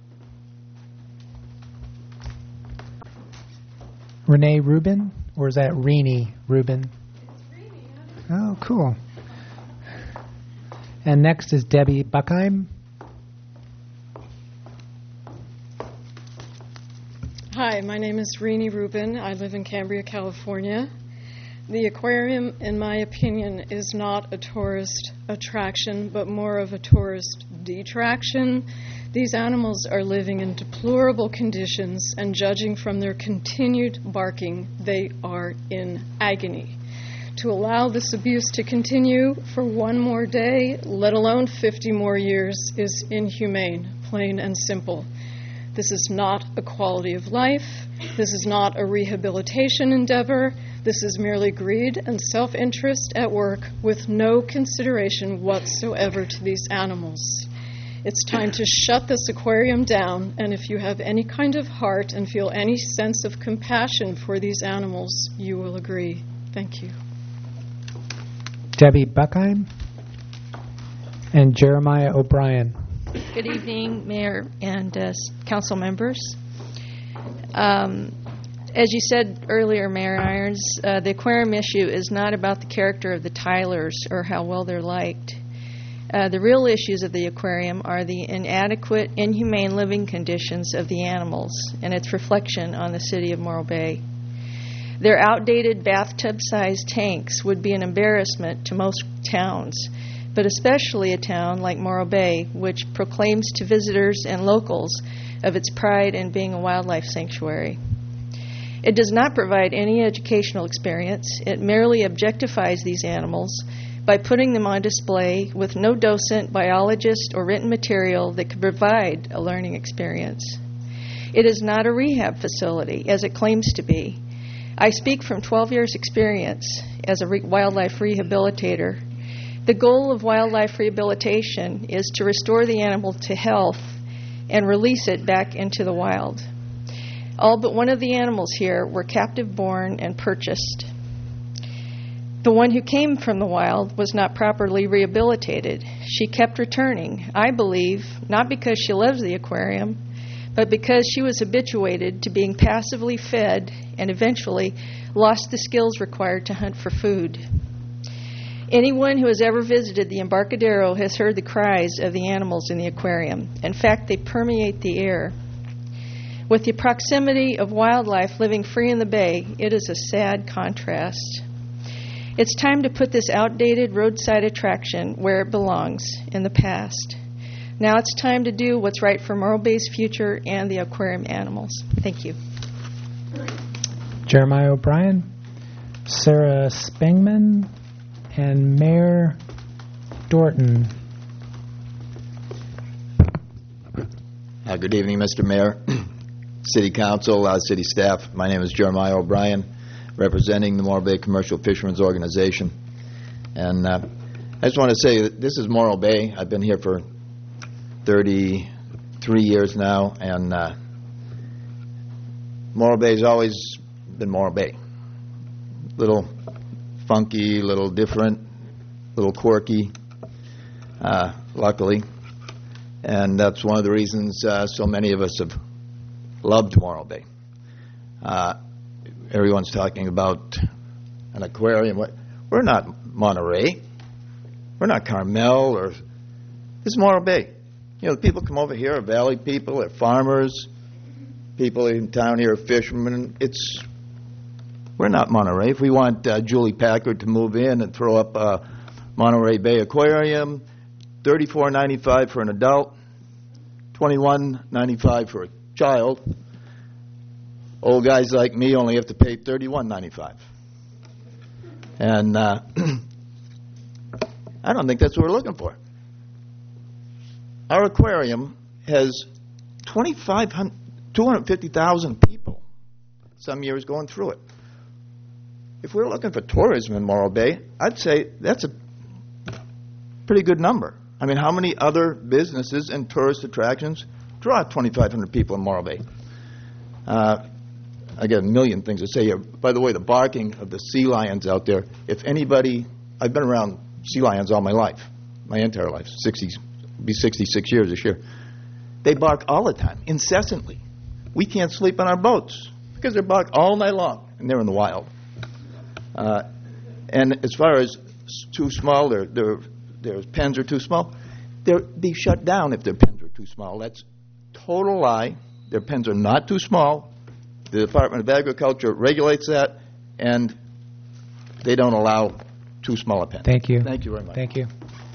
Renee Rubin? Or is that Renee Rubin? It's Renee. Oh, cool. And next is Debbie Buckheim. Hi, my name is Renee Rubin. I live in Cambria, California. The aquarium, in my opinion, is not a tourist attraction, but more of a tourist detraction. These animals are living in deplorable conditions, and judging from their continued barking, they are in agony. To allow this abuse to continue for one more day, let alone fifty more years, is inhumane, plain and simple. This is not a quality of life. This is not a rehabilitation endeavor. This is merely greed and self-interest at work with no consideration whatsoever to these animals. It's time to shut this aquarium down, and if you have any kind of heart and feel any sense of compassion for these animals, you will agree. Thank you. Debbie Buckheim and Jeremiah O'Brien. Good evening, Mayor and uh, council members. Um, as you said earlier, Mayor Irons, uh, the aquarium issue is not about the character of the Tylers or how well they're liked. Uh, the real issues of the aquarium are the inadequate, inhumane living conditions of the animals and its reflection on the city of Morro Bay. Their outdated bathtub-sized tanks would be an embarrassment to most towns, but especially a town like Morro Bay, which proclaims to visitors and locals of its pride in being a wildlife sanctuary. It does not provide any educational experience. It merely objectifies these animals by putting them on display with no docent, biologist, or written material that could provide a learning experience. It is not a rehab facility, as it claims to be. I speak from twelve years' experience as a re- wildlife rehabilitator. The goal of wildlife rehabilitation is to restore the animal to health and release it back into the wild. All but one of the animals here were captive-born and purchased. The one who came from the wild was not properly rehabilitated. She kept returning, I believe, not because she loves the aquarium, but because she was habituated to being passively fed and eventually lost the skills required to hunt for food. Anyone who has ever visited the Embarcadero has heard the cries of the animals in the aquarium. In fact, they permeate the air. With the proximity of wildlife living free in the bay, it is a sad contrast. It's time to put this outdated roadside attraction where it belongs, in the past. Now it's time to do what's right for Morro Bay's future and the aquarium animals. Thank you. Jeremiah O'Brien, Sarah Spangman, and Mayor Dorton. Uh, good evening, Mister Mayor, City Council, uh, City staff. My name is Jeremiah O'Brien, representing the Morro Bay Commercial Fishermen's Organization. And uh, I just want to say that this is Morro Bay. I've been here for thirty-three years now, and uh, Morro Bay's always been Morro Bay. Little funky, little different, little quirky, uh, luckily. And that's one of the reasons uh, so many of us have loved Morro Bay. Uh, everyone's talking about an aquarium. We're not Monterey. We're not Carmel. Or this is Morro Bay. You know, the people come over here are valley people, they're farmers. People in town here are fishermen. It's we're not Monterey. If we want uh, Julie Packard to move in and throw up a Monterey Bay Aquarium, thirty-four ninety-five for an adult, twenty-one ninety-five for a child. Old guys like me only have to pay thirty-one ninety-five. And uh, I don't think that's what we're looking for. Our aquarium has twenty-five hundred, two hundred fifty thousand people some years going through it. If we're looking for tourism in Morro Bay, I'd say that's a pretty good number. I mean, how many other businesses and tourist attractions draw twenty-five hundred people in Morro Bay? Uh, I got a million things to say here. By the way, the barking of the sea lions out there, if anybody, I've been around sea lions all my life, my entire life, sixty, be sixty-six years this year. They bark all the time, incessantly. We can't sleep on our boats because they bark all night long, and they're in the wild. Uh, and as far as too small, their their their pens are too small. They're be shut down if their pens are too small. That's total lie. Their pens are not too small. The Department of Agriculture regulates that, and they don't allow too small a pen. Thank you. Thank you very much. Thank you.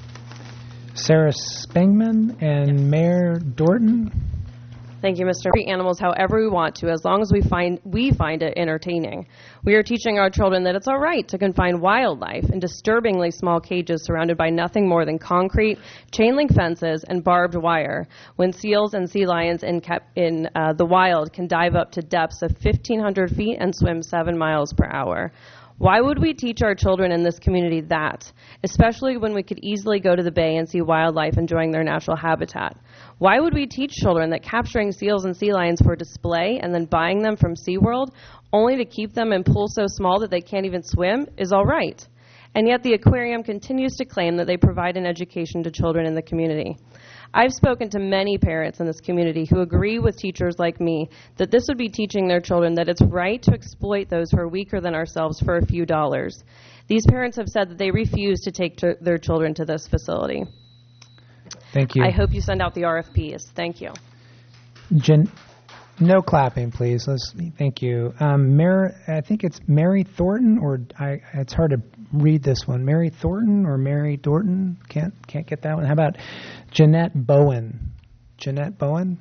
Sarah Spangman and Mayor Dorton. Thank you, Mister Treat animals however we want to, as long as we find we find it entertaining. We are teaching our children that it's all right to confine wildlife in disturbingly small cages surrounded by nothing more than concrete, chain link fences, and barbed wire, when seals and sea lions in, cap- in uh, the wild can dive up to depths of fifteen hundred feet and swim seven miles per hour. Why would we teach our children in this community that, especially when we could easily go to the bay and see wildlife enjoying their natural habitat? Why would we teach children that capturing seals and sea lions for display and then buying them from SeaWorld only to keep them in pools so small that they can't even swim is all right? And yet the aquarium continues to claim that they provide an education to children in the community. I've spoken to many parents in this community who agree with teachers like me that this would be teaching their children that it's right to exploit those who are weaker than ourselves for a few dollars. These parents have said that they refuse to take to their children to this facility. Thank you. I hope you send out the R F Ps. Thank you. Jen, no clapping, please. Let's. Thank you. Um, Mayor, I think it's Mary Thornton, or I, it's hard to read this one. Mary Thornton or Mary Dorton? Can't can't get that one. How about Jeanette Bowen? Jeanette Bowen.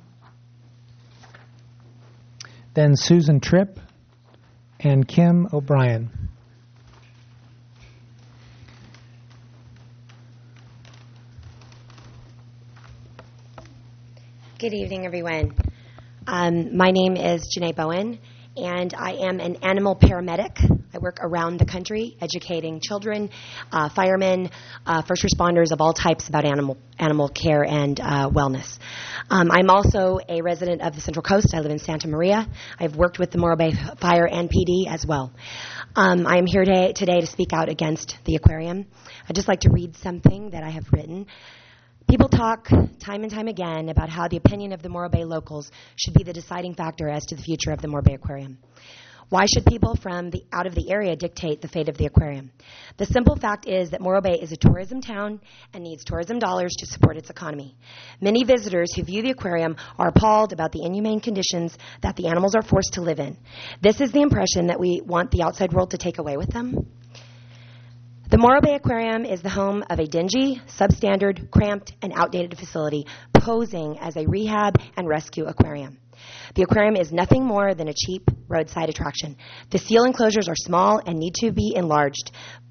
Then Susan Tripp and Kim O'Brien. Good evening, everyone. Um, my name is Janae Bowen, and I am an animal paramedic. I work around the country educating children, uh, firemen, uh, first responders of all types about animal animal care and uh, wellness. Um, I'm also a resident of the Central Coast. I live in Santa Maria. I've worked with the Morro Bay Fire and P D as well. Um, I am here today, today to speak out against the aquarium. I'd just like to read something that I have written. People talk time and time again about how the opinion of the Morro Bay locals should be the deciding factor as to the future of the Morro Bay Aquarium. Why should people from the out of the area dictate the fate of the aquarium? The simple fact is that Morro Bay is a tourism town and needs tourism dollars to support its economy. Many visitors who view the aquarium are appalled about the inhumane conditions that the animals are forced to live in. This is the impression that we want the outside world to take away with them. The Morro Bay Aquarium is the home of a dingy, substandard, cramped, and outdated facility posing as a rehab and rescue aquarium. The aquarium is nothing more than a cheap roadside attraction. The seal enclosures are small and need to be enlarged,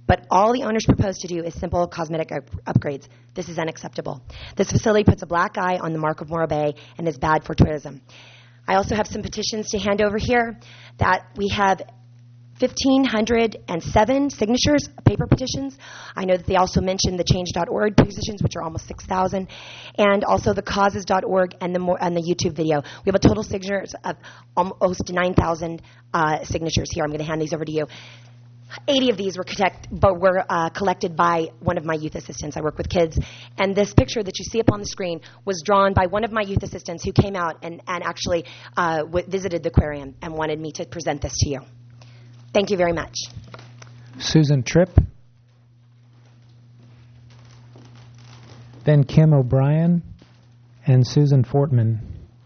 But all the owners propose to do is simple cosmetic up- upgrades. This is unacceptable. This facility puts a black eye on the mark of Morro Bay and is bad for tourism. I also have some petitions to hand over here that we have one thousand five hundred seven signatures, paper petitions. I know that they also mentioned the change dot org petitions, which are almost six thousand, and also the causes dot org and the more, and the YouTube video. We have a total signatures of almost nine thousand uh, signatures here. I'm going to hand these over to you. eighty of these were, collect, but were uh, collected by one of my youth assistants. I work with kids. And this picture that you see up on the screen was drawn by one of my youth assistants who came out and, and actually uh, w- visited the aquarium and wanted me to present this to you. Thank you very much. Susan Tripp. Then Kim O'Brien and Susan Fortman.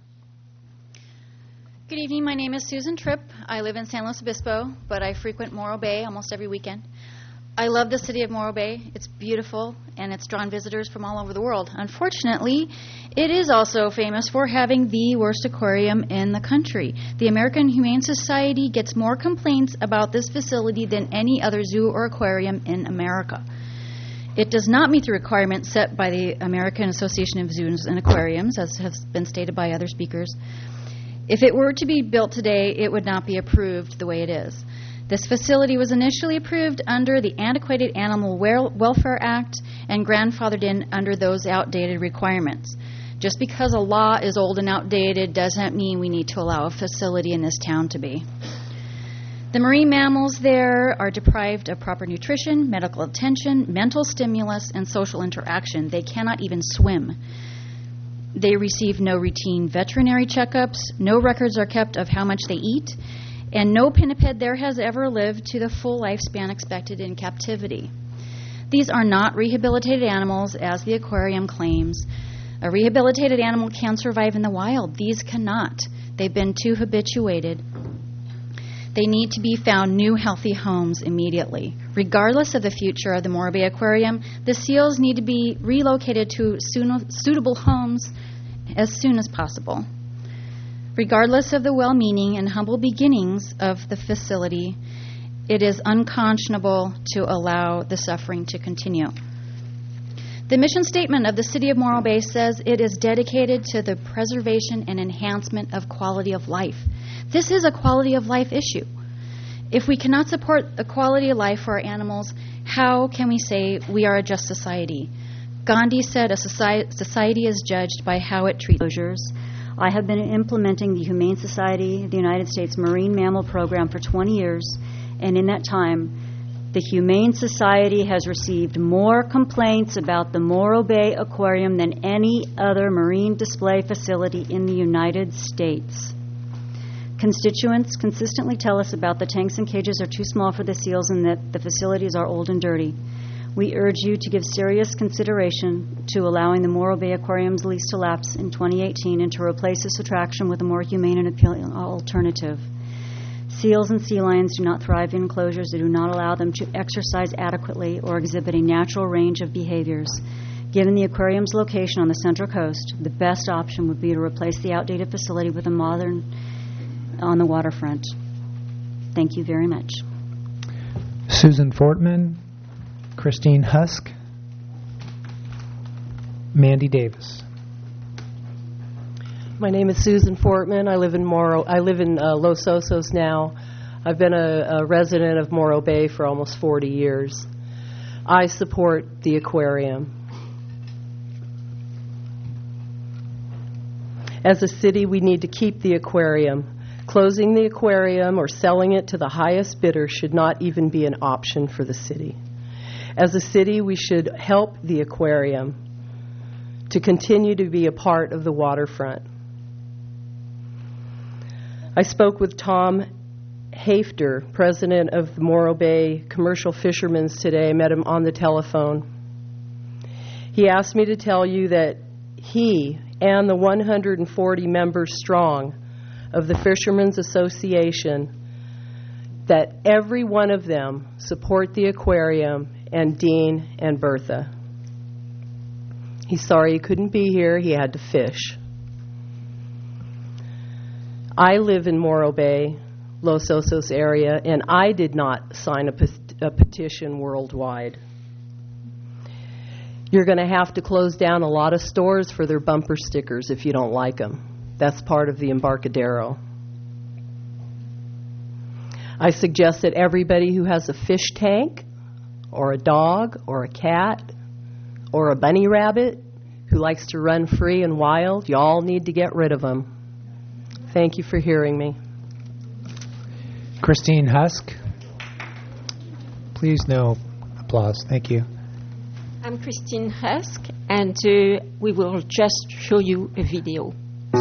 Good evening. My name is Susan Tripp. I live in San Luis Obispo, but I frequent Morro Bay almost every weekend. I love the city of Morro Bay. It's beautiful, and it's drawn visitors from all over the world. Unfortunately, it is also famous for having the worst aquarium in the country. The American Humane Society gets more complaints about this facility than any other zoo or aquarium in America. It does not meet the requirements set by the American Association of Zoos and Aquariums, as has been stated by other speakers. If it were to be built today, it would not be approved the way it is. This facility was initially approved under the Antiquated Animal Welfare Act and grandfathered in under those outdated requirements. Just because a law is old and outdated doesn't mean we need to allow a facility in this town to be. The marine mammals there are deprived of proper nutrition, medical attention, mental stimulus, and social interaction. They cannot even swim. They receive no routine veterinary checkups, no records are kept of how much they eat, and no pinniped there has ever lived to the full lifespan expected in captivity. These are not rehabilitated animals, as the aquarium claims. A rehabilitated animal can survive in the wild. These cannot. They've been too habituated. They need to be found new, healthy homes immediately. Regardless of the future of the Morro Bay Aquarium, the seals need to be relocated to suitable homes as soon as possible. Regardless of the well-meaning and humble beginnings of the facility, it is unconscionable to allow the suffering to continue. The mission statement of the City of Morro Bay says it is dedicated to the preservation and enhancement of quality of life. This is a quality of life issue. If we cannot support a quality of life for our animals, how can we say we are a just society? Gandhi said a society, society is judged by how it treats closures. I have been implementing the Humane Society of the United States Marine Mammal Program for twenty years, and in that time, the Humane Society has received more complaints about the Morro Bay Aquarium than any other marine display facility in the United States. Constituents consistently tell us about the tanks and cages are too small for the seals and that the facilities are old and dirty. We urge you to give serious consideration to allowing the Morro Bay Aquarium's lease to lapse in twenty eighteen and to replace this attraction with a more humane and appealing alternative. Seals and sea lions do not thrive in enclosures that do not allow them to exercise adequately or exhibit a natural range of behaviors. Given the aquarium's location on the Central Coast, the best option would be to replace the outdated facility with a modern on the waterfront. Thank you very much. Susan Fortman, Christine Husk, Mandy Davis. My name is Susan Fortman. I live in Morro. I live in uh, Los Osos now. I've been a, a resident of Morro Bay for almost forty years. I support the aquarium. As a city, we need to keep the aquarium. Closing the aquarium or selling it to the highest bidder should not even be an option for the city. As a city, we should help the aquarium to continue to be a part of the waterfront. I spoke with Tom Hafter, president of the Morro Bay Commercial Fishermen's today. I met him on the telephone. He asked me to tell you that he and the one hundred forty members strong of the Fishermen's Association, that every one of them support the aquarium and Dean and Bertha. He's sorry he couldn't be here. He had to fish. I live in Morro Bay, Los Osos area, and I did not sign a, pet- a petition worldwide. You're going to have to close down a lot of stores for their bumper stickers if you don't like them. That's part of the Embarcadero. I suggest that everybody who has a fish tank or a dog or a cat or a bunny rabbit who likes to run free and wild, you all need to get rid of them. Thank you for hearing me. Christine Husk. Please, no applause. Thank you. I'm Christine Husk, and uh, we will just show you a video.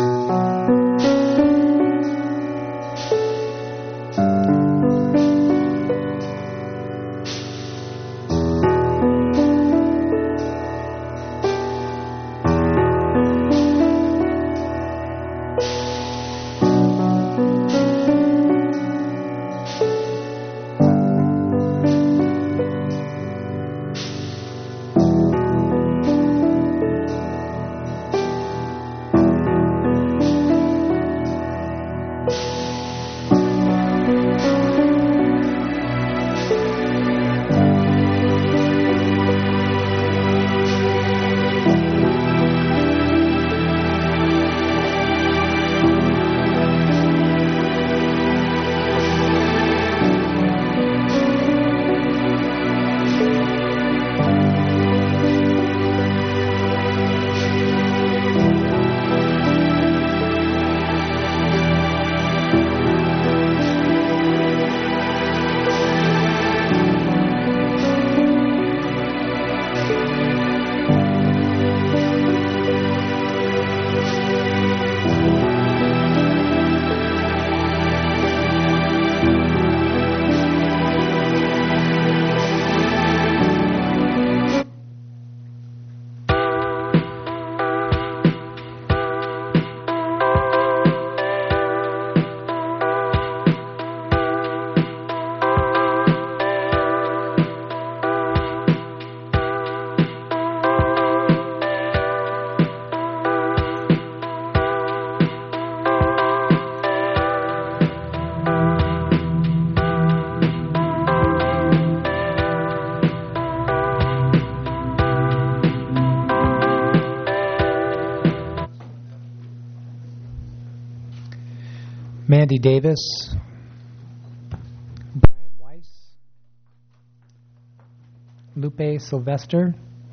Mandy Davis, Brian Weiss, Lupe Sylvester,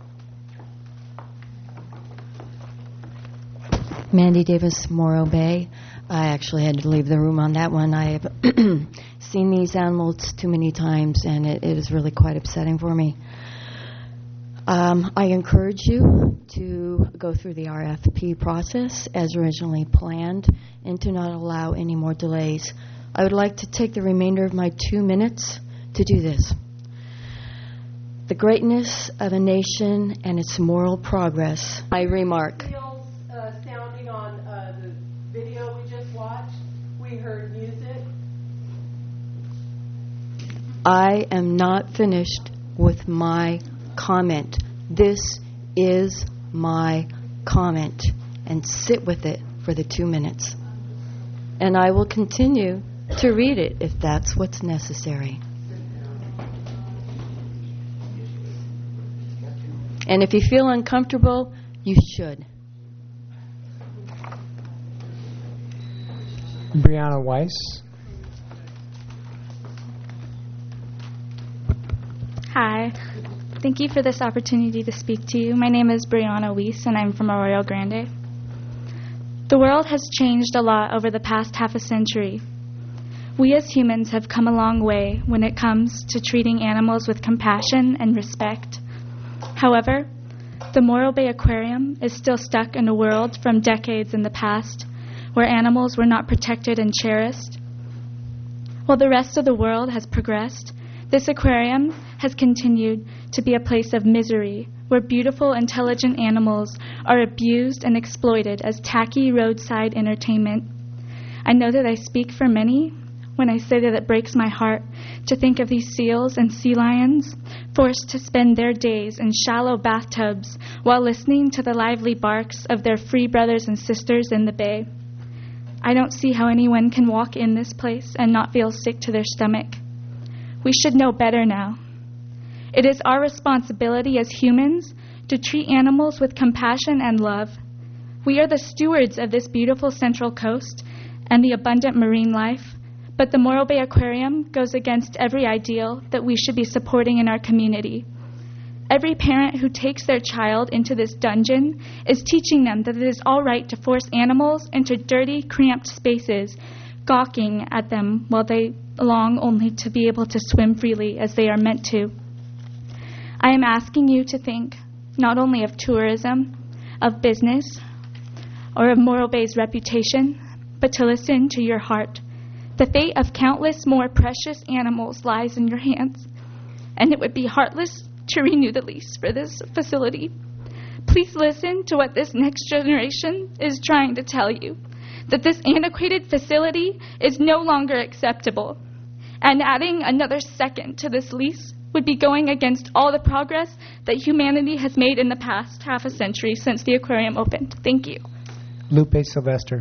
Mandy Davis, Morro Bay. I actually had to leave the room on that one. I have seen these animals too many times, and it, it is really quite upsetting for me. Um, I encourage you to go through the R F P process as originally planned and to not allow any more delays. I would like to take the remainder of my two minutes to do this. The greatness of a nation and its moral progress. I remark. Uh, sounding on uh, the video we just watched, we heard music. I am not finished with my comment. This is my comment, and sit with it for the two minutes. And I will continue to read it if that's what's necessary. And if you feel uncomfortable, you should. Brianna Weiss. Hi. Thank you for this opportunity to speak to you. My name is Brianna Weiss, and I'm from Arroyo Grande. The world has changed a lot over the past half a century. We as humans have come a long way when it comes to treating animals with compassion and respect. However, the Morro Bay Aquarium is still stuck in a world from decades in the past where animals were not protected and cherished. While the rest of the world has progressed, this aquarium has continued to be a place of misery where beautiful, intelligent animals are abused and exploited as tacky roadside entertainment. I know that I speak for many when I say that it breaks my heart to think of these seals and sea lions forced to spend their days in shallow bathtubs while listening to the lively barks of their free brothers and sisters in the bay. I don't see how anyone can walk in this place and not feel sick to their stomach. We should know better now. It is our responsibility as humans to treat animals with compassion and love. We are the stewards of this beautiful Central Coast and the abundant marine life, but the Morro Bay Aquarium goes against every ideal that we should be supporting in our community. Every parent who takes their child into this dungeon is teaching them that it is all right to force animals into dirty, cramped spaces, gawking at them while they long only to be able to swim freely as they are meant to. I am asking you to think not only of tourism, of business, or of Morro Bay's reputation, but to listen to your heart. The fate of countless more precious animals lies in your hands, and it would be heartless to renew the lease for this facility. Please listen to what this next generation is trying to tell you, that this antiquated facility is no longer acceptable, and adding another second to this lease would be going against all the progress that humanity has made in the past half a century since the aquarium opened. Thank you. Lupe Sylvester.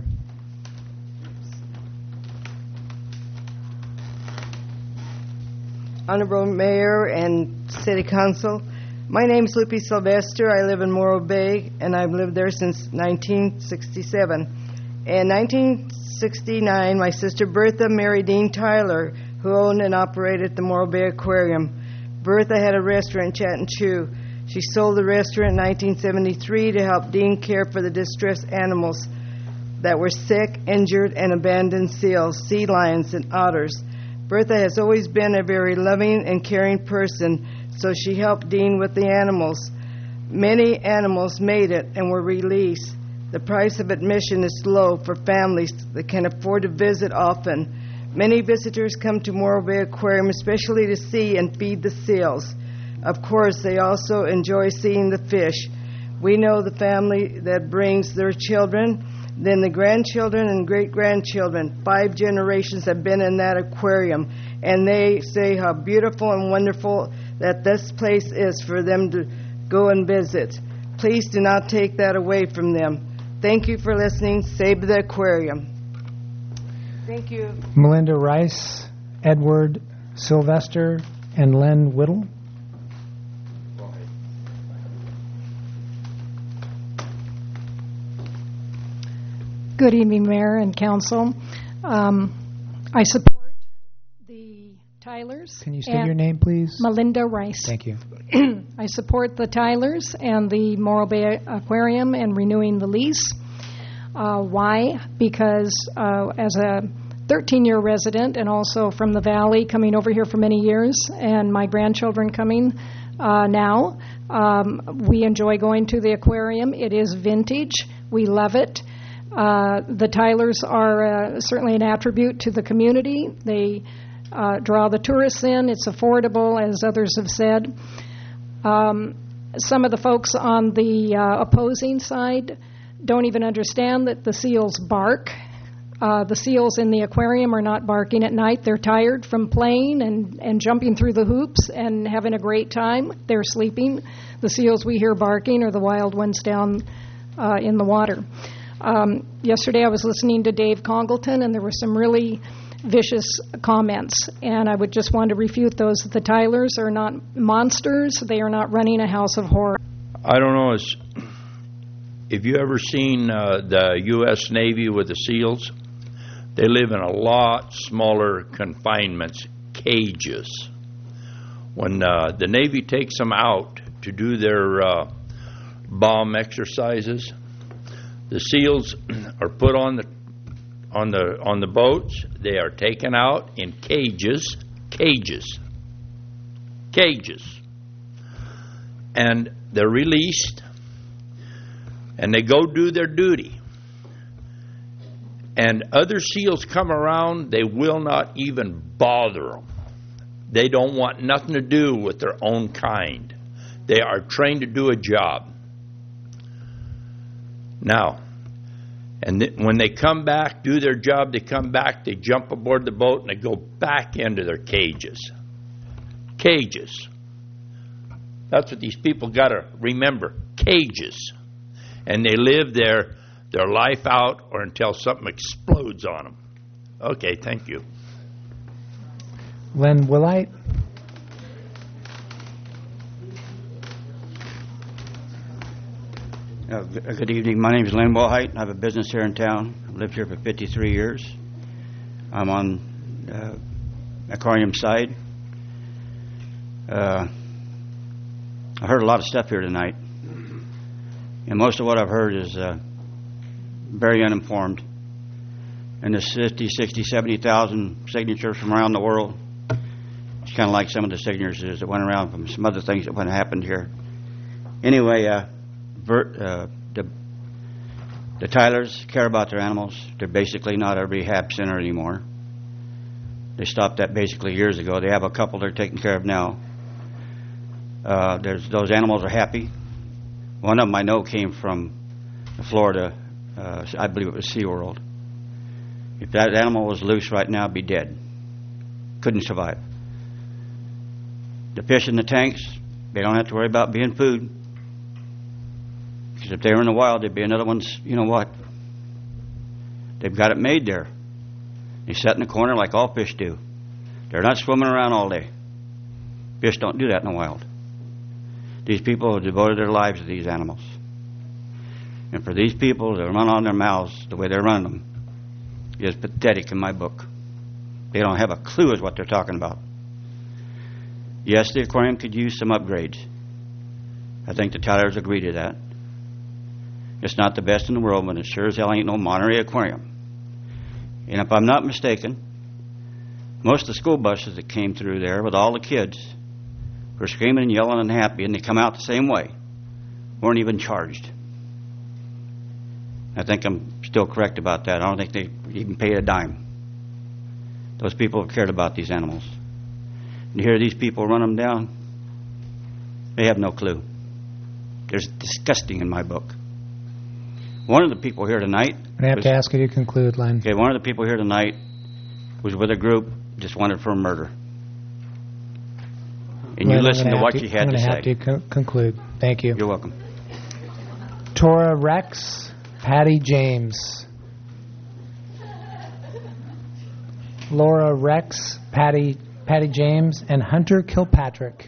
Honorable Mayor and City Council, my name is Lupe Sylvester. I live in Morro Bay, and I've lived there since nineteen sixty-seven. In nineteen sixty-nine, my sister Bertha married Dean Tyler, who owned and operated the Morro Bay Aquarium. Bertha had a restaurant, Chat and Chew. She sold the restaurant in nineteen seventy-three to help Dean care for the distressed animals that were sick, injured, and abandoned seals, sea lions, and otters. Bertha has always been a very loving and caring person, so she helped Dean with the animals. Many animals made it and were released. The price of admission is low for families that can afford to visit often. Many visitors come to Morro Bay Aquarium especially to see and feed the seals. Of course, they also enjoy seeing the fish. We know the family that brings their children, then the grandchildren and great-grandchildren. Five generations have been in that aquarium, and they say how beautiful and wonderful that this place is for them to go and visit. Please do not take that away from them. Thank you for listening. Save the aquarium. Thank you. Melinda Rice, Edward Sylvester, and Len Whittle. Good evening, Mayor and Council. Um, I support the Tylers. Can you state your name, please? Melinda Rice. Thank you. I support the Tylers and the Morro Bay Aquarium and renewing the lease. Uh, why? Because uh, as a thirteen-year resident and also from the Valley, coming over here for many years, and my grandchildren coming uh, now, um, we enjoy going to the aquarium. It is vintage. We love it. Uh, the Tylers are uh, certainly an attribute to the community. They uh, draw the tourists in. It's affordable, as others have said. Um, some of the folks on the uh, opposing side don't even understand that the seals bark. Uh, the seals in the aquarium are not barking at night. They're tired from playing and, and jumping through the hoops and having a great time. They're sleeping. The seals we hear barking are the wild ones down uh, in the water. Um, yesterday I was listening to Dave Congleton, and there were some really vicious comments, and I would just want to refute those. The Tylers are not monsters. They are not running a house of horror. I don't know if you ever seen uh, the U S Navy with the SEALs. They live in a lot smaller confinements, cages. When uh, the Navy takes them out to do their uh, bomb exercises, the SEALs are put on the on the on the boats. They are taken out in cages, cages, cages, and they're released, and they go do their duty. And other SEALs come around, they will not even bother them. They don't want nothing to do with their own kind. They are trained to do a job. Now, and th- when they come back, do their job, they come back, they jump aboard the boat, and they go back into their cages. Cages. That's what these people got to remember. Cages. And they live there their life out or until something explodes on them. Okay, thank you. Len Willite. Uh, g- Good evening. My name is Lynn Wilhite. I have a business here in town. I've lived here for fifty-three years. I'm on uh, aquarium side. Uh, I heard a lot of stuff here tonight, and most of what I've heard is uh, very uninformed. And there's fifty, sixty, seventy thousand signatures from around the world. It's kind of like some of the signatures that went around from some other things that went happened here. Anyway, uh, ver- uh, the the Tylers care about their animals. They're basically not a rehab center anymore. They stopped that basically years ago. They have a couple they're taking care of now. Uh, there's those animals are happy. One of them I know came from Florida. Uh, I believe it was SeaWorld. If that animal was loose right now, it'd be dead. Couldn't survive. The fish in the tanks, they don't have to worry about being food. Because if they were in the wild, there'd be another one's, you know what? They've got it made there. They sit in the corner like all fish do. They're not swimming around all day. Fish don't do that in the wild. These people have devoted their lives to these animals. And for these people to run on their mouths the way they're running them is pathetic in my book. They don't have a clue as what they're talking about. Yes, the aquarium could use some upgrades. I think the Tylers agree to that. It's not the best in the world, but it sure as hell ain't no Monterey Aquarium. And if I'm not mistaken, most of the school buses that came through there with all the kids were screaming and yelling and happy, and they come out the same way, weren't even charged. I think I'm still correct about that. I don't think they even paid a dime. Those people have cared about these animals. And to hear these people run them down, they have no clue. There's disgusting in my book. One of the people here tonight... I have was, to ask you to conclude, Len. Okay, one of the people here tonight was with a group just wanted for a murder. And you Len, listened to what to, she had I'm to gonna say. have to con- conclude. Thank you. You're welcome. Tora Rex, Patty James. Laura Rex, Patty Patty James, and Hunter Kilpatrick.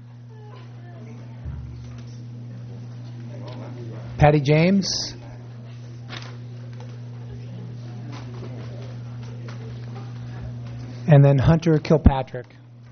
Patty James. And then Hunter Kilpatrick.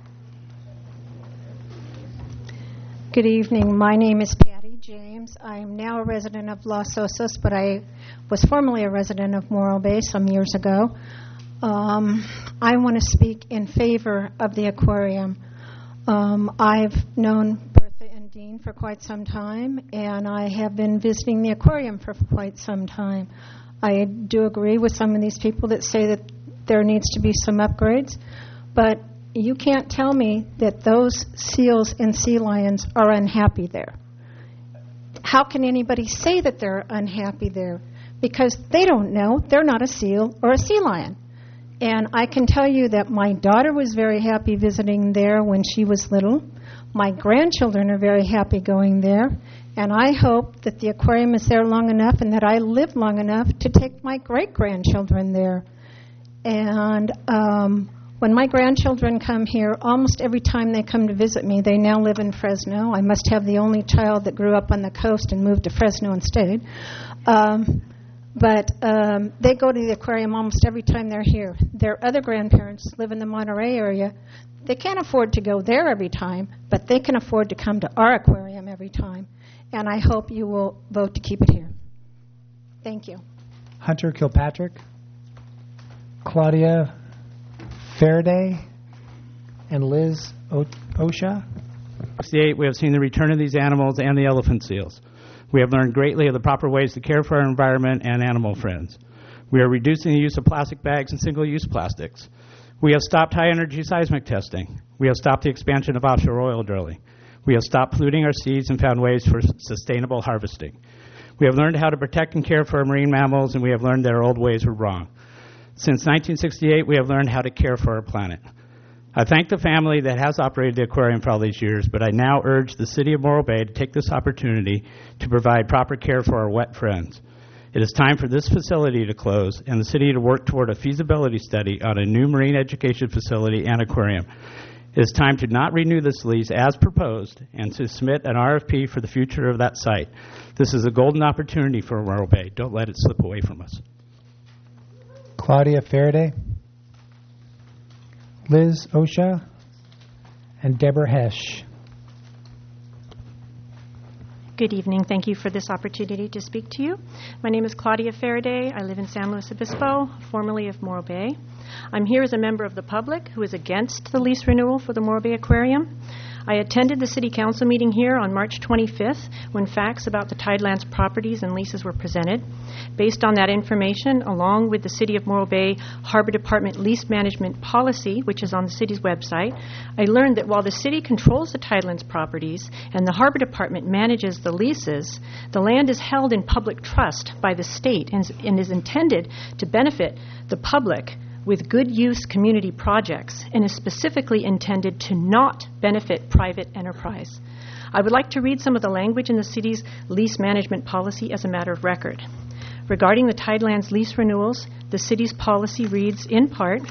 Good evening. My name is Patty James. I am now a resident of Los Osos, but I was formerly a resident of Morro Bay some years ago. Um, I want to speak in favor of the aquarium. Um, I've known Bertha and Dean for quite some time, and I have been visiting the aquarium for quite some time. I do agree with some of these people that say that there needs to be some upgrades, but you can't tell me that those seals and sea lions are unhappy there. How can anybody say that they're unhappy there? Because they don't know. They're not a seal or a sea lion. And I can tell you that my daughter was very happy visiting there when she was little. My grandchildren are very happy going there. And I hope that the aquarium is there long enough and that I live long enough to take my great-grandchildren there. And um, when my grandchildren come here, almost every time they come to visit me, they now live in Fresno. I must have the only child that grew up on the coast and moved to Fresno and stayed. Um, but um, they go to the aquarium almost every time they're here. Their other grandparents live in the Monterey area. They can't afford to go there every time, but they can afford to come to our aquarium every time. And I hope you will vote to keep it here. Thank you. Hunter Kilpatrick, Claudia Faraday, and Liz o- Osha. sixty-eight, we have seen the return of these animals and the elephant seals. We have learned greatly of the proper ways to care for our environment and animal friends. We are reducing the use of plastic bags and single-use plastics. We have stopped high-energy seismic testing. We have stopped the expansion of offshore oil drilling. We have stopped polluting our seas and found ways for sustainable harvesting. We have learned how to protect and care for our marine mammals, and we have learned that our old ways were wrong. Since nineteen sixty-eight, we have learned how to care for our planet. I thank the family that has operated the aquarium for all these years, but I now urge the City of Morro Bay to take this opportunity to provide proper care for our wet friends. It is time for this facility to close and the city to work toward a feasibility study on a new marine education facility and aquarium. It is time to not renew this lease as proposed and to submit an R F P for the future of that site. This is a golden opportunity for Morro Bay. Don't let it slip away from us. Claudia Faraday, Liz Osha, and Deborah Hesh. Good evening. Thank you for this opportunity to speak to you. My name is Claudia Faraday. I live in San Luis Obispo, formerly of Morro Bay. I'm here as a member of the public who is against the lease renewal for the Morro Bay Aquarium. I attended the City Council meeting here on March twenty-fifth when facts about the Tidelands properties and leases were presented. Based on that information, along with the City of Morro Bay Harbor Department Lease Management Policy, which is on the city's website, I learned that while the city controls the Tidelands properties and the Harbor Department manages the leases, the land is held in public trust by the state and, and is intended to benefit the public with good use community projects and is specifically intended to not benefit private enterprise. I would like to read some of the language in the city's lease management policy as a matter of record. Regarding the Tidelands lease renewals, the city's policy reads in part,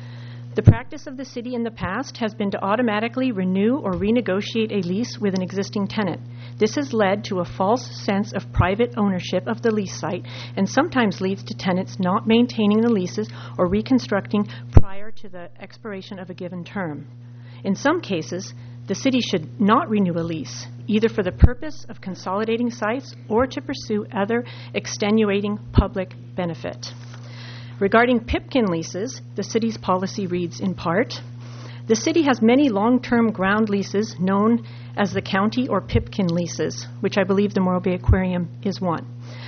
the practice of the city in the past has been to automatically renew or renegotiate a lease with an existing tenant. This has led to a false sense of private ownership of the lease site and sometimes leads to tenants not maintaining the leases or reconstructing prior to the expiration of a given term. In some cases, the city should not renew a lease, either for the purpose of consolidating sites or to pursue other extenuating public benefit. Regarding Pipkin leases, the city's policy reads in part, the city has many long-term ground leases known as the county or Pipkin leases, which I believe the Morro Bay Aquarium is one.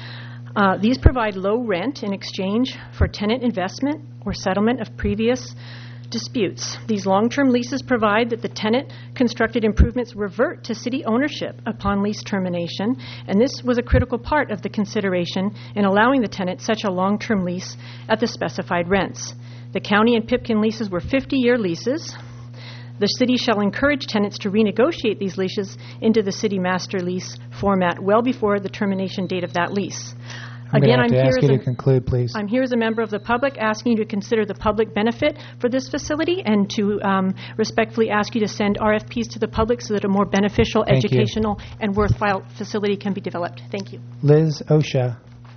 Uh, these provide low rent in exchange for tenant investment or settlement of previous disputes. These long-term leases provide that the tenant constructed improvements revert to city ownership upon lease termination, and this was a critical part of the consideration in allowing the tenant such a long-term lease at the specified rents. The county and Pipkin leases were fifty-year leases. The city shall encourage tenants to renegotiate these leases into the city master lease format well before the termination date of that lease. I'm Again, I'm I'm to here ask as you a, to conclude, please. I'm here as a member of the public asking you to consider the public benefit for this facility and to um, respectfully ask you to send R F Ps to the public so that a more beneficial, Thank you. educational, and worthwhile facility can be developed. Thank you. Liz Osha.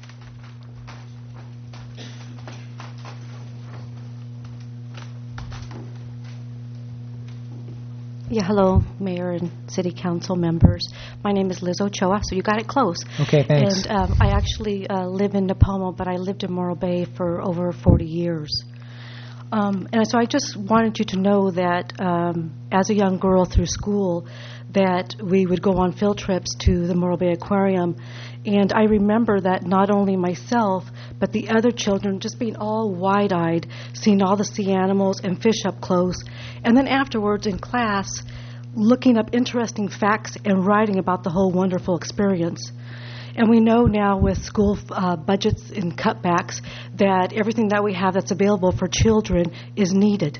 Yeah, hello, Mayor and City Council members. My name is Liz Ochoa, so you got it close. Okay, thanks. And um, I actually uh, live in Napomo, but I lived in Morro Bay for over forty years. Um, and so I just wanted you to know that um, as a young girl through school, that we would go on field trips to the Morro Bay Aquarium. And I remember that not only myself, but the other children just being all wide-eyed, seeing all the sea animals and fish up close. And then afterwards in class, looking up interesting facts and writing about the whole wonderful experience. And we know now with school uh, budgets and cutbacks that everything that we have that's available for children is needed.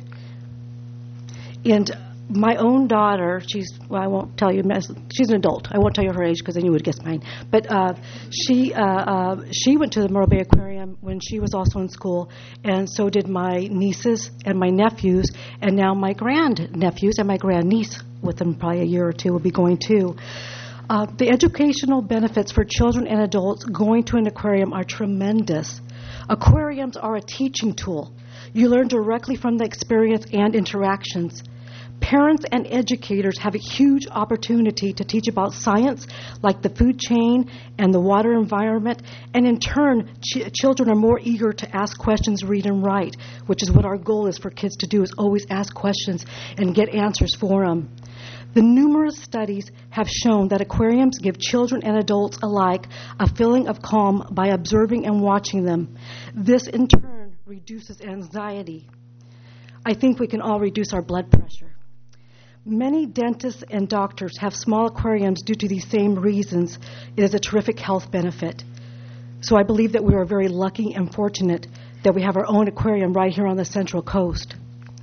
And my own daughter, she's, well, I won't tell you, she's an adult. I won't tell you her age because then you would guess mine. But uh, she uh, uh, she went to the Morro Bay Aquarium when she was also in school, and so did my nieces and my nephews, and now my grandnephews and my grandniece, within probably a year or two, will be going too. Uh, the educational benefits for children and adults going to an aquarium are tremendous. Aquariums are a teaching tool. You learn directly from the experience and interactions. Parents and educators have a huge opportunity to teach about science, like the food chain and the water environment, and in turn, ch- children are more eager to ask questions, read, and write, which is what our goal is for kids to do, is always ask questions and get answers for them. The numerous studies have shown that aquariums give children and adults alike a feeling of calm by observing and watching them. This, in turn, reduces anxiety. I think we can all reduce our blood pressure. Many dentists and doctors have small aquariums due to these same reasons. It is a terrific health benefit. So I believe that we are very lucky and fortunate that we have our own aquarium right here on the Central Coast.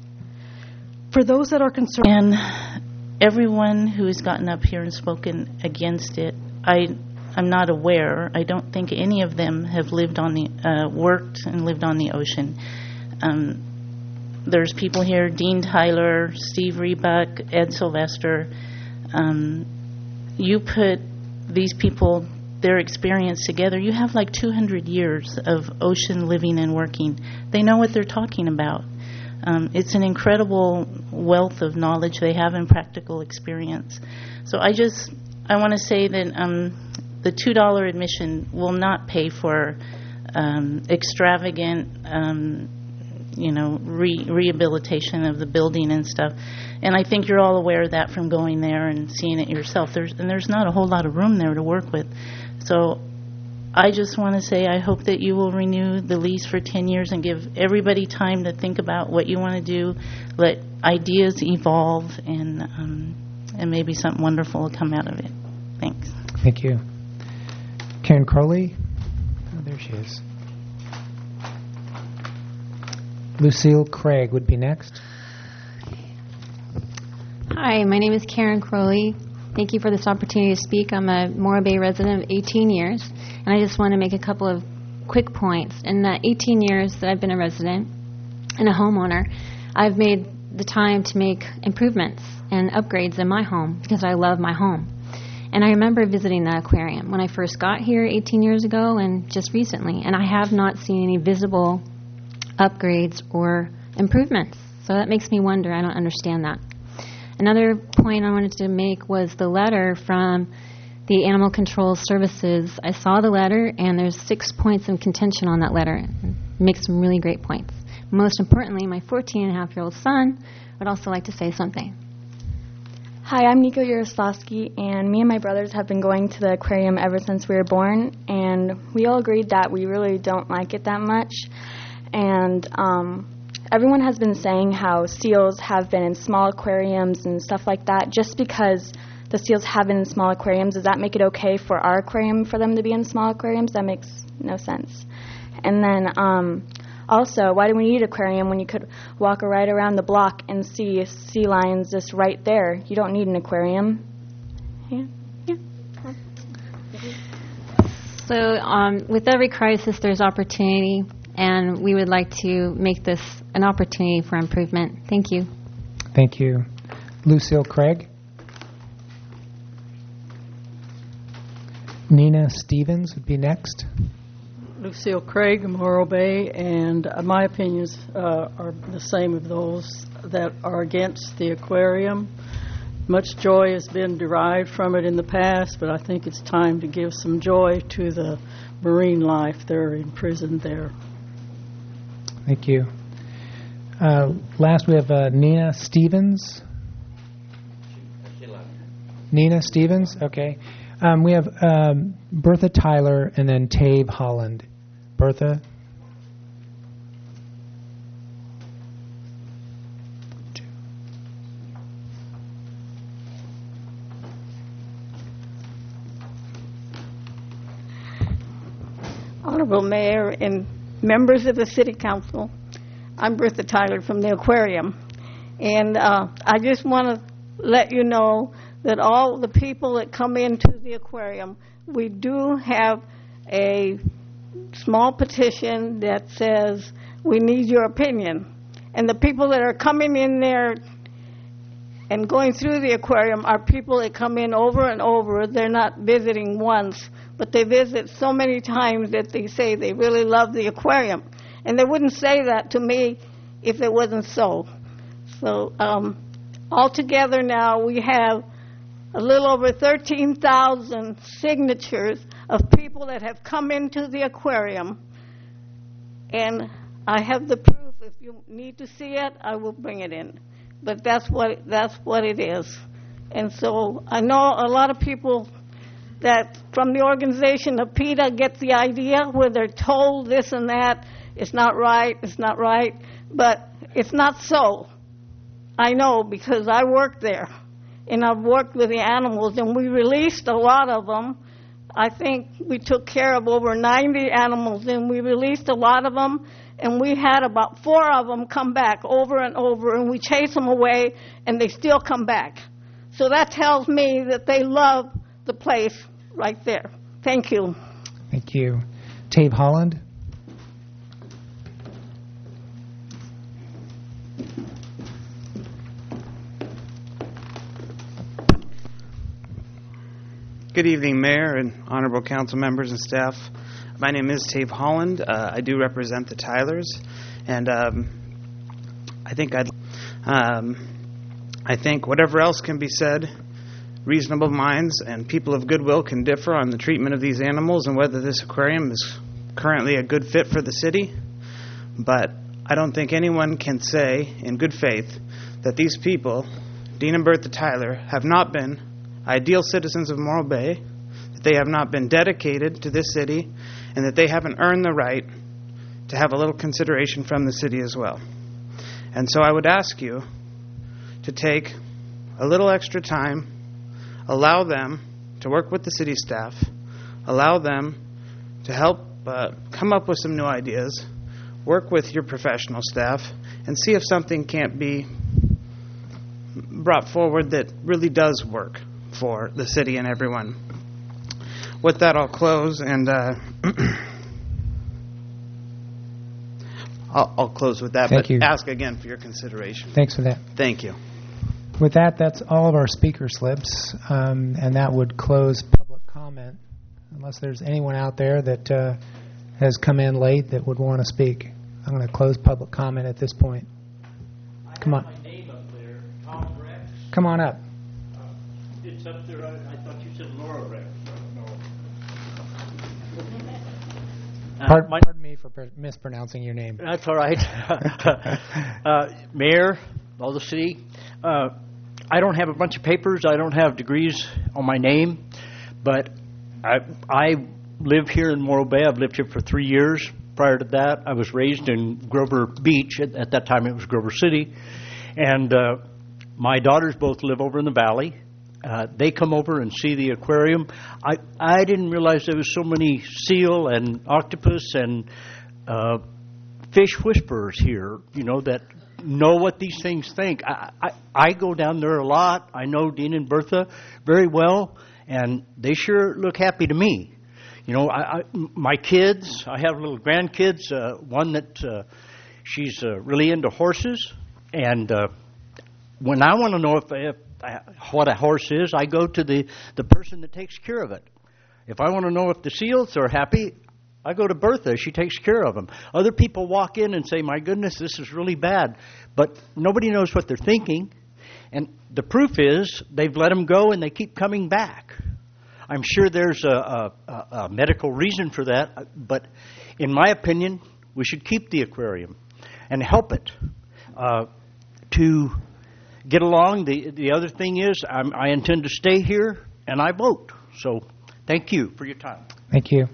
For those that are concerned... And everyone who has gotten up here and spoken against it, I, I'm not aware. I don't think any of them have lived on the, uh, worked and lived on the ocean. Um, there's people here, Dean Tyler, Steve Rebuck, Ed Sylvester. Um, you put these people, their experience together, you have like two hundred years of ocean living and working. They know what they're talking about. Um, it's an incredible wealth of knowledge they have and practical experience. So I just, I want to say that um, the two dollar admission will not pay for um, extravagant, um, you know, re- rehabilitation of the building and stuff. And I think you're all aware of that from going there and seeing it yourself. There's, and there's not a whole lot of room there to work with. So I just want to say I hope that you will renew the lease for ten years and give everybody time to think about what you want to do, let ideas evolve, and um, and maybe something wonderful will come out of it. Thanks. Thank you. Karen Crowley? Oh, there she is. Lucille Craig would be next. Hi, my name is Karen Crowley. Thank you for this opportunity to speak. I'm a Morro Bay resident of eighteen years, and I just want to make a couple of quick points. In the eighteen years that I've been a resident and a homeowner, I've made the time to make improvements and upgrades in my home because I love my home. And I remember visiting the aquarium when I first got here eighteen years ago and just recently, and I have not seen any visible upgrades or improvements. So that makes me wonder. I don't understand that. Another point I wanted to make was the letter from the Animal Control Services. I saw the letter, and there's six points of contention on that letter. It makes some really great points. Most importantly, my fourteen and a half year old son would also like to say something. Hi, I'm Nico Yaroslavsky, and me and my brothers have been going to the aquarium ever since we were born, and we all agreed that we really don't like it that much. And um, everyone has been saying how seals have been in small aquariums and stuff like that. Just because the seals have been in small aquariums, does that make it okay for our aquarium for them to be in small aquariums? That makes no sense. And then um, also, why do we need an aquarium when you could walk right around the block and see sea lions just right there? You don't need an aquarium. Yeah. Yeah. So um, with every crisis, there's opportunity, and we would like to make this an opportunity for improvement. Thank you. Thank you. Lucille Craig. Nina Stevens would be next. Lucille Craig, Morro Bay, and uh, my opinions uh, are the same of those that are against the aquarium. Much joy has been derived from it in the past, but I think it's time to give some joy to the marine life that are imprisoned there. Thank you. Uh, last, we have uh, Nina Stevens. Nina Stevens, okay. Um, we have um, Bertha Tyler and then Tabe Holland. Bertha? Honorable Mayor and members of the City Council, I'm Bertha Tyler from the aquarium. And uh, I just want to let you know that all the people that come into the aquarium, we do have a small petition that says we need your opinion. And the people that are coming in there and going through the aquarium are people that come in over and over. They're not visiting once, but they visit so many times that they say they really love the aquarium. And they wouldn't say that to me if it wasn't so. So um, altogether now we have a little over thirteen thousand signatures of people that have come into the aquarium. And I have the proof. If you need to see it, I will bring it in. But that's what that's what it is. And so I know a lot of people that from the organization of PETA get the idea where they're told this and that. It's not right, it's not right. But it's not so. I know because I worked there. And I've worked with the animals, and we released a lot of them. I think we took care of over ninety animals, and we released a lot of them, and we had about four of them come back over and over, and we chase them away, and they still come back. So that tells me that they love the place right there. Thank you. Thank you. Tabe Holland. Good evening, Mayor and honorable council members and staff. My name is Tave Holland. Uh, I do represent the Tylers, and um, I think I'd, um, I think whatever else can be said, reasonable minds and people of goodwill can differ on the treatment of these animals and whether this aquarium is currently a good fit for the city. But I don't think anyone can say in good faith that these people, Dean and Bertha Tyler, have not been ideal citizens of Morro Bay, that they have not been dedicated to this city, and that they haven't earned the right to have a little consideration from the city as well. And so I would ask you to take a little extra time, allow them to work with the city staff, allow them to help uh, come up with some new ideas, work with your professional staff, and see if something can't be brought forward that really does work for the city and everyone. With that, I'll close, and uh, I'll, I'll close with that, Thank but you. ask again for your consideration. Thanks for that. Thank you. With that, that's all of our speaker slips, um, and that would close public comment, unless there's anyone out there that uh, has come in late that would want to speak. I'm going to close public comment at this point. Come on. My name up there, Tom Rex. Come on up. It's up there. I, I thought you said Laura Rex. No. Uh, Pardon, my, pardon me for pr- mispronouncing your name. That's all right. uh, Mayor, all the city. Uh, I don't have a bunch of papers. I don't have degrees on my name, but I I live here in Morro Bay. I've lived here for three years. Prior to that, I was raised in Grover Beach. At, at that time, it was Grover City, and uh, my daughters both live over in the valley. Uh, they come over and see the aquarium. I, I didn't realize there was so many seal and octopus and uh, fish whisperers here, you know, that know what these things think. I, I, I go down there a lot. I know Dean and Bertha very well, and they sure look happy to me. You know, I, I, my kids, I have little grandkids, uh, one that uh, she's uh, really into horses, and uh, when I want to know if, if what a horse is, I go to the, the person that takes care of it. If I want to know if the seals are happy, I go to Bertha. She takes care of them. Other people walk in and say, my goodness, this is really bad. But nobody knows what they're thinking. And the proof is they've let them go and they keep coming back. I'm sure there's a, a, a medical reason for that. But in my opinion, we should keep the aquarium and help it uh, to get along. The the other thing is I'm, I intend to stay here, and I vote. So thank you for your time. Thank you.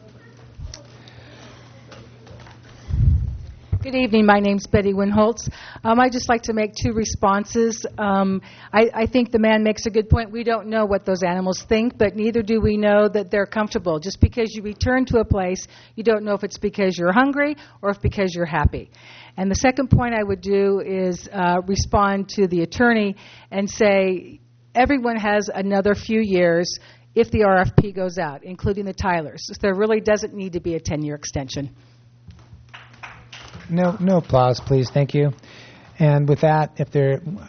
Good evening. My name's Betty Winholtz. Um, I'd just like to make two responses. Um, I, I think the man makes a good point. We don't know what those animals think, but neither do we know that they're comfortable. Just because you return to a place, you don't know if it's because you're hungry or if because you're happy. And the second point I would do is uh, respond to the attorney and say everyone has another few years if the R F P goes out, including the Tylers. So there really doesn't need to be a ten-year extension. No, no applause, please. Thank you. And with that, if there,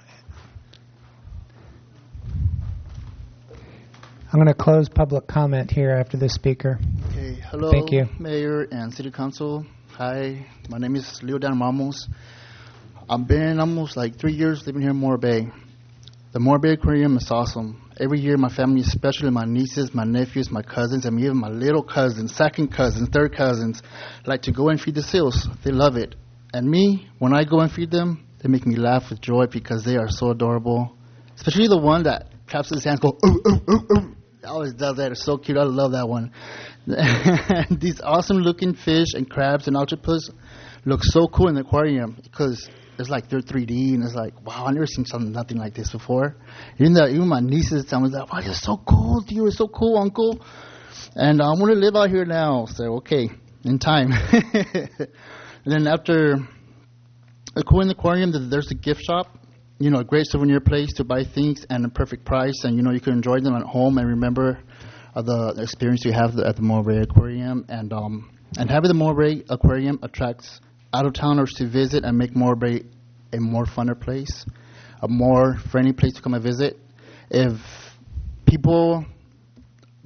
I'm going to close public comment here after this speaker. Okay. Hello, Thank you. Mayor and City Council. Hi, my name is Leo Dan Ramos. I've been almost like three years living here in Morro Bay. The Morro Bay Aquarium is awesome. Every year, my family, especially my nieces, my nephews, my cousins, and even my little cousins, second cousins, third cousins, like to go and feed the seals. They love it. And me, when I go and feed them, they make me laugh with joy because they are so adorable. Especially the one that claps his hands, go, ooh, ooh, ooh, ooh. Always does that. It's so cute. I love that one. These awesome-looking fish and crabs and octopus look so cool in the aquarium because it's like they're three D, and it's like, wow, I've never seen something nothing like this before. Even the, even my nieces tell me that, wow, you're so cool, dude, you're so cool, uncle. And I want to live out here now. So, okay, in time. And then after the cool in the aquarium, there's a gift shop. You know, a great souvenir place to buy things and a perfect price, and you know you can enjoy them at home and remember uh, the experience you have at the Morro Bay Aquarium. And um, and having the Morro Bay Aquarium attracts out-of-towners to visit and make Morro Bay a more funner place, a more friendly place to come and visit. If people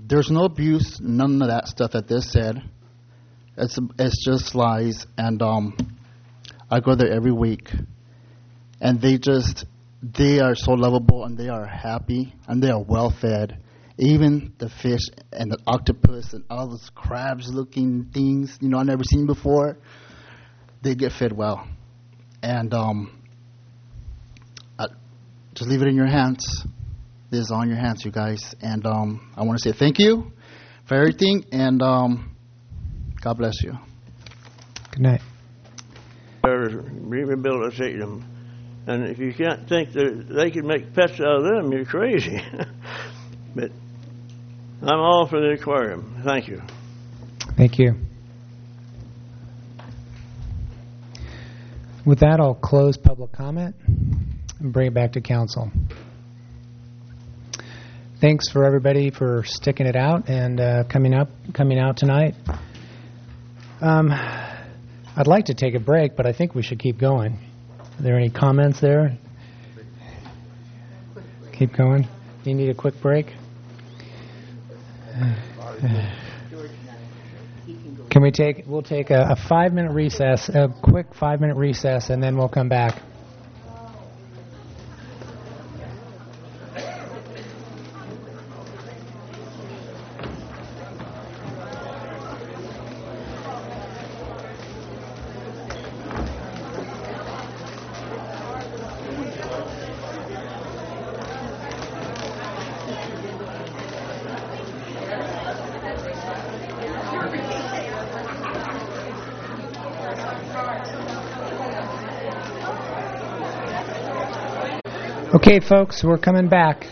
there's no abuse, none of that stuff that they said. It's it's just lies, and um, I go there every week, and they just they are so lovable, and they are happy, and they are well fed. Even the fish and the octopus and all those crabs-looking things, you know, I've never seen before. They get fed well, and um, I, just leave it in your hands. This is on your hands, you guys, and um, I want to say thank you for everything, and um, God bless you. Good night. Rehabilitate them, and if you can't think that they can make pets out of them, you're crazy. But I'm all for the aquarium. Thank you. Thank you. With that, I'll close public comment and bring it back to council. Thanks for everybody for sticking it out and uh, coming up, coming out tonight. Um, I'd like to take a break, but I think we should keep going. Are there any comments there? Keep going. You need a quick break? Can we take, we'll take a, a five-minute recess, a quick five-minute recess, and then we'll come back. Okay, folks, we're coming back.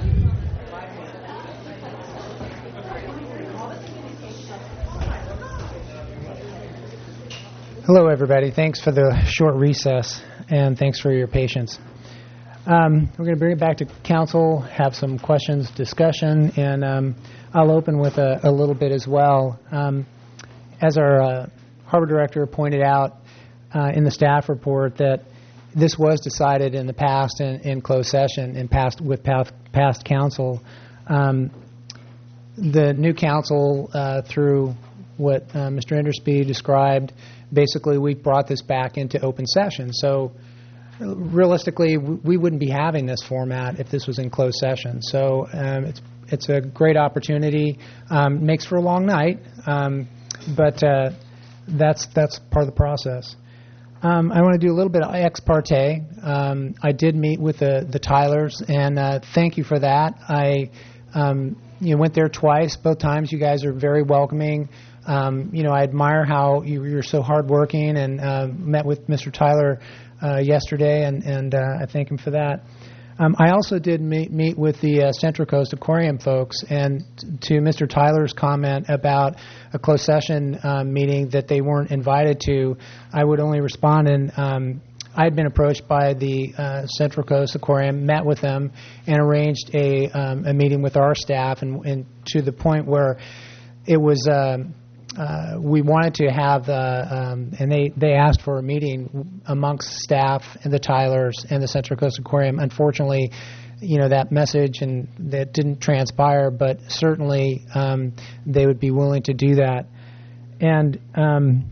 Hello, everybody. Thanks for the short recess, and thanks for your patience. Um, we're going to bring it back to council, have some questions, discussion, and um, I'll open with a, a little bit as well. Um, as our uh, harbor director pointed out uh, in the staff report, that this was decided in the past in, in closed session in past with past, past council. Um, the new council, uh, through what uh, Mister Endersby described, basically we brought this back into open session. So realistically, we wouldn't be having this format if this was in closed session. So um, it's it's a great opportunity. Um, makes for a long night, um, but uh, that's that's part of the process. Um, I want to do a little bit of ex parte. Um, I did meet with the, the Tylers, and uh, thank you for that. I um, you know, went there twice. Both times you guys are very welcoming. Um, you know, I admire how you, you're so hardworking, and uh, met with Mister Tyler uh, yesterday, and, and uh, I thank him for that. Um, I also did meet, meet with the uh, Central Coast Aquarium folks, and to Mister Tyler's comment about a closed session um, meeting that they weren't invited to, I would only respond in um, I had been approached by the uh, Central Coast Aquarium, met with them, and arranged a, um, a meeting with our staff, and, and to the point where it was uh, uh, we wanted to have, uh, um, and they, they asked for a meeting amongst staff and the Tylers and the Central Coast Aquarium. Unfortunately, you know, that message and that didn't transpire, but certainly um, they would be willing to do that. And um,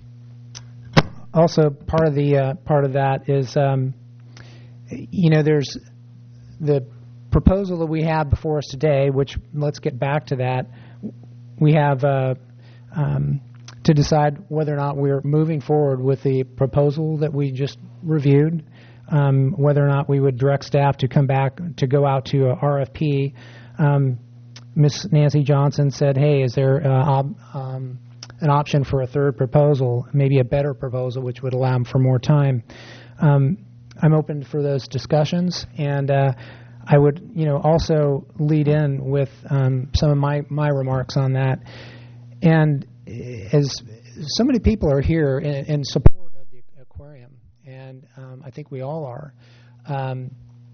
also part of the uh, part of that is, um, you know, there's the proposal that we have before us today, which let's get back to that. We have uh, um, to decide whether or not we're moving forward with the proposal that we just reviewed, um, whether or not we would direct staff to come back to go out to a R F P. Um, Miz Nancy Johnson said, hey, is there uh, ob- um, an option for a third proposal, maybe a better proposal, which would allow them for more time? Um, I'm open for those discussions, and uh, I would, you know, also lead in with um, some of my, my remarks on that. And as so many people are here in, in support of the aquarium, and um, I think we all are. Um,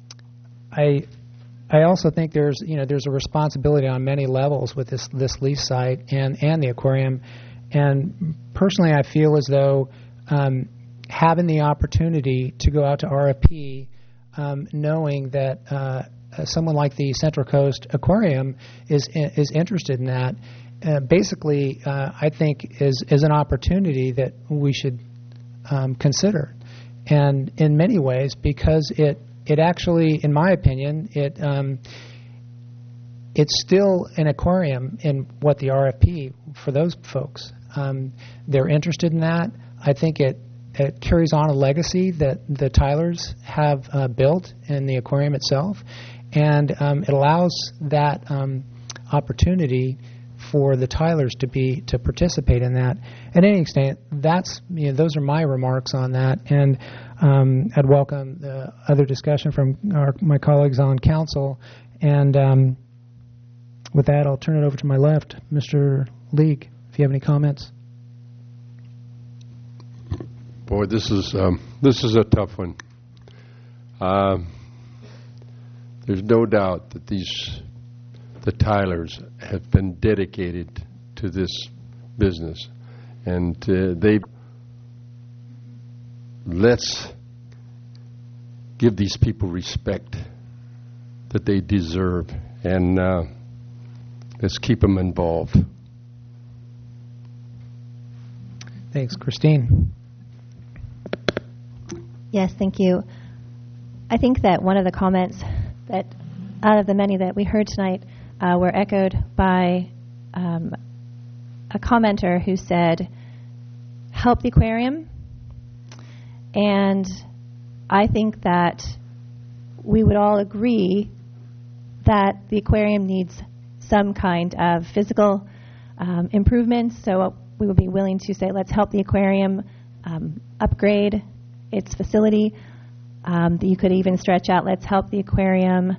I I also think there's, you know, there's a responsibility on many levels with this this lease site and and the aquarium. And personally, I feel as though um, having the opportunity to go out to R F P, um, knowing that uh, uh, someone like the Central Coast Aquarium is is interested in that, uh, basically, uh, I think is is an opportunity that we should um, consider, and in many ways because it it actually, in my opinion, it um, it's still an aquarium in what the R F P for those folks. Um, they're interested in that. I think it, it carries on a legacy that the Tylers have uh, built in the aquarium itself, and um, it allows that um, opportunity for the Tylers to be to participate in that. At any extent, that's you know, those are my remarks on that, and um, I'd welcome the other discussion from our, my colleagues on council. And um, with that, I'll turn it over to my left, Mister League, if you have any comments. Boy, this is um, this is a tough one. Uh, there's no doubt that these the Tylers have been dedicated to this business, and uh, they let's give these people respect that they deserve, and uh, let's keep them involved. Thanks, Christine. Yes, thank you. I think that one of the comments that, out of the many that we heard tonight, uh, were echoed by um, a commenter who said, help the aquarium. And I think that we would all agree that the aquarium needs some kind of physical um, improvements. So we would be willing to say, let's help the aquarium um, upgrade its facility. Um, you could even stretch out, let's help the aquarium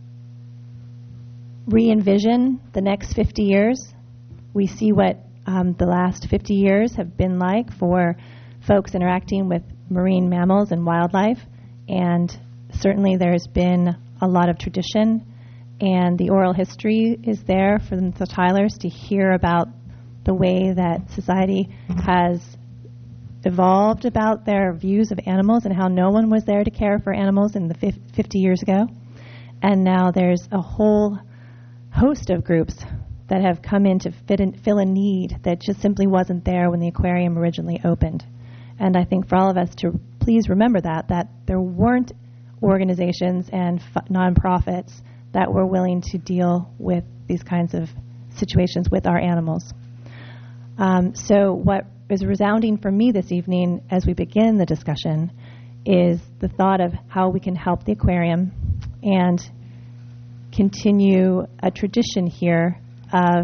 re-envision the next fifty years. We see what um, the last fifty years have been like for folks interacting with marine mammals and wildlife, and certainly there's been a lot of tradition, and the oral history is there for the Tylers to hear about the way that society has evolved about their views of animals and how no one was there to care for animals in the fifty years ago. And now there's a whole host of groups that have come in to fit in, fill a need that just simply wasn't there when the aquarium originally opened. And I think for all of us to please remember that, that there weren't organizations and f- nonprofits that were willing to deal with these kinds of situations with our animals. Um, so what is resounding for me this evening as we begin the discussion is the thought of how we can help the aquarium and continue a tradition here of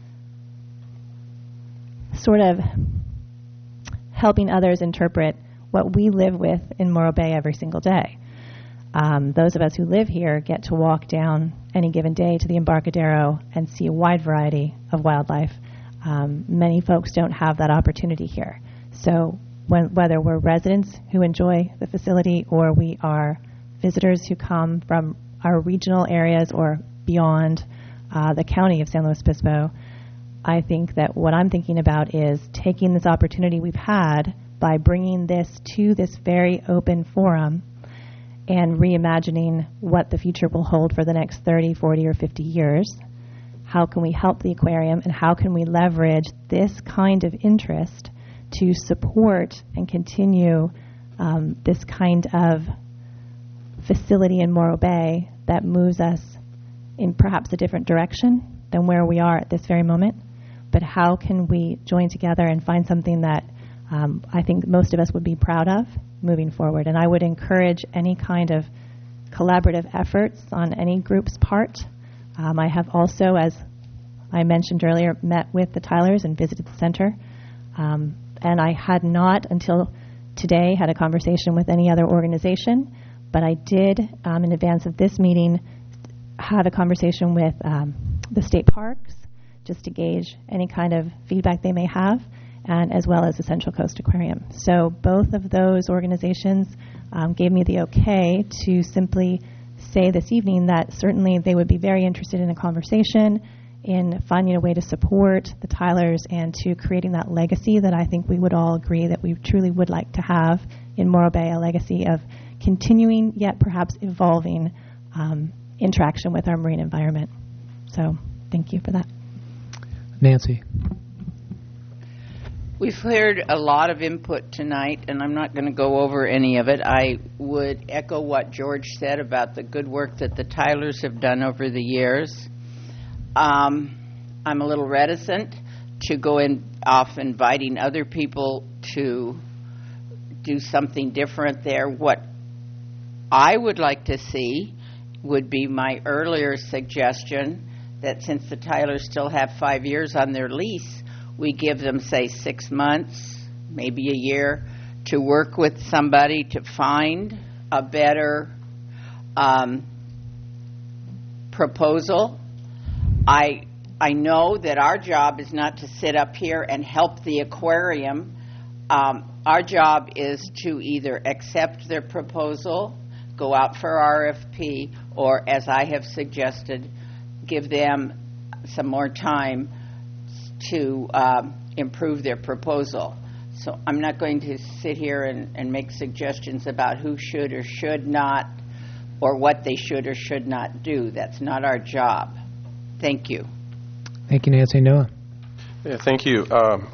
sort of helping others interpret what we live with in Morro Bay every single day. Um, those of us who live here get to walk down any given day to the Embarcadero and see a wide variety of wildlife. Um, many folks don't have that opportunity here. So when, whether we're residents who enjoy the facility or we are visitors who come from our regional areas or beyond uh, the county of San Luis Obispo, I think that what I'm thinking about is taking this opportunity we've had by bringing this to this very open forum and reimagining what the future will hold for the next thirty, forty, or fifty years. How can we help the aquarium, and how can we leverage this kind of interest to support and continue um, this kind of facility in Morro Bay that moves us in perhaps a different direction than where we are at this very moment? But how can we join together and find something that um, I think most of us would be proud of moving forward? And I would encourage any kind of collaborative efforts on any group's part. Um, I have also, as I mentioned earlier, met with the Tylers and visited the center. Um, and I had not, until today, had a conversation with any other organization. But I did, um, in advance of this meeting, have a conversation with um, the state parks, just to gauge any kind of feedback they may have, and as well as the Central Coast Aquarium. So both of those organizations um, gave me the okay to simply say this evening that certainly they would be very interested in a conversation, in finding a way to support the Tylers and to creating that legacy that I think we would all agree that we truly would like to have in Morro Bay, a legacy of continuing yet perhaps evolving um, interaction with our marine environment. So thank you for that. Nancy. We've heard a lot of input tonight, and I'm not going to go over any of it. I would echo what George said about the good work that the Tylers have done over the years. Um, I'm a little reticent to go in off inviting other people to do something different there. What I would like to see would be my earlier suggestion that since the Tylers still have five years on their lease, we give them, say, six months, maybe a year, to work with somebody to find a better um, proposal. I I know that our job is not to sit up here and help the aquarium. Um, our job is to either accept their proposal, go out for R F P, or, as I have suggested, give them some more time to um, improve their proposal. So I'm not going to sit here and, and make suggestions about who should or should not, or what they should or should not do. That's not our job. Thank you. Thank you, Nancy. Noah. Yeah, thank you. Um,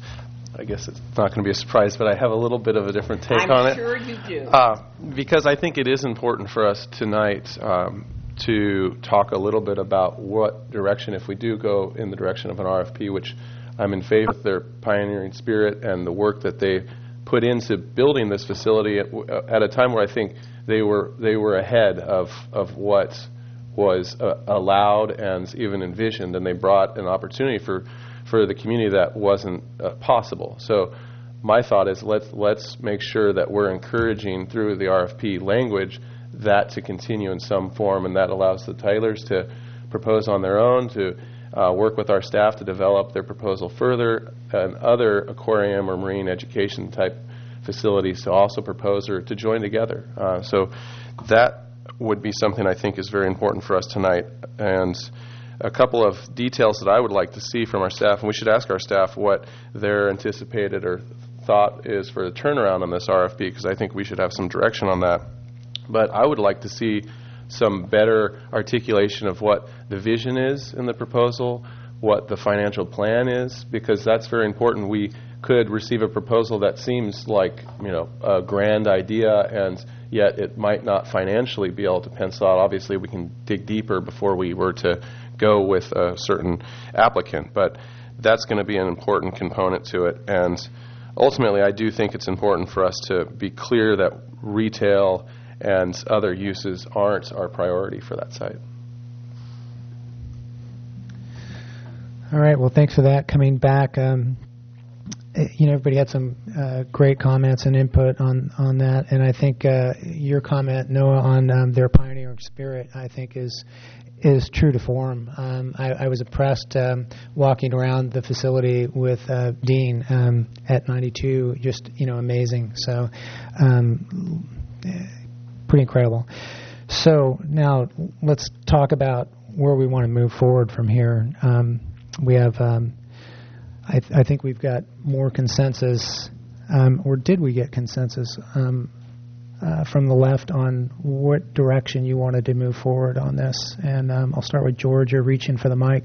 I guess it's not going to be a surprise, but I have a little bit of a different take I'm on it. sure you do. Uh, because I think it is important for us tonight um, to talk a little bit about what direction, if we do go in the direction of an R F P, which I'm in favor of their pioneering spirit and the work that they put into building this facility at, at a time where I think they were they were ahead of, of what was uh, allowed and even envisioned, and they brought an opportunity for, for the community that wasn't uh, possible. So my thought is let's let's make sure that we're encouraging through the R F P language that to continue in some form, and that allows the Tylers to propose on their own, to uh, work with our staff to develop their proposal further, and other aquarium or marine education type facilities to also propose or to join together. Uh, so that would be something I think is very important for us tonight. And a couple of details that I would like to see from our staff, and we should ask our staff what their anticipated or thought is for the turnaround on this R F P, because I think we should have some direction on that. But I would like to see some better articulation of what the vision is in the proposal, what the financial plan is, because that's very important. We could receive a proposal that seems like, you know, a grand idea, and yet it might not financially be able to pencil out. Obviously, we can dig deeper before we were to go with a certain applicant, but that's going to be an important component to it. And ultimately, I do think it's important for us to be clear that retail and other uses aren't our priority for that site. All right. Well, thanks for that. Coming back, um, you know, everybody had some uh, great comments and input on, on that, and I think uh, your comment, Noah, on um, their pioneering spirit, I think is is true to form. Um, I, I was impressed um, walking around the facility with uh, Dean um, at ninety-two, just, you know, amazing. So, um, pretty incredible. So now let's talk about where we want to move forward from here. Um, we have, um, I, th- I think we've got more consensus, um, or did we get consensus um, uh, from the left on what direction you wanted to move forward on this? And um, I'll start with George. You're reaching for the mic.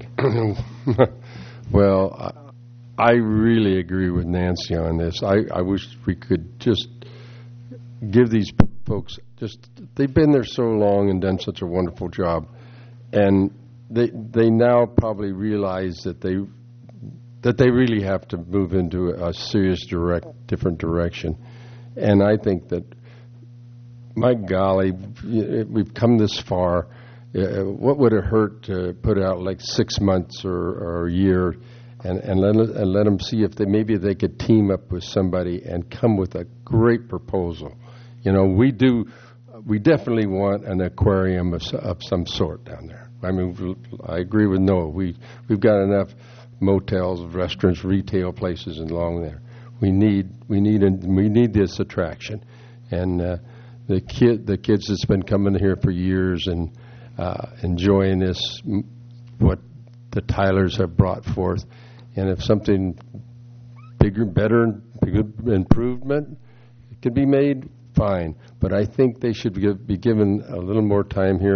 Well, I really agree with Nancy on this. I, I wish we could just give these p- folks just, they've been there so long and done such a wonderful job. And they they now probably realize that they that they really have to move into a serious direct different direction. And I think that, my golly, we've come this far. Uh, what would it hurt to put out like six months or, or a year, and and let and let them see if they maybe they could team up with somebody and come with a great proposal. You know, we do, we definitely want an aquarium of, of some sort down there. I mean, I agree with Noah. We we've got enough motels, restaurants, retail places along there. We need we need a, we need this attraction, and uh, the kid the kids that's been coming here for years and uh, enjoying this, what the Tylers have brought forth, and if something bigger, better, bigger improvement can be made, fine. But I think they should give, be given a little more time here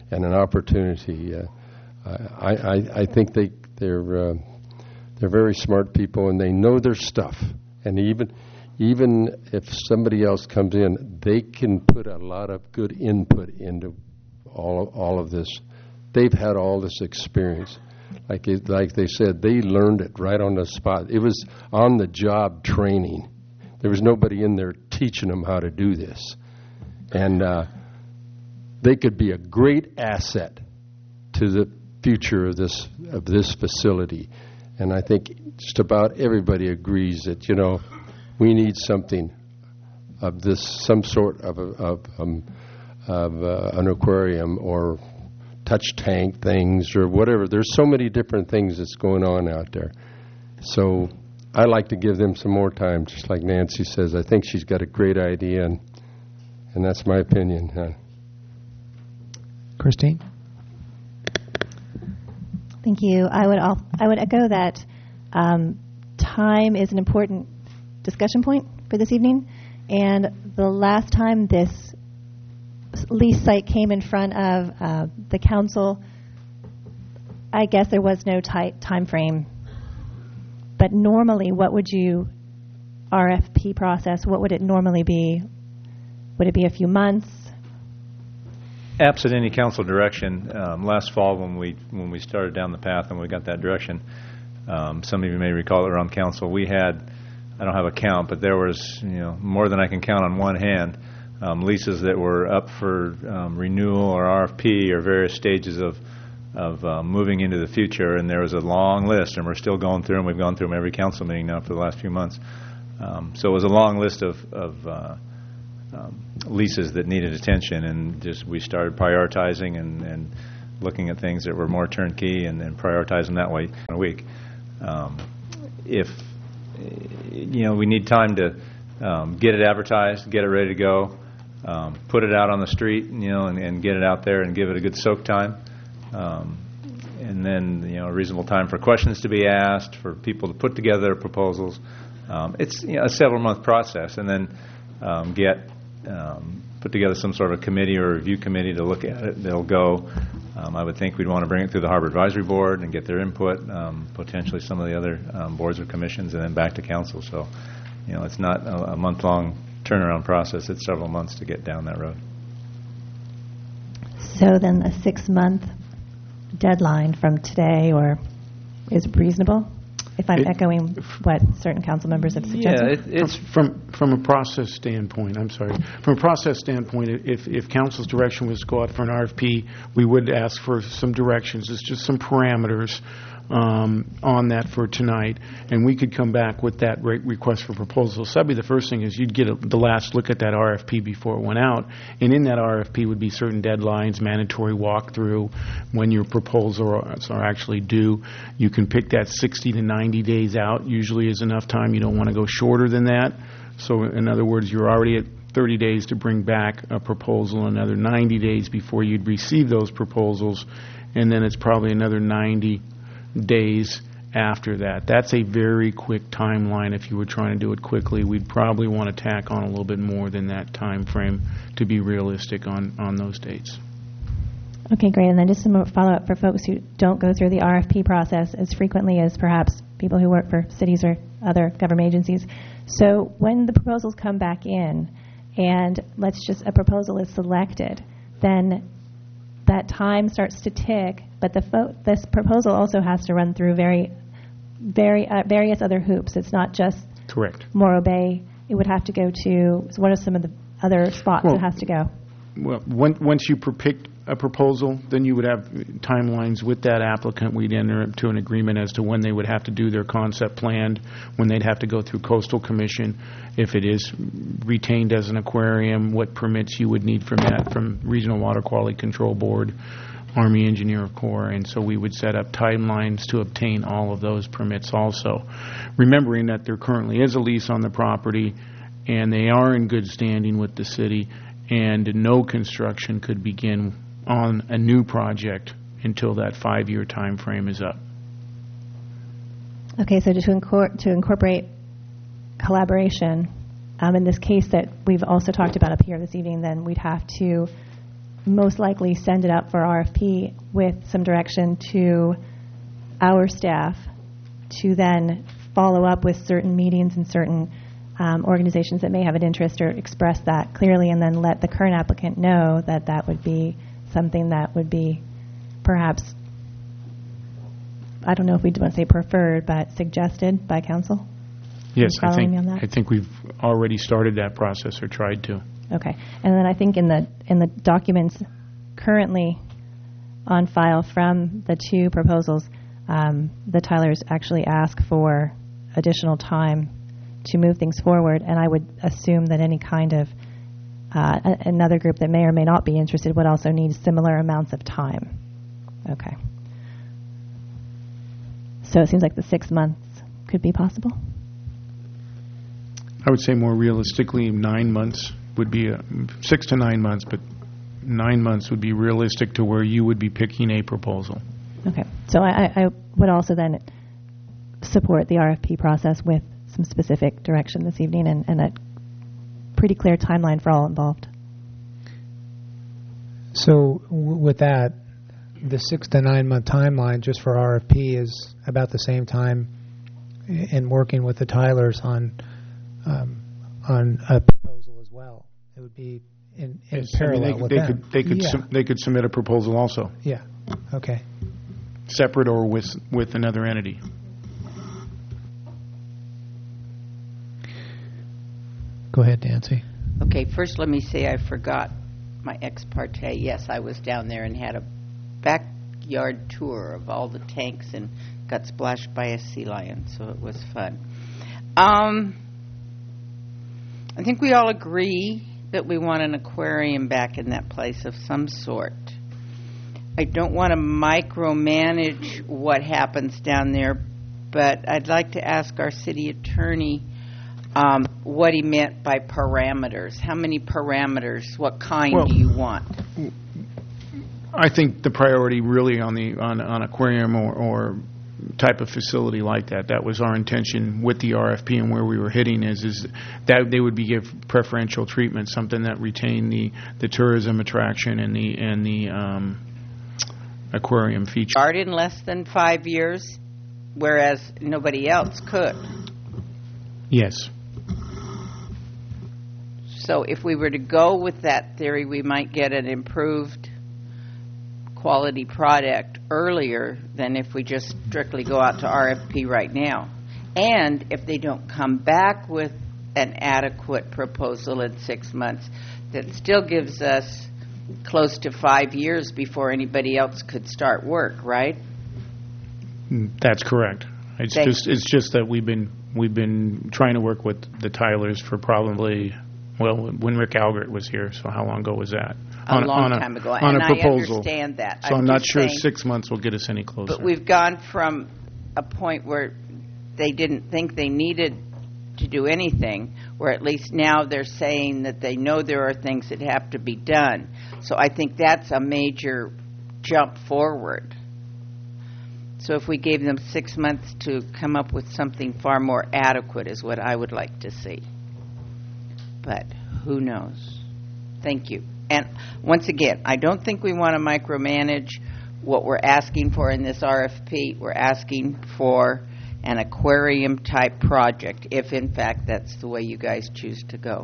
and an opportunity. Uh, I, I, I think they, they're, uh, they're very smart people, and they know their stuff. And even, even if somebody else comes in, they can put a lot of good input into all of, all of this. They've had all this experience. Like it, like they said, they learned it right on the spot. It was on-the-job training. There was nobody in there teaching them how to do this. And uh, they could be a great asset to the future of this of this facility. And I think just about everybody agrees that, you know, we need something of this, some sort of, a, of, um, of uh, an aquarium or touch tank things or whatever. There's so many different things that's going on out there. So I like to give them some more time, just like Nancy says. I think she's got a great idea, and and that's my opinion. Huh? Christine? Thank you. I would al- I would echo that um, time is an important discussion point for this evening. And the last time this lease site came in front of uh, the council, I guess there was no tight time frame. But normally, what would you R F P process? What would it normally be? Would it be a few months? Absent any council direction, um, last fall when we when we started down the path and we got that direction, um, some of you may recall that around council, we had, I don't have a count, but there was, you know, more than I can count on one hand, um, leases that were up for um, renewal or R F P or various stages of of uh, moving into the future, and there was a long list, and we're still going through them. We've gone through them every council meeting now for the last few months. Um, so it was a long list of, of uh, um, leases that needed attention, and just we started prioritizing and, and looking at things that were more turnkey and, and prioritize them that way in a week. Um, if, you know, we need time to um, get it advertised, get it ready to go, um, put it out on the street, you know, and, and get it out there and give it a good soak time. Um, and then, you know, a reasonable time for questions to be asked, for people to put together their proposals. Um, it's, you know, a several-month process, and then um, get um, put together some sort of a committee or review committee to look at it. They'll go. Um, I would think we'd want to bring it through the Harbor Advisory Board and get their input, um, potentially some of the other um, boards or commissions, and then back to council. So, you know, it's not a, a month-long turnaround process. It's several months to get down that road. So then a six-month deadline from today or is reasonable, if I'm it, echoing what certain council members have suggested? Yeah, it, it's from from a process standpoint. I'm sorry. From a process standpoint, if if council's direction was to go out for an R F P, we would ask for some directions. It's just some parameters um, on that for tonight, and we could come back with that re- request for proposal. So that'd be the first thing, is you'd get a, the last look at that R F P before it went out, and in that R F P would be certain deadlines, mandatory walkthrough, when your proposals are actually due. You can pick that sixty to ninety days out, usually is enough time. You don't want to go shorter than that. So in other words, you're already at thirty days to bring back a proposal, another ninety days before you'd receive those proposals, and then it's probably another ninety days after that. That's a very quick timeline. If you were trying to do it quickly, we'd probably want to tack on a little bit more than that time frame to be realistic on, on those dates. Okay, great. And then just some follow-up for folks who don't go through the R F P process as frequently as perhaps people who work for cities or other government agencies. So when the proposals come back in, and let's just, a proposal is selected, then that time starts to tick, but the fo- this proposal also has to run through very, very uh, various other hoops. It's not just correct Morro Bay. It would have to go to, so what are some of the other spots well, it has to go? Well, when, once you picked a proposal, then you would have timelines with that applicant. We'd enter into an agreement as to when they would have to do their concept plan, when they'd have to go through Coastal Commission, if it is retained as an aquarium, what permits you would need from that, from Regional Water Quality Control Board, Army Engineer Corps, and so we would set up timelines to obtain all of those permits also. Remembering that there currently is a lease on the property, and they are in good standing with the city, and no construction could begin on a new project until that five-year time frame is up. Okay, so to, incor- to incorporate collaboration, um, in this case that we've also talked about up here this evening, then we'd have to most likely send it out for R F P with some direction to our staff to then follow up with certain meetings and certain um, organizations that may have an interest or express that clearly, and then let the current applicant know that that would be something that would be perhaps, I don't know if we want to say preferred, but suggested by council? Yes, Are you I following think me on that? I think we've already started that process or tried to. Okay. And then I think in the in the documents currently on file from the two proposals, um, the Tylers actually ask for additional time to move things forward, and I would assume that any kind of uh, a- another group that may or may not be interested would also need similar amounts of time. Okay. So it seems like the six months could be possible. I would say more realistically, nine months would be a, six to nine months, but nine months would be realistic to where you would be picking a proposal. Okay. So I, I I would also then support the R F P process with some specific direction this evening and, and a pretty clear timeline for all involved. So w- with that, the six to nine month timeline just for R F P is about the same time i- in working with the Tylers on um, on a proposal as well. It would be in, in Yes, I mean, parallel they could- with they them. could they could yeah. sub- they could submit a proposal also, yeah. Okay. separate or with with another entity. Go ahead, Nancy. Okay, first let me say I forgot my ex parte. Yes, I was down there and had a backyard tour of all the tanks and got splashed by a sea lion, so it was fun. Um, I think we all agree that we want an aquarium back in that place of some sort. I don't want to micromanage what happens down there, but I'd like to ask our city attorney um, what he meant by parameters. How many parameters? What kind Well, do you want? I think the priority really on the on on aquarium or, or type of facility like that. That was our intention with the R F P and where we were hitting is is that they would be give preferential treatment, something that retained the, the tourism attraction and the and the um, aquarium feature. Start in less than five years, whereas nobody else could. Yes. So if we were to go with that theory, we might get an improved quality product earlier than if we just strictly go out to R F P right now. And if they don't come back with an adequate proposal in six months, that still gives us close to five years before anybody else could start work, right? That's correct. It's Thank just it's just that we've been we've been trying to work with the Tylers for probably well when Rick Algert was here. So how long ago was that? A on, long on time ago. On And a I proposal. understand that. So I'm I'm, not just sure saying- six months will get us any closer. But we've gone from a point where they didn't think they needed to do anything, where at least now they're saying that they know there are things that have to be done. So I think that's a major jump forward. So if we gave them six months to come up with something far more adequate is what I would like to see. But who knows? Thank you. And once again, I don't think we want to micromanage what we're asking for in this R F P. We're asking for an aquarium-type project, if in fact that's the way you guys choose to go.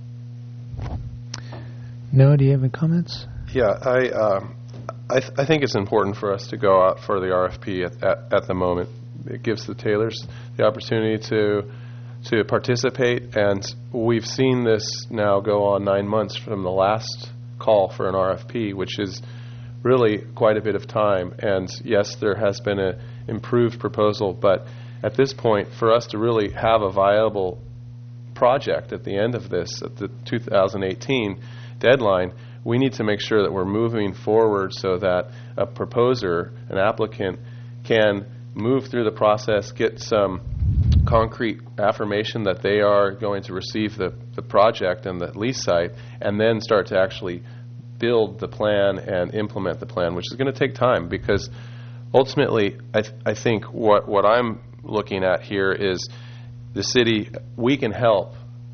Noah, do you have any comments? Yeah, I, um, I, th- I think it's important for us to go out for the R F P at, at, at the moment. It gives the Taylors the opportunity to to participate, and we've seen this now go on nine months from the last call for an R F P, which is really quite a bit of time. And yes, there has been an improved proposal, but at this point, for us to really have a viable project at the end of this, at the two thousand eighteen deadline, we need to make sure that we're moving forward so that a proposer, an applicant, can move through the process, get some concrete affirmation that they are going to receive the, the project and the lease site, and then start to actually build the plan and implement the plan, which is going to take time, because ultimately I, th- I think what, what I'm looking at here is the city, we can help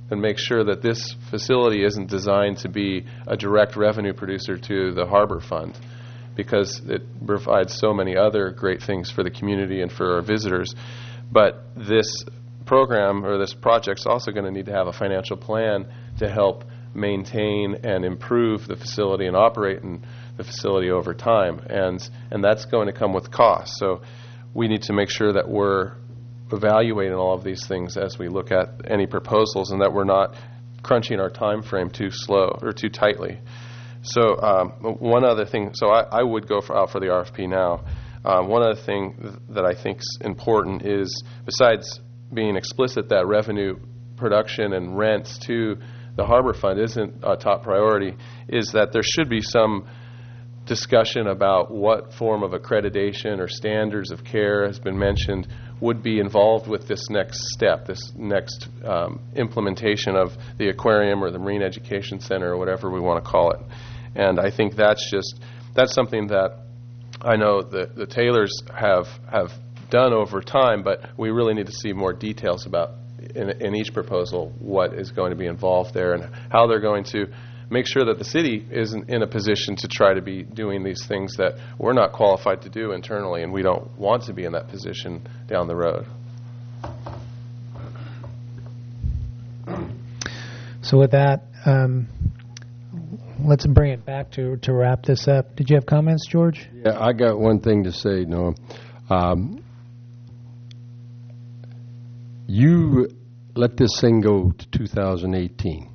and make sure that this facility isn't designed to be a direct revenue producer to the Harbor Fund, because it provides so many other great things for the community and for our visitors. But this program or this project's also going to need to have a financial plan to help maintain and improve the facility and operate in the facility over time, and and that's going to come with costs. So we need to make sure that we're evaluating all of these things as we look at any proposals, and that we're not crunching our time frame too slow or too tightly. So um, one other thing, so I, I would go for, out for the R F P now. Um, one other thing th- that I think is important is, besides being explicit that revenue production and rents to the Harbor Fund isn't a top priority, is that there should be some discussion about what form of accreditation or standards of care has been mentioned would be involved with this next step, this next um, implementation of the aquarium or the Marine Education Center or whatever we want to call it. And I think that's just, that's something that I know the, the Taylors have have done over time, but we really need to see more details about in, in each proposal what is going to be involved there and how they're going to make sure that the city isn't in a position to try to be doing these things that we're not qualified to do internally, and we don't want to be in that position down the road. So with that, um, let's bring it back to to wrap this up. Did you have comments, George? Yeah, I got one thing to say, Noah. Um, you let this thing go to two thousand eighteen.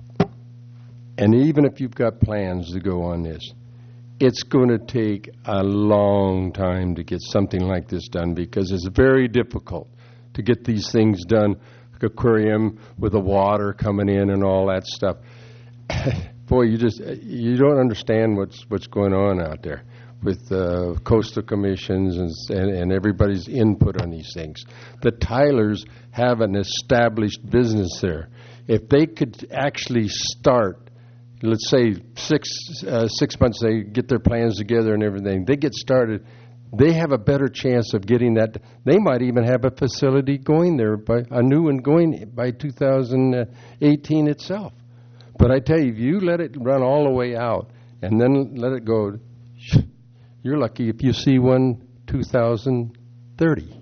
And even if you've got plans to go on this, it's going to take a long time to get something like this done, because it's very difficult to get these things done, aquarium with the water coming in and all that stuff. Boy, you just you don't understand what's what's going on out there with uh, coastal commissions and, and and everybody's input on these things. The Tylers have an established business there. If they could actually start, let's say six uh, six months, they get their plans together and everything, they get started, they have a better chance of getting that. They might even have a facility going there, by a new one going by two thousand eighteen itself. But I tell you, if you let it run all the way out and then let it go, you're lucky if you see one two thousand thirty.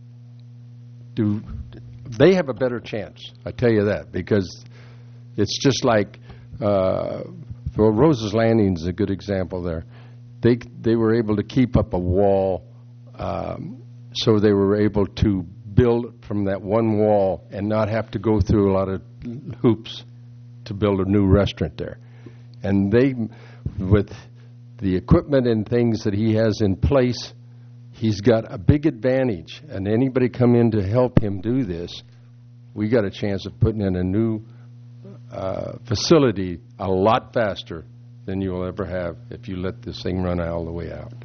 Do they have a better chance? I tell you that, because it's just like, uh, well, Rose's Landing is a good example there. They they were able to keep up a wall, um, so they were able to build from that one wall and not have to go through a lot of hoops to build a new restaurant there. And they, with the equipment and things that he has in place, he's got a big advantage. And anybody come in to help him do this, we got a chance of putting in a new uh, facility a lot faster than you will ever have if you let this thing run all the way out.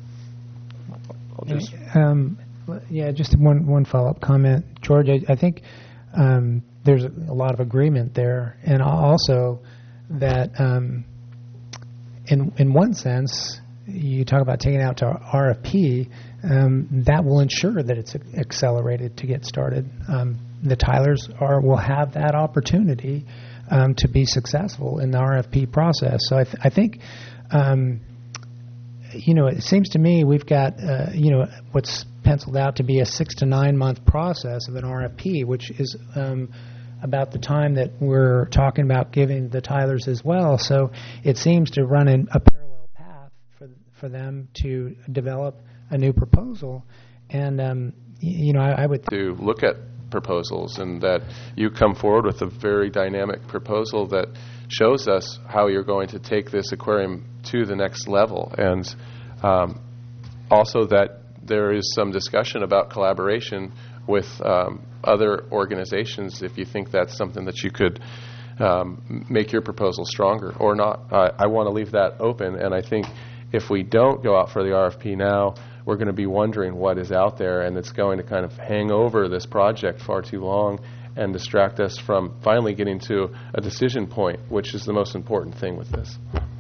I'll just Um, yeah, just one one follow-up comment. George, I, I think um, there's a, a lot of agreement there, and also that um, in in one sense, you talk about taking it out to R F P, um, that will ensure that it's accelerated to get started. Um, the Tylers are will have that opportunity um, to be successful in the R F P process. So I, th- I think, um, you know, it seems to me we've got, uh, you know, what's penciled out to be a six to nine month process of an R F P, which is um, about the time that we're talking about giving the Tylers as well. So it seems to run in a parallel path for for them to develop a new proposal. And, um, y- you know, I, I would... Th- to look at proposals, and that you come forward with a very dynamic proposal that shows us how you're going to take this aquarium to the next level. And um, also that there is some discussion about collaboration with um, other organizations if you think that's something that you could um, make your proposal stronger or not. I, I want to leave that open, and I think if we don't go out for the R F P now, we're going to be wondering what is out there, and it's going to kind of hang over this project far too long and distract us from finally getting to a decision point, which is the most important thing with this.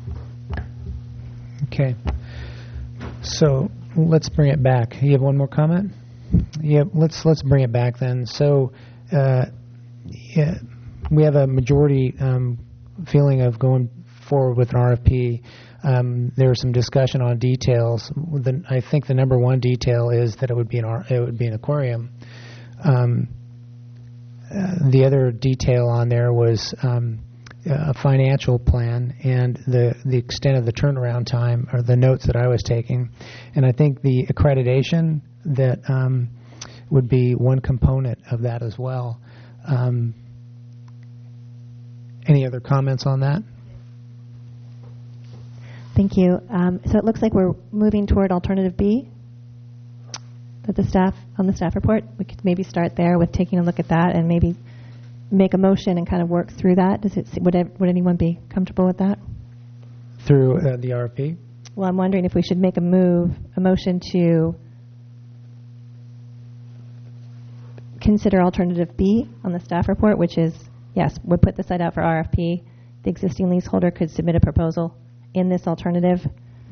Okay. So let's bring it back. You have one more comment? Yeah, let's let's bring it back then. So, uh, yeah, we have a majority um, feeling of going forward with an R F P. Um, there was some discussion on details. The, I think the number one detail is that it would be an ar- it would be an aquarium. Um, uh, the other detail on there was um, a financial plan and the the extent of the turnaround time, or the notes that I was taking. And I think the accreditation that um, would be one component of that as well. Um, any other comments on that? Thank you. Um, so it looks like we're moving toward alternative B. That the staff on the staff report, we could maybe start there with taking a look at that and maybe make a motion and kind of work through that. Does it? Would ev- would anyone be comfortable with that? Through uh, the R F P? Well, I'm wondering if we should make a move, a motion to consider alternative B on the staff report, which is, yes, we'll put the site out for R F P. The existing leaseholder could submit a proposal in this alternative.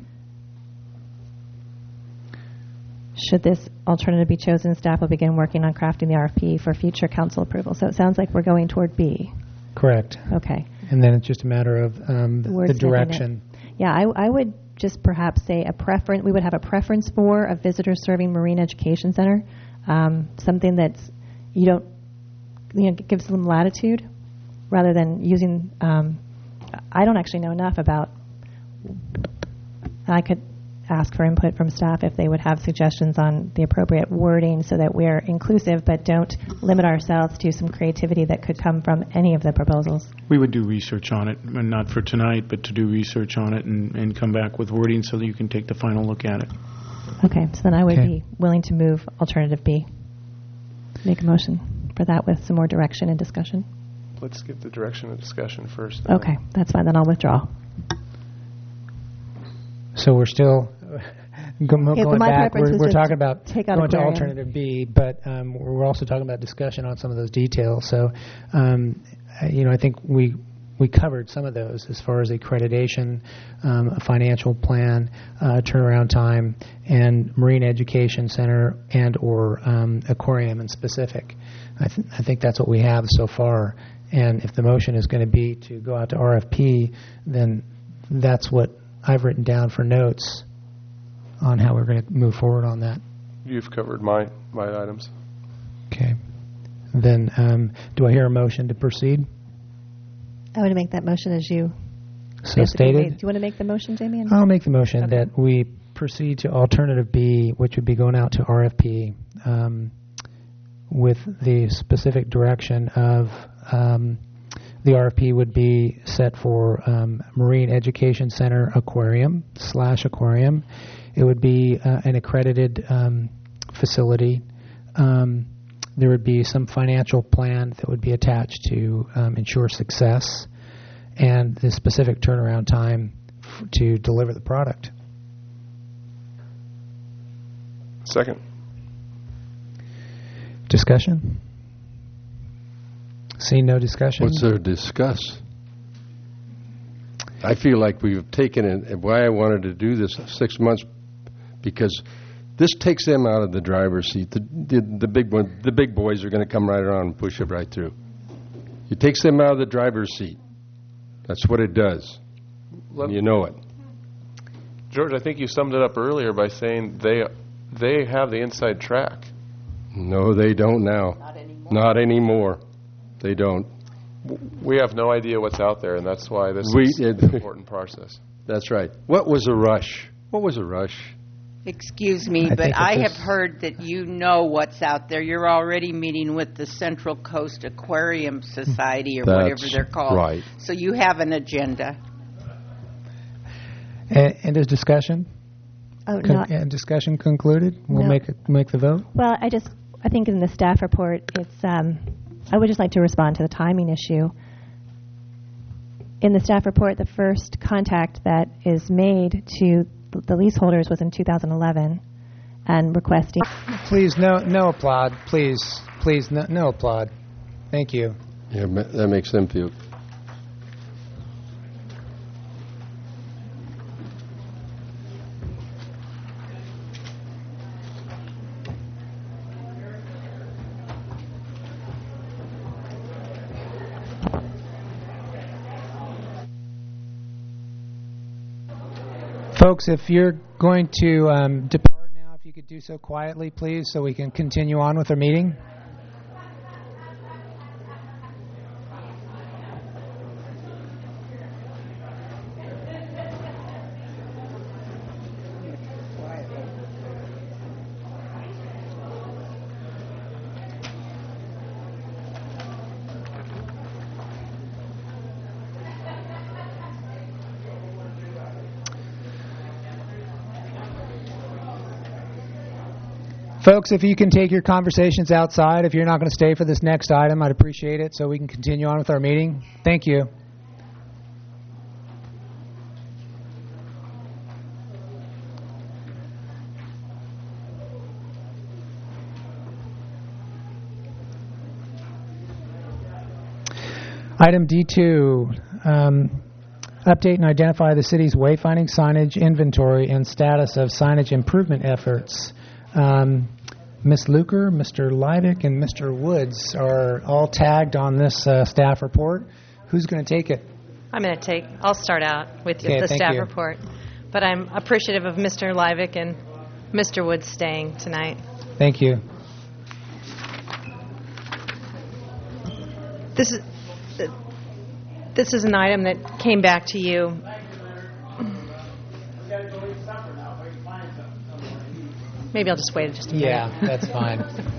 Should this alternative be chosen, staff will begin working on crafting the R F P for future council approval. So it sounds like we're going toward B. Correct. Okay. And then it's just a matter of um, the, the direction. Yeah, I, I would just perhaps say a preference. We would have a preference for a visitor serving marine education center, um, something that's you don't, you know, gives them latitude, rather than using. Um, I don't actually know enough about. I could ask for input from staff if they would have suggestions on the appropriate wording so that we're inclusive but don't limit ourselves to some creativity that could come from any of the proposals. We would do research on it, and not for tonight, but to do research on it and, and come back with wording so that you can take the final look at it. Okay, so then I would Okay. be willing to move alternative B. Make a motion for that with some more direction and discussion. Let's get the direction of discussion first. Okay, that's fine. Then I'll withdraw. So we're still go, mo- Yeah, but going my back. preference We're, was we're just talking about take out going to aquarium. alternative B, but um, we're also talking about discussion on some of those details. So, um, uh, you know, I think we we covered some of those as far as accreditation, um, a financial plan, uh, turnaround time, and marine education center and or um, aquarium in specific. I, th- I think that's what we have so far. And if the motion is going to be to go out to R F P, then that's what I've written down for notes on how we're going to move forward on that. You've covered my, my items. Okay. Then um, do I hear a motion to proceed? I would make that motion as you So basically stated? made. Do you want to make the motion, Jamie? And- I'll make the motion Okay. that we proceed to alternative B, which would be going out to R F P, um, with the specific direction of um, the R F P would be set for um, Marine Education Center Aquarium slash Aquarium. It would be uh, an accredited um, facility. Um, there would be some financial plan that would be attached to um, ensure success, and the specific turnaround time f- to deliver the product. Second. Discussion? Seeing no discussion? What's there to discuss? I feel like we've taken it, and why I wanted to do this six months, because this takes them out of the driver's seat. The, the, the big one, the big boys are going to come right around and push it right through. It takes them out of the driver's seat. That's what it does. Let- You know it. George, I think you summed it up earlier by saying they they have the inside track. No, they don't now. Not anymore. Not anymore. They don't. We have no idea what's out there, and that's why this We- is an important process. That's right. What was a rush? What was a rush? Excuse me, I but think I that have this- heard that you know what's out there. You're already meeting with the Central Coast Aquarium Society or whatever That's they're called. right. So you have an agenda. And, and is discussion? Oh, Con- not- and discussion concluded? We'll No. make it, make the vote. Well, I just, I think in the staff report, it's, um, I would just like to respond to the timing issue. In the staff report, the first contact that is made to the leaseholders was in two thousand eleven, and requesting. Please, no, no applaud. Please, please, no, no applaud. Thank you. Yeah, ma- that makes them feel. folks, if you're going to um, depart now, if you could do so quietly, please, so we can continue on with our meeting. Folks, if you can take your conversations outside, if you're not going to stay for this next item, I'd appreciate it so we can continue on with our meeting. Thank you. Item D two, um, update and identify the city's wayfinding signage inventory and status of signage improvement efforts. Um, Miz Luker, Mister Livick, and Mister Woods are all tagged on this uh, staff report. Who's going to take it? I'm going to take, I'll start out with Okay, the thank staff you. report. But I'm appreciative of Mister Livick and Mister Woods staying tonight. Thank you. This is, this is an item that came back to you. Maybe I'll just wait just a minute. Yeah, that's fine.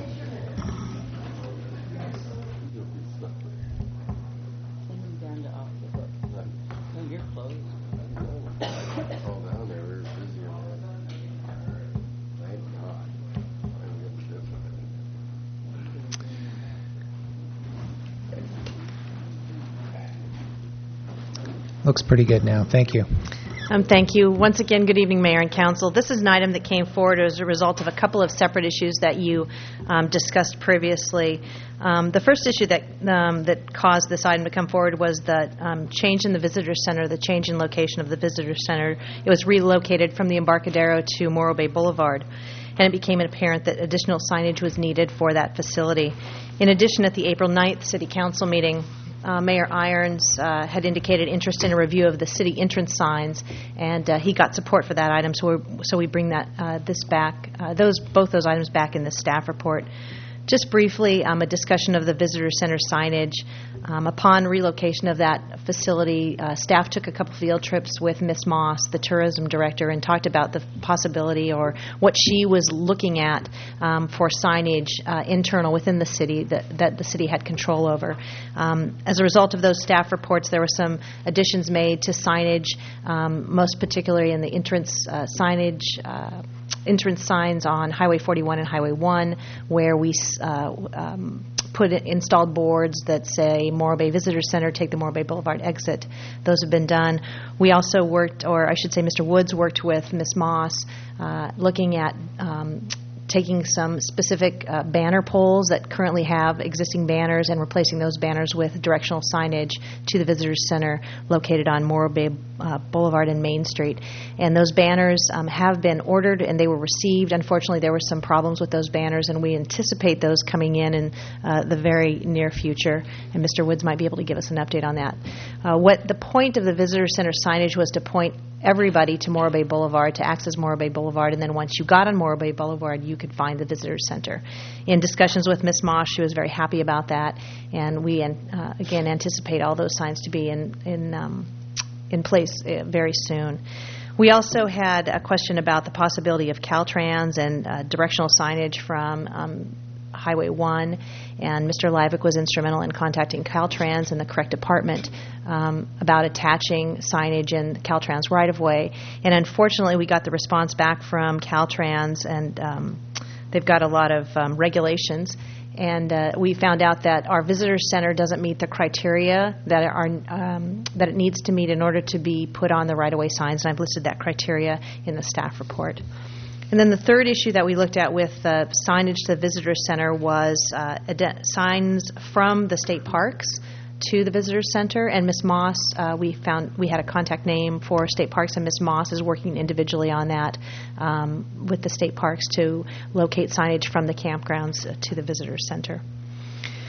Looks pretty good now. Thank you. Um, thank you. Once again, good evening, Mayor and Council. This is an item that came forward as a result of a couple of separate issues that you um, discussed previously. Um, the first issue that um, that caused this item to come forward was the um, change in the visitor center, the change in location of the visitor center. It was relocated from the Embarcadero to Morro Bay Boulevard, and it became apparent that additional signage was needed for that facility. In addition, at the April ninth City Council meeting, Uh, Mayor Irons uh, had indicated interest in a review of the city entrance signs, and uh, he got support for that item. So, we're, so we bring that uh, this back, uh, those both those items back in the staff report. Just briefly, um, a discussion of the visitor center signage. Um, upon relocation of that facility, uh, staff took a couple field trips with Miz Moss, the tourism director, and talked about the possibility or what she was looking at um, for signage uh, internal within the city that, that the city had control over. Um, as a result of those staff reports, there were some additions made to signage, um, most particularly in the entrance uh, signage uh, entrance signs on Highway forty-one and Highway one, where we uh, um, put in, installed boards that say Morro Bay Visitor Center, take the Morro Bay Boulevard exit. Those have been done. We also worked, or I should say Mister Woods worked with Miz Moss, uh, looking at um, taking some specific uh, banner poles that currently have existing banners and replacing those banners with directional signage to the Visitor Center located on Morro Bay uh, Boulevard and Main Street. And those banners um, have been ordered and they were received. Unfortunately, there were some problems with those banners, and we anticipate those coming in in uh, the very near future. And Mister Woods might be able to give us an update on that. Uh, what the point of the Visitor Center signage was to point everybody to Morro Bay Boulevard, to access Morro Bay Boulevard, and then once you got on Morro Bay Boulevard, you could find the Visitor Center. In discussions with Miz Moss, she was very happy about that, and we, uh, again, anticipate all those signs to be in, in, um, in place uh, very soon. We also had a question about the possibility of Caltrans and uh, directional signage from um, Highway one, and Mister Livick was instrumental in contacting Caltrans and the correct department um, about attaching signage in Caltrans right-of-way. And unfortunately, we got the response back from Caltrans, and um, they've got a lot of um, regulations. And uh, we found out that our visitor center doesn't meet the criteria that are um, that it needs to meet in order to be put on the right-of-way signs. And I've listed that criteria in the staff report. And then the third issue that we looked at with uh, signage to the visitor center was uh, ad- signs from the state parks to the visitor center. And Miz Moss, uh, we found we had a contact name for state parks, and Miz Moss is working individually on that um, with the state parks to locate signage from the campgrounds to the visitor center.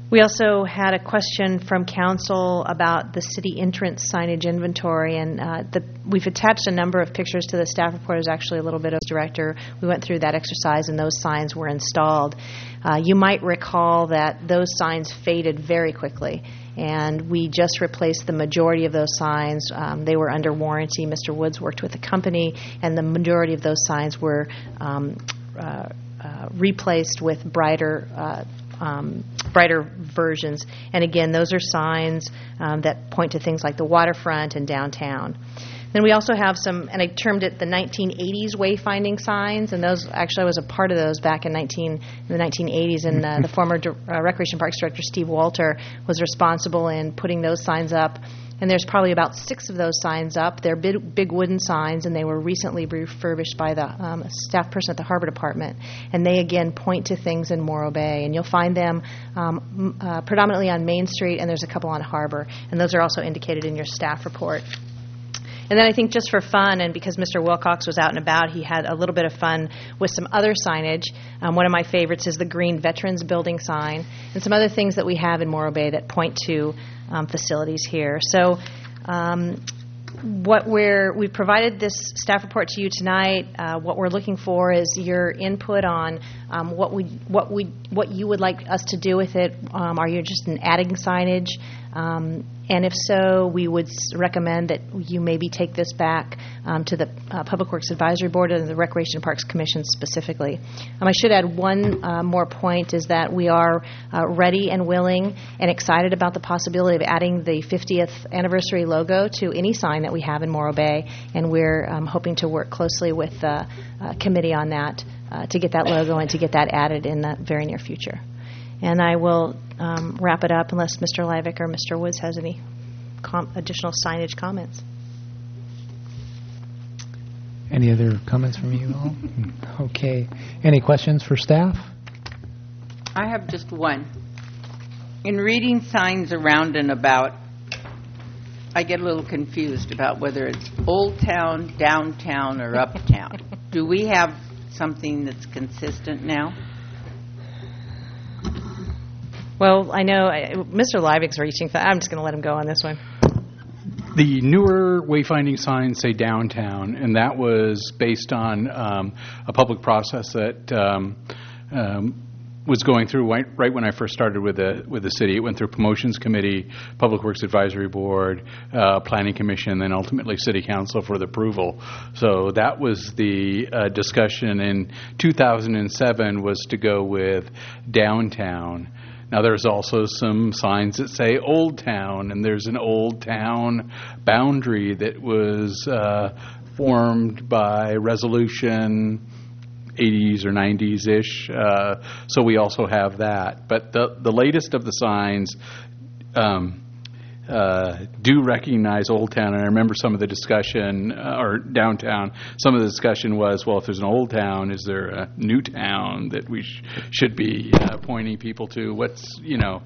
We also had a question from council about the city entrance signage inventory, and uh, the, we've attached a number of pictures to the staff report. It was actually a little bit of director. We went through that exercise, and those signs were installed. Uh, you might recall that those signs faded very quickly, and we just replaced the majority of those signs. Um, they were under warranty. Mister Woods worked with the company, and the majority of those signs were um, uh, uh, replaced with brighter uh Um, brighter versions. And again, those are signs um, that point to things like the waterfront and downtown. Then we also have some, and I termed it the nineteen eighties wayfinding signs, and those, actually I was a part of those back in nineteen, in the nineteen eighties, and uh, the former uh, Recreation Parks Director, Steve Walter, was responsible in putting those signs up. And there's probably about six of those signs up. They're big, big wooden signs, and they were recently refurbished by the um, staff person at the Harbor Department. And they, again, point to things in Morro Bay. And you'll find them um, uh, predominantly on Main Street, and there's a couple on Harbor. And those are also indicated in your staff report. And then I think just for fun, and because Mister Wilcox was out and about, he had a little bit of fun with some other signage. Um, one of my favorites is the green Veterans Building sign, and some other things that we have in Morro Bay that point to um, facilities here. So um, what we're, we provided this staff report to you tonight. Uh, what we're looking for is your input on um, what we, what we, what you would like us to do with it. Um, are you interested in adding signage? Um, and if so, we would s- recommend that you maybe take this back um, to the uh, Public Works Advisory Board and the Recreation Parks Commission specifically. Um, I should add one uh, more point, is that we are uh, ready and willing and excited about the possibility of adding the fiftieth anniversary logo to any sign that we have in Morro Bay, and we're um, hoping to work closely with the uh, committee on that uh, to get that logo and to get that added in the very near future. And I will um, wrap it up unless Mister Livick or Mister Woods has any com- additional signage comments. Any other comments from you all? Okay. Any questions for staff? I have just one. In reading signs around and about, I get a little confused about whether it's Old Town, downtown, or uptown. Do we have something that's consistent now? Well, I know I, Mister Livick's reaching. For, I'm just going to let him go on this one. The newer wayfinding signs say downtown, and that was based on um, a public process that um, um, was going through right, right when I first started with the with the city. It went through Promotions Committee, Public Works Advisory Board, uh, Planning Commission, and then ultimately City Council for the approval. So that was the uh, discussion in two thousand seven, was to go with downtown. Now, there's also some signs that say Old Town, and there's an Old Town boundary that was uh, formed by resolution eighties or nineties-ish. Uh, so we also have that. But the, the latest of the signs um, uh, do recognize Old Town, and I remember some of the discussion, uh, or downtown, some of the discussion was, well, if there's an Old Town, is there a new town that we sh- should be uh, pointing people to? What's, you know,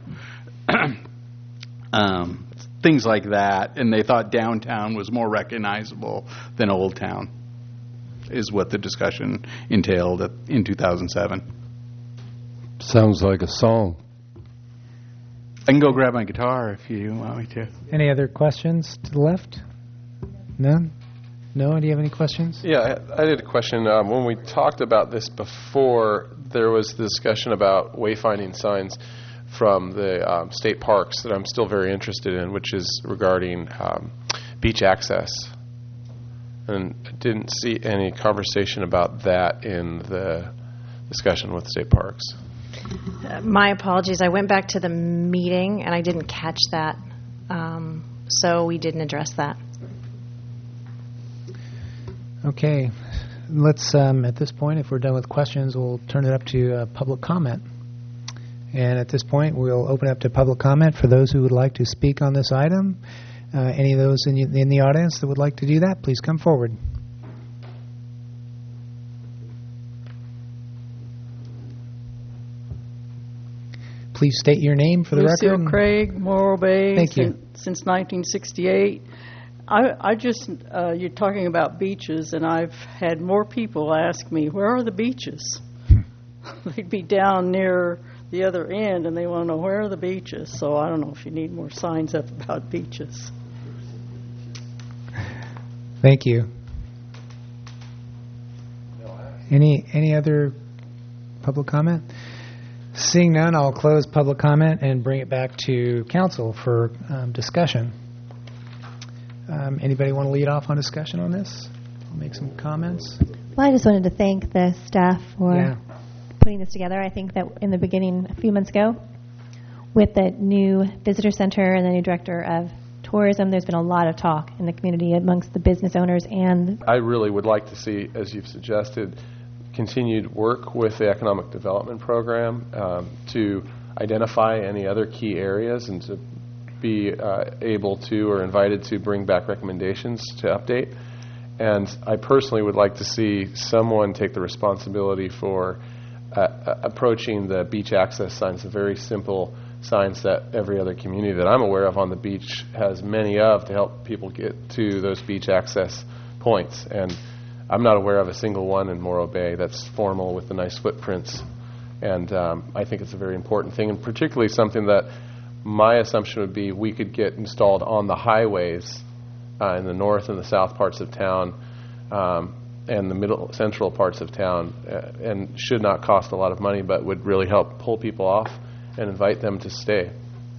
um, things like that. And they thought downtown was more recognizable than Old Town, is what the discussion entailed at, in two thousand seven. Sounds like a song. I can go grab my guitar if you want me to. Any other questions to the left? None? No? Do you have any questions? Yeah, I, I did a question. Um, when we talked about this before, there was the discussion about wayfinding signs from the um, state parks that I'm still very interested in, which is regarding um, beach access. And I didn't see any conversation about that in the discussion with state parks. Uh, my apologies. I went back to the meeting and I didn't catch that, um, so we didn't address that. Okay. Let's, um, at this point, if we're done with questions, we'll turn it up to uh, public comment. And at this point, we'll open up to public comment for those who would like to speak on this item. Uh, any of those in, in the audience that would like to do that, please come forward. Please state your name for the Lucille record. Craig, Morro Bay. Thank you. Since, since nineteen sixty-eight. I, I just, uh, you're talking about beaches, and I've had more people ask me, where are the beaches? They'd be down near the other end, and they want to know where are the beaches. So I don't know if you need more signs up about beaches. Thank you. Any any other public comment? Seeing none, I'll close public comment and bring it back to council for um, discussion. Um, anybody want to lead off on discussion on this? I'll make some comments. Well, I just wanted to thank the staff for Yeah. putting this together. I think that in the beginning, a few months ago, with the new visitor center and the new director of tourism, there's been a lot of talk in the community amongst the business owners and I really would like to see, as you've suggested, continued work with the economic development program um, to identify any other key areas and to be uh, able to or invited to bring back recommendations to update. And I personally would like to see someone take the responsibility for uh, uh, approaching the beach access signs, the very simple signs that every other community that I'm aware of on the beach has many of to help people get to those beach access points. And I'm not aware of a single one in Morro Bay that's formal with the nice footprints. And um, I think it's a very important thing, and particularly something that my assumption would be we could get installed on the highways uh, in the north and the south parts of town um, and the middle central parts of town, uh, and should not cost a lot of money, but would really help pull people off and invite them to stay.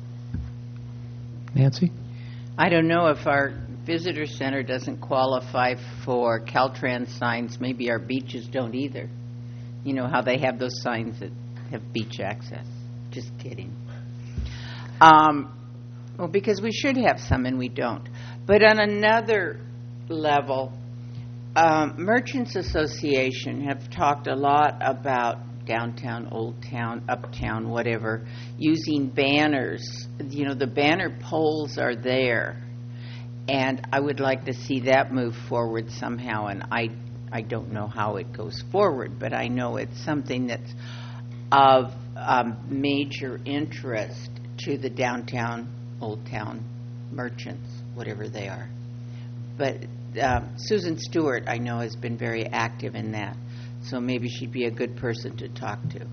Nancy? I don't know if our visitor center doesn't qualify for Caltrans signs. Maybe our beaches don't either. You know how they have those signs that have beach access. Just kidding. Um, well, because we should have some and we don't. But on another level, um, Merchants Association have talked a lot about downtown, old town, uptown, whatever, using banners. You know, the banner poles are there. And I would like to see that move forward somehow. And I, I don't know how it goes forward, but I know it's something that's of um, major interest to the downtown, old town merchants, whatever they are. But uh, Susan Stewart, I know, has been very active in that. So maybe she'd be a good person to talk to.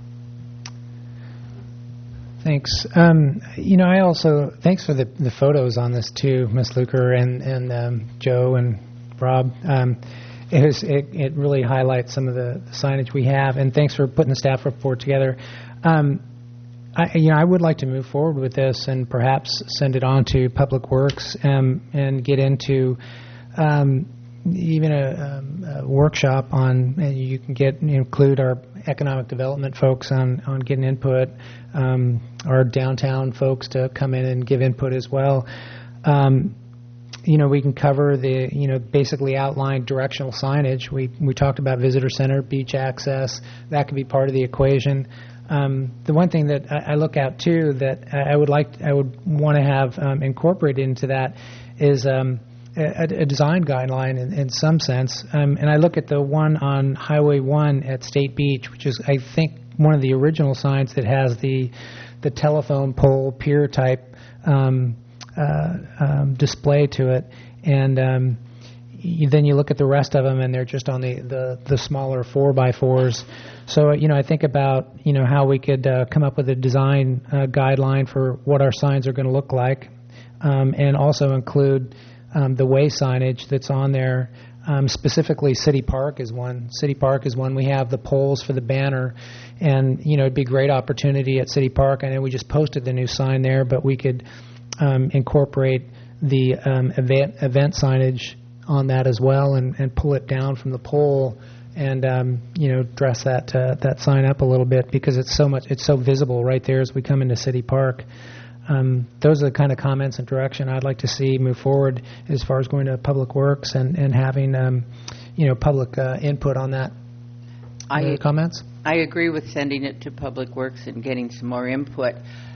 Thanks. Um, you know, I also, thanks for the, the photos on this too, Miz Luker and, and um, Joe and Rob. Um, it, was, it, it really highlights some of the signage we have, and thanks for putting the staff report together. Um, I, you know, I would like to move forward with this and perhaps send it on to Public Works um, and get into um, even a, um, a workshop on, and you can get include our economic development folks on, on getting input, um, our downtown folks to come in and give input as well. Um, you know, we can cover the, you know, basically outline directional signage. We we talked about visitor center, beach access. That could be part of the equation. Um, the one thing that I, I look at too that I would like, I would want to have um, incorporated into that is um, a, a design guideline in, in some sense. Um, and I look at the one on Highway one at State Beach, which is, I think, one of the original signs that has the the telephone pole pier type um, uh, um, display to it. And um, you, then you look at the rest of them, and they're just on the, the, the smaller four by fours. So, you know, I think about, you know, how we could uh, come up with a design uh, guideline for what our signs are going to look like, um, and also include um, the way signage that's on there. Um, specifically, City Park is one. City Park is one. We have the poles for the banner, and, you know, it'd be a great opportunity at City Park. I know we just posted the new sign there, but we could um, incorporate the um, event, event signage on that as well, and, and pull it down from the pole, and um, you know, dress that uh, that sign up a little bit, because it's so much, it's so visible right there as we come into City Park. Um, those are the kind of comments and direction I'd like to see move forward as far as going to Public Works and and having um, you know, public uh, input on that. I uh, comments. I agree with sending it to Public Works and getting some more input.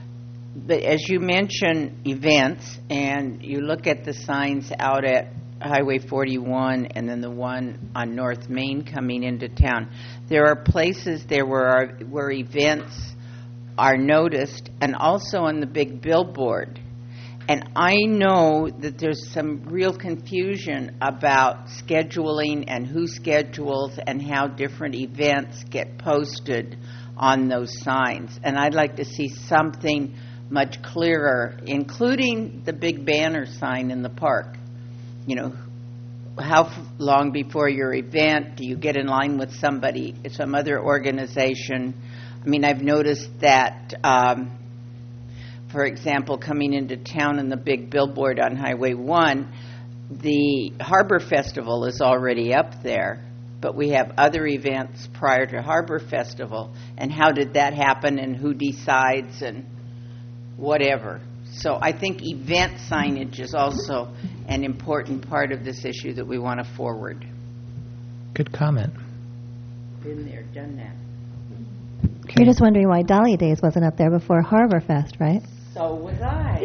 But as you mention events, and you look at the signs out at Highway forty-one and then the one on North Main coming into town, there are places there where our, where events are noticed, and also on the big billboard. And I know that there's some real confusion about scheduling and who schedules and how different events get posted on those signs. And I'd like to see something much clearer, including the big banner sign in the park. You know, how f- long before your event do you get in line with somebody, some other organization? I mean, I've noticed that, um, for example, coming into town in the big billboard on Highway one, the Harbor Festival is already up there, but we have other events prior to Harbor Festival. And how did that happen, and who decides, and whatever. So I think event signage is also an important part of this issue that we want to forward. Good comment. Been there, done that. You're just wondering why Dahlia Days wasn't up there before Harbor Fest, right? So was I.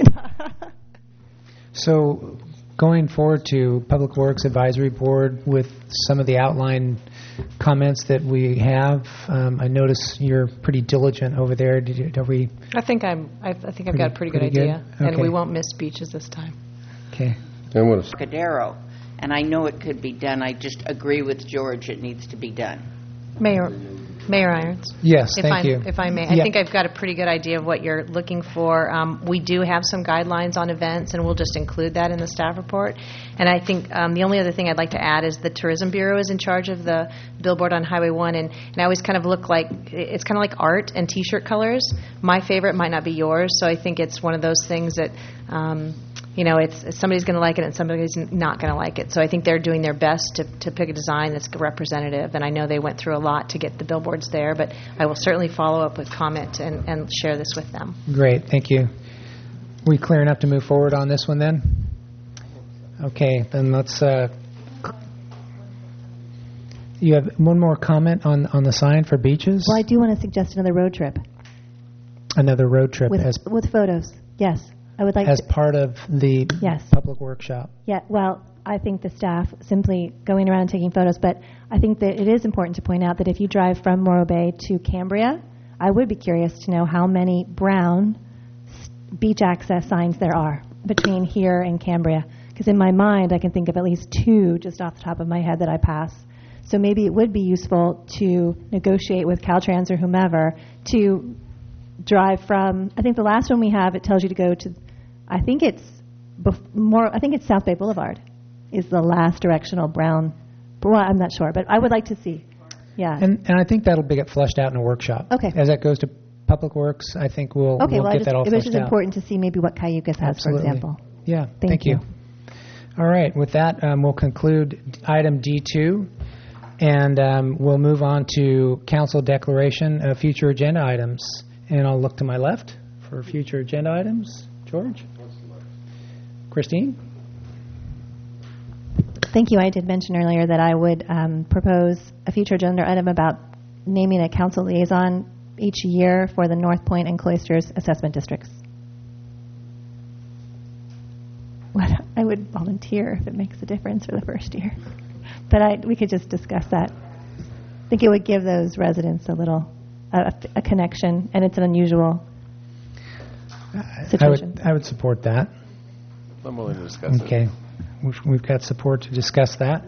So going forward to Public Works Advisory Board with some of the outline comments that we have, um, I notice you're pretty diligent over there. Did you, are we? I think I'm. I, I think Pretty- I've got a pretty good pretty good? idea, and Okay. we won't miss beaches this time. Okay. I'm going to Cadero, and I know it could be done. I just agree with George. It needs to be done. Mayor, Mayor Irons? Yes, if thank I, you. If I may. I Yeah. think I've got a pretty good idea of what you're looking for. Um, we do have some guidelines on events, and we'll just include that in the staff report. And I think um, the only other thing I'd like to add is the Tourism Bureau is in charge of the billboard on Highway one, and, and I always kind of look like, it's kind of like art and T-shirt colors. My favorite might not be yours, so I think it's one of those things that, um, you know, it's somebody's going to like it and somebody's not going to like it. So I think they're doing their best to, to pick a design that's representative, and I know they went through a lot to get the billboards there, but I will certainly follow up with comment and, and share this with them. Great, thank you. We clear enough to move forward on this one then? Okay, then let's, uh, you have one more comment on, on the sign for beaches? Well, I do want to suggest another road trip Another road trip with as, with photos. Yes, I would like as to. part of the Yes. public workshop. Yeah, well, I think the staff simply going around and taking photos, but I think that it is important to point out that if you drive from Morro Bay to Cambria, I would be curious to know how many brown s- beach access signs there are between here and Cambria. Because in my mind, I can think of at least two just off the top of my head that I pass. So maybe it would be useful to negotiate with Caltrans or whomever to drive from, I think the last one we have, it tells you to go to, I think it's bef- more, I think it's South Bay Boulevard is the last directional brown, well, I'm not sure, but I would like to see. Yeah. And and I think that'll be get fleshed out in a workshop. Okay. As that goes to Public Works, I think we'll, Okay, we'll well, I get just, that all it was fleshed just out. important to see maybe what Cayucas has, Absolutely. for example. Yeah, Thank thank, you. you. All right, with that, um, we'll conclude item D two, and um, we'll move on to council declaration of future agenda items. And I'll look to my left for future agenda items. George? Christine? Thank you. I did mention earlier that I would um, propose a future agenda item about naming a council liaison each year for the North Point and Cloisters assessment districts. What I would volunteer if it makes a difference for the first year, but I, we could just discuss that. I think it would give those residents a little a, a connection, and it's an unusual situation. I would, I would support that. I'm willing to discuss it. Okay. We've, we've got support to discuss that.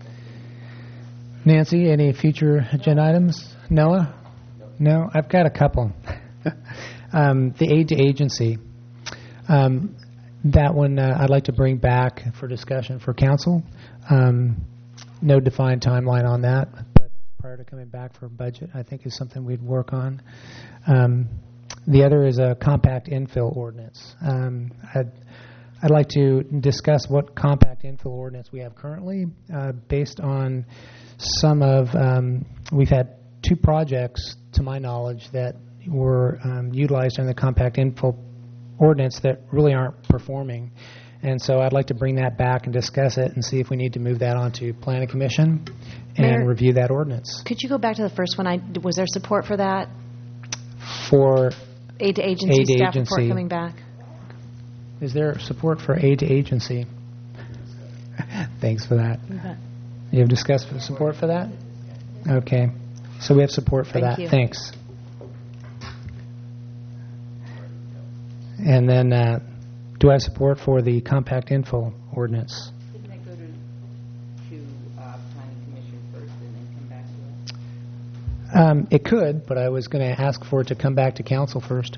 Nancy, any future agenda items? Noah? No, I've got a couple. um, the aid to agency. Um, that one uh, I'd like to bring back for discussion for council. Um, no defined timeline on that, but prior to coming back for budget, I think is something we'd work on. Um, the other is a compact infill ordinance. Um, I'd, I'd like to discuss what compact infill ordinance we have currently, uh, based on some of, um, we've had two projects, to my knowledge, that were um, utilized in the compact infill ordinance that really aren't performing. And so I'd like to bring that back and discuss it and see if we need to move that onto Planning Commission and Mayor? review that ordinance. Could you go back to the first one? I, was there support for that? For Aid to agency Aid to staff agency. report coming back? Is there support for aid to agency? Thanks for that. You bet. You have discussed for support for that? Okay. So we have support for Thank that. you. Thanks. And then, uh, do I have support for the compact info ordinance? Didn't I go to, to uh, Planning Commission first and then come back to Um, It could, but I was going to ask for it to come back to council first.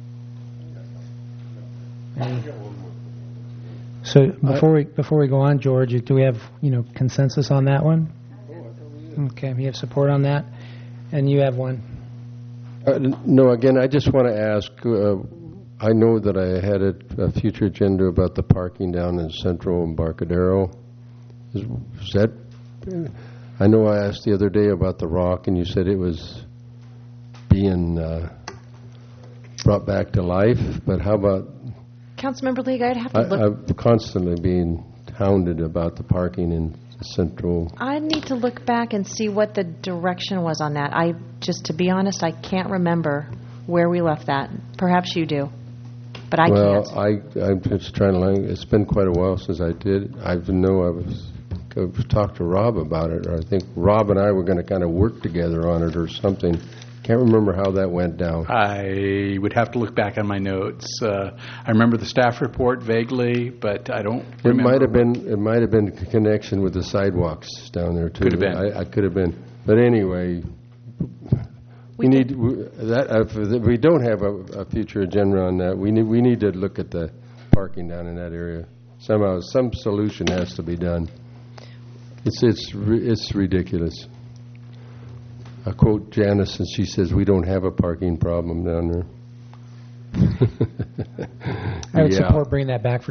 And- So before we, before we go on, George, do we have, you know, consensus on that one? Okay, you have support on that? And you have one? Uh, n- No, again, I just want to ask, uh, I know that I had a a future agenda about the parking down in Central Embarcadero. Is is that, I know I asked the other day about the rock, and you said it was being uh, brought back to life, but how about, Councilmember League, I'd have to I- look. I'm constantly being hounded about the parking in Central. I need to look back and see what the direction was on that. I just, to be honest, I can't remember where we left that. Perhaps you do, but I Well, can't. I, I'm just trying to, learn. It's been quite a while since I did. I know I was, I talked to Rob about it, or I think Rob and I were going to kind of work together on it or something. Can't remember how that went down. I would have to look back on my notes. Uh, I remember the staff report vaguely, but I don't It remember. might have been, it might have been a connection with the sidewalks down there, too. Could have been. I, I could have been. But anyway, we need, we- that, if we don't have a, a future agenda on that, we need, we need to look at the parking down in that area. Somehow, some solution has to be done. It's, it's, ri- it's ridiculous. I quote Janice, and she says, "We don't have a parking problem down there." I would Yeah. support bringing that back for